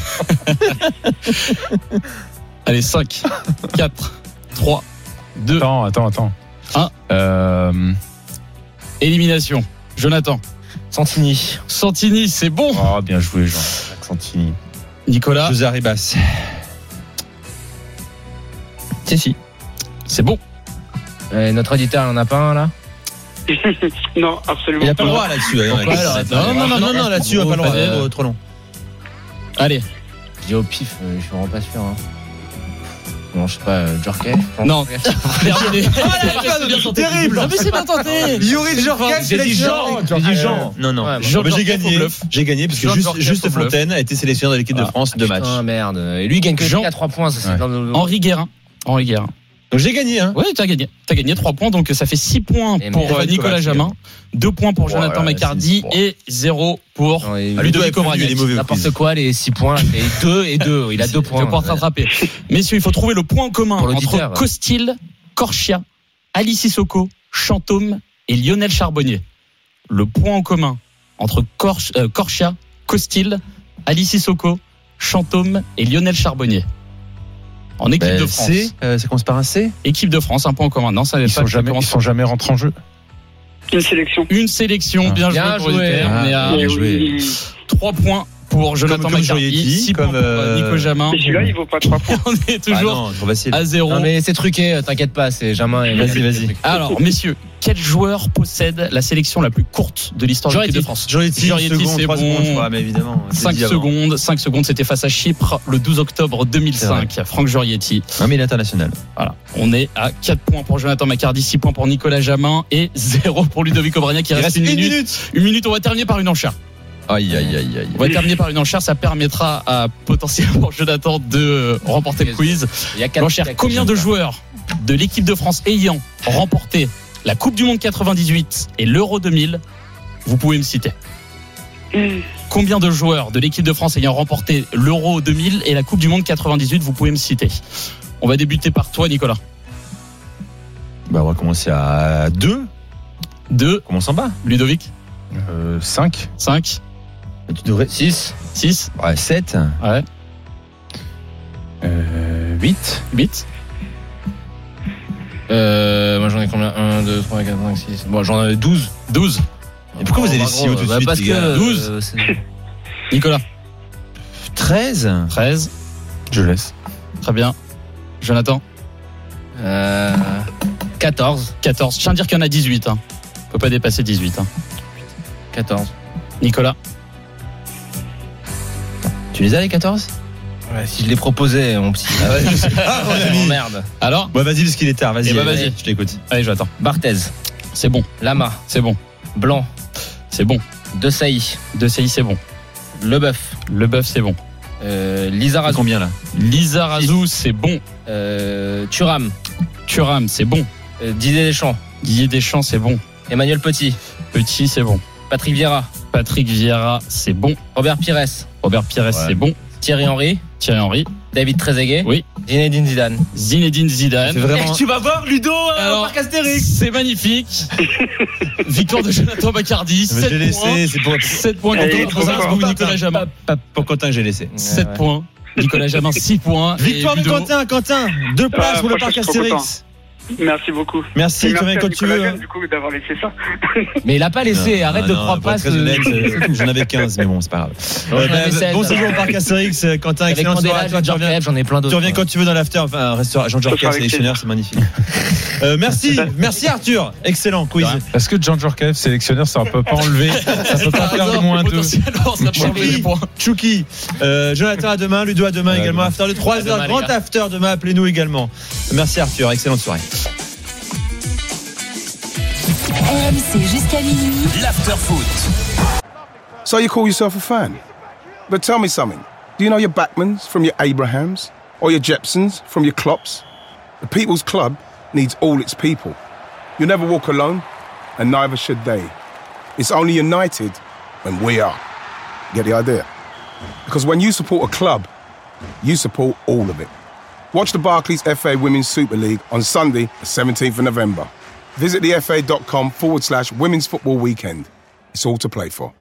Allez, cinq, quatre, trois, deux. Attends, attends, attends. un. Euh... Élimination. Jonathan. Santini. Santini, c'est bon. Oh, bien joué, Jean. Santini. Nicolas. José Arribas. Si, si. C'est bon. Et notre auditeur, il en a pas un là? Non, absolument Il n'a pas le pas. droit là-dessus. hein, Pourquoi, avec- alors, non, non, non, non, non, là-dessus, il n'a pas le droit. Euh, Trop- Trop long. Allez. Je dis au pif, euh, je suis vraiment pas sûr. Hein. Non, je sais pas, euh, Djorkaeff. Non. Terminé. Terrible. Ah, mais c'est bien tenté. Yuri Djorkaeff, J'ai dit Jean. J'ai dit Jean. Non, non. Ouais, Jean Mais j'ai Djorkaeff au gagné. bluff. J'ai gagné parce que Jean juste, Djorkaeff juste au bluff. Fontaine a été sélectionneur de l'équipe de Ah, France deux matchs. Putain, merde. Et lui, il gagne que Jean- à trois points. Ça, c'est Ouais. dans le- Henri Guérin. Henri Guérin. Donc j'ai gagné, hein. Oui, tu as gagné. Tu as gagné trois points, donc ça fait six points Et pour merde. euh, Nicolas Jamin, deux points pour Oh Jonathan là là, McCardy c'est- et zéro pour Non, et- Ah, Ludo Ludovic est plus Obraniak. nul, il est mauvais au N'importe quiz. quoi, les six points. Et deux et deux. Il a deux Tu points. vas pouvoir te rattraper. Messieurs, il faut trouver le point commun Pour l'auditeur, entre ouais. Costil, Corchia, Alice Sissoko, Chantôme et Lionel Charbonnier. Le point en commun entre Corch- euh, Corchia, Costil, Alice Sissoko, Chantôme et Lionel Charbonnier. En équipe Ben, de France. C, euh, ça commence par un C. Équipe de France, un point en commun. Non, ça n'est Ils pas sont que ça jamais, commence ils sont jamais rentrés en jeu. Une sélection. Une sélection, bien, Bien joué pour joué. l'U T R. On est à Ah, bien Et joué. oui. trois points pour Jonathan comme McCarty, Jorietti, six points comme, pour euh, euh, Nico Jamin. Et celui-là, il vaut pas trois points. On est Ah toujours non, trop facile. à zéro. Non, mais c'est truqué, t'inquiète pas, c'est Jamin. et- Vas-y, vas-y. Alors, messieurs, quel joueur possède la sélection la plus courte de l'histoire de l'équipe de France? Jorietti, Jorietti, seconde, c'est trois bon. secondes, je crois, mais évidemment. je l'ai cinq dit avant. secondes, cinq secondes, c'était face à Chypre le douze octobre deux mille cinq. Franck Jorietti. Non, mais il est international. Voilà. On est à quatre points pour Jonathan McCardy, six points pour Nicolas Jamin et zéro pour Ludovic Obraniak. Il, Il reste reste une une minute. minute. Une minute, on va terminer par une enchère. Aïe, aïe, aïe, aïe. On va terminer par une enchère, ça permettra à potentiellement Jonathan de remporter le quiz. Il y a quatre- L'enchère, il y a quatre combien de joueurs. joueurs de l'équipe de France ayant remporté la Coupe du Monde quatre-vingt-dix-huit et l'Euro deux mille, vous pouvez me citer? Combien de joueurs de l'équipe de France ayant remporté l'Euro deux mille et la Coupe du Monde quatre-vingt-dix-huit, vous pouvez me citer? On va débuter par toi, Nicolas. Bah, on va commencer à deux. deux. Commence en bas. Ludovic. Euh, cinq. cinq. Tu devrais. six. six. Ouais, sept. Ouais. Euh, huit. huit. Euh, moi j'en ai combien? un, deux, trois, quatre, cinq, six. Bon, j'en ai douze. douze. Et pourquoi vous Oh, allez bah, si gros, haut tout de bah, suite, parce les que, gars euh, douze. c'est- Nicolas. treize. treize. Je laisse. Très bien. Jonathan. Euh, quatorze. quatorze. Je tiens à dire qu'il y en a dix-huit. Hein. On peut pas dépasser dix-huit. Hein. quatorze. Nicolas. Tu les as les quatorze? Ouais, si je les proposais, mon petit. Ah ouais, je sais. Ah, mon ami. Oh, merde. Alors? Bah, vas-y, parce qu'il est tard. Vas-y. Eh bah, vas-y. Je t'écoute. Allez, j'attends. Barthez. C'est bon. Lama. C'est bon. Blanc. C'est bon. De Sailly. De C I, c'est bon. Leboeuf. Leboeuf, c'est bon. Euh, Lizarazu. Combien là? Lizarazu, c'est bon. Euh, Thuram. Thuram, c'est bon. Euh, Didier Deschamps. Didier Deschamps, c'est bon. Emmanuel Petit. Petit, c'est bon. Patrick Vieira. Patrick Vieira, c'est bon. Robert Pires. Robert Pires, Ouais. c'est bon. Thierry Henry. Thierry Henry. David Trezeguet. Oui. Zinedine Zidane. Zinedine Zidane. C'est vraiment. Tu vas voir Ludo Alors, au parc Astérix. C'est magnifique. Victoire de Jonathan McCardy. Mais je l'ai sept points. laissé, c'est pour. sept points Allez, contre trop fort. Strasbourg, Nicolas Jamin. Pas pour Quentin que j'ai laissé. sept ouais. points. Nicolas Jamin, six points. Et Victoire de Ludo, Quentin, Quentin. Deux places Ah, pour le franchement, parc je suis trop Astérix. Merci beaucoup. Merci, Et tu reviens merci à quand tu Nicolas veux. Gagne, du coup, d'avoir laissé ça. Mais il a pas laissé. Non, Arrête non, de non, trois pour être passes. très honnête, euh, j'en avais quinze, mais bon, c'est pas grave. J'en Euh, avais bah, seize. bon séjour au parc Astérix, euh, Quentin, Avec excellente Mandela, soirée. Toi, tu George reviens, Clooney, j'en ai plein d'autres. tu reviens quand tu veux dans l'after, enfin, un restaurant, Jean Ce Jorquet, sera avec sélectionneur, c'est magnifique. Euh, merci, merci Arthur, excellent quiz. Est-ce que Jean Djorkaeff, sélectionneur, ça ne peut pas enlever, ça peut pas faire moins deux. Potentiellement, ça peut enlever les points. Chouki, euh, Jonathan à demain, Ludo à demain Ouais, également, demain. after de trois À heures, demain, grand les gars. after demain, appelez-nous également. Merci Arthur, excellente soirée. R M C jusqu'à minuit. L'afterfoot. So you call yourself a fan? But tell me something. Do you know your Backmans from your Abrahams? Or your Jepsons from your Klopps? The People's Club needs all its people. You never walk alone, and neither should they. It's only united when we are. Get the idea? Because when you support a club, you support all of it. Watch the Barclays F A Women's Super League on Sunday, the seventeenth of November. Visit the F A dot com forward slash Women's Football Weekend. It's all to play for.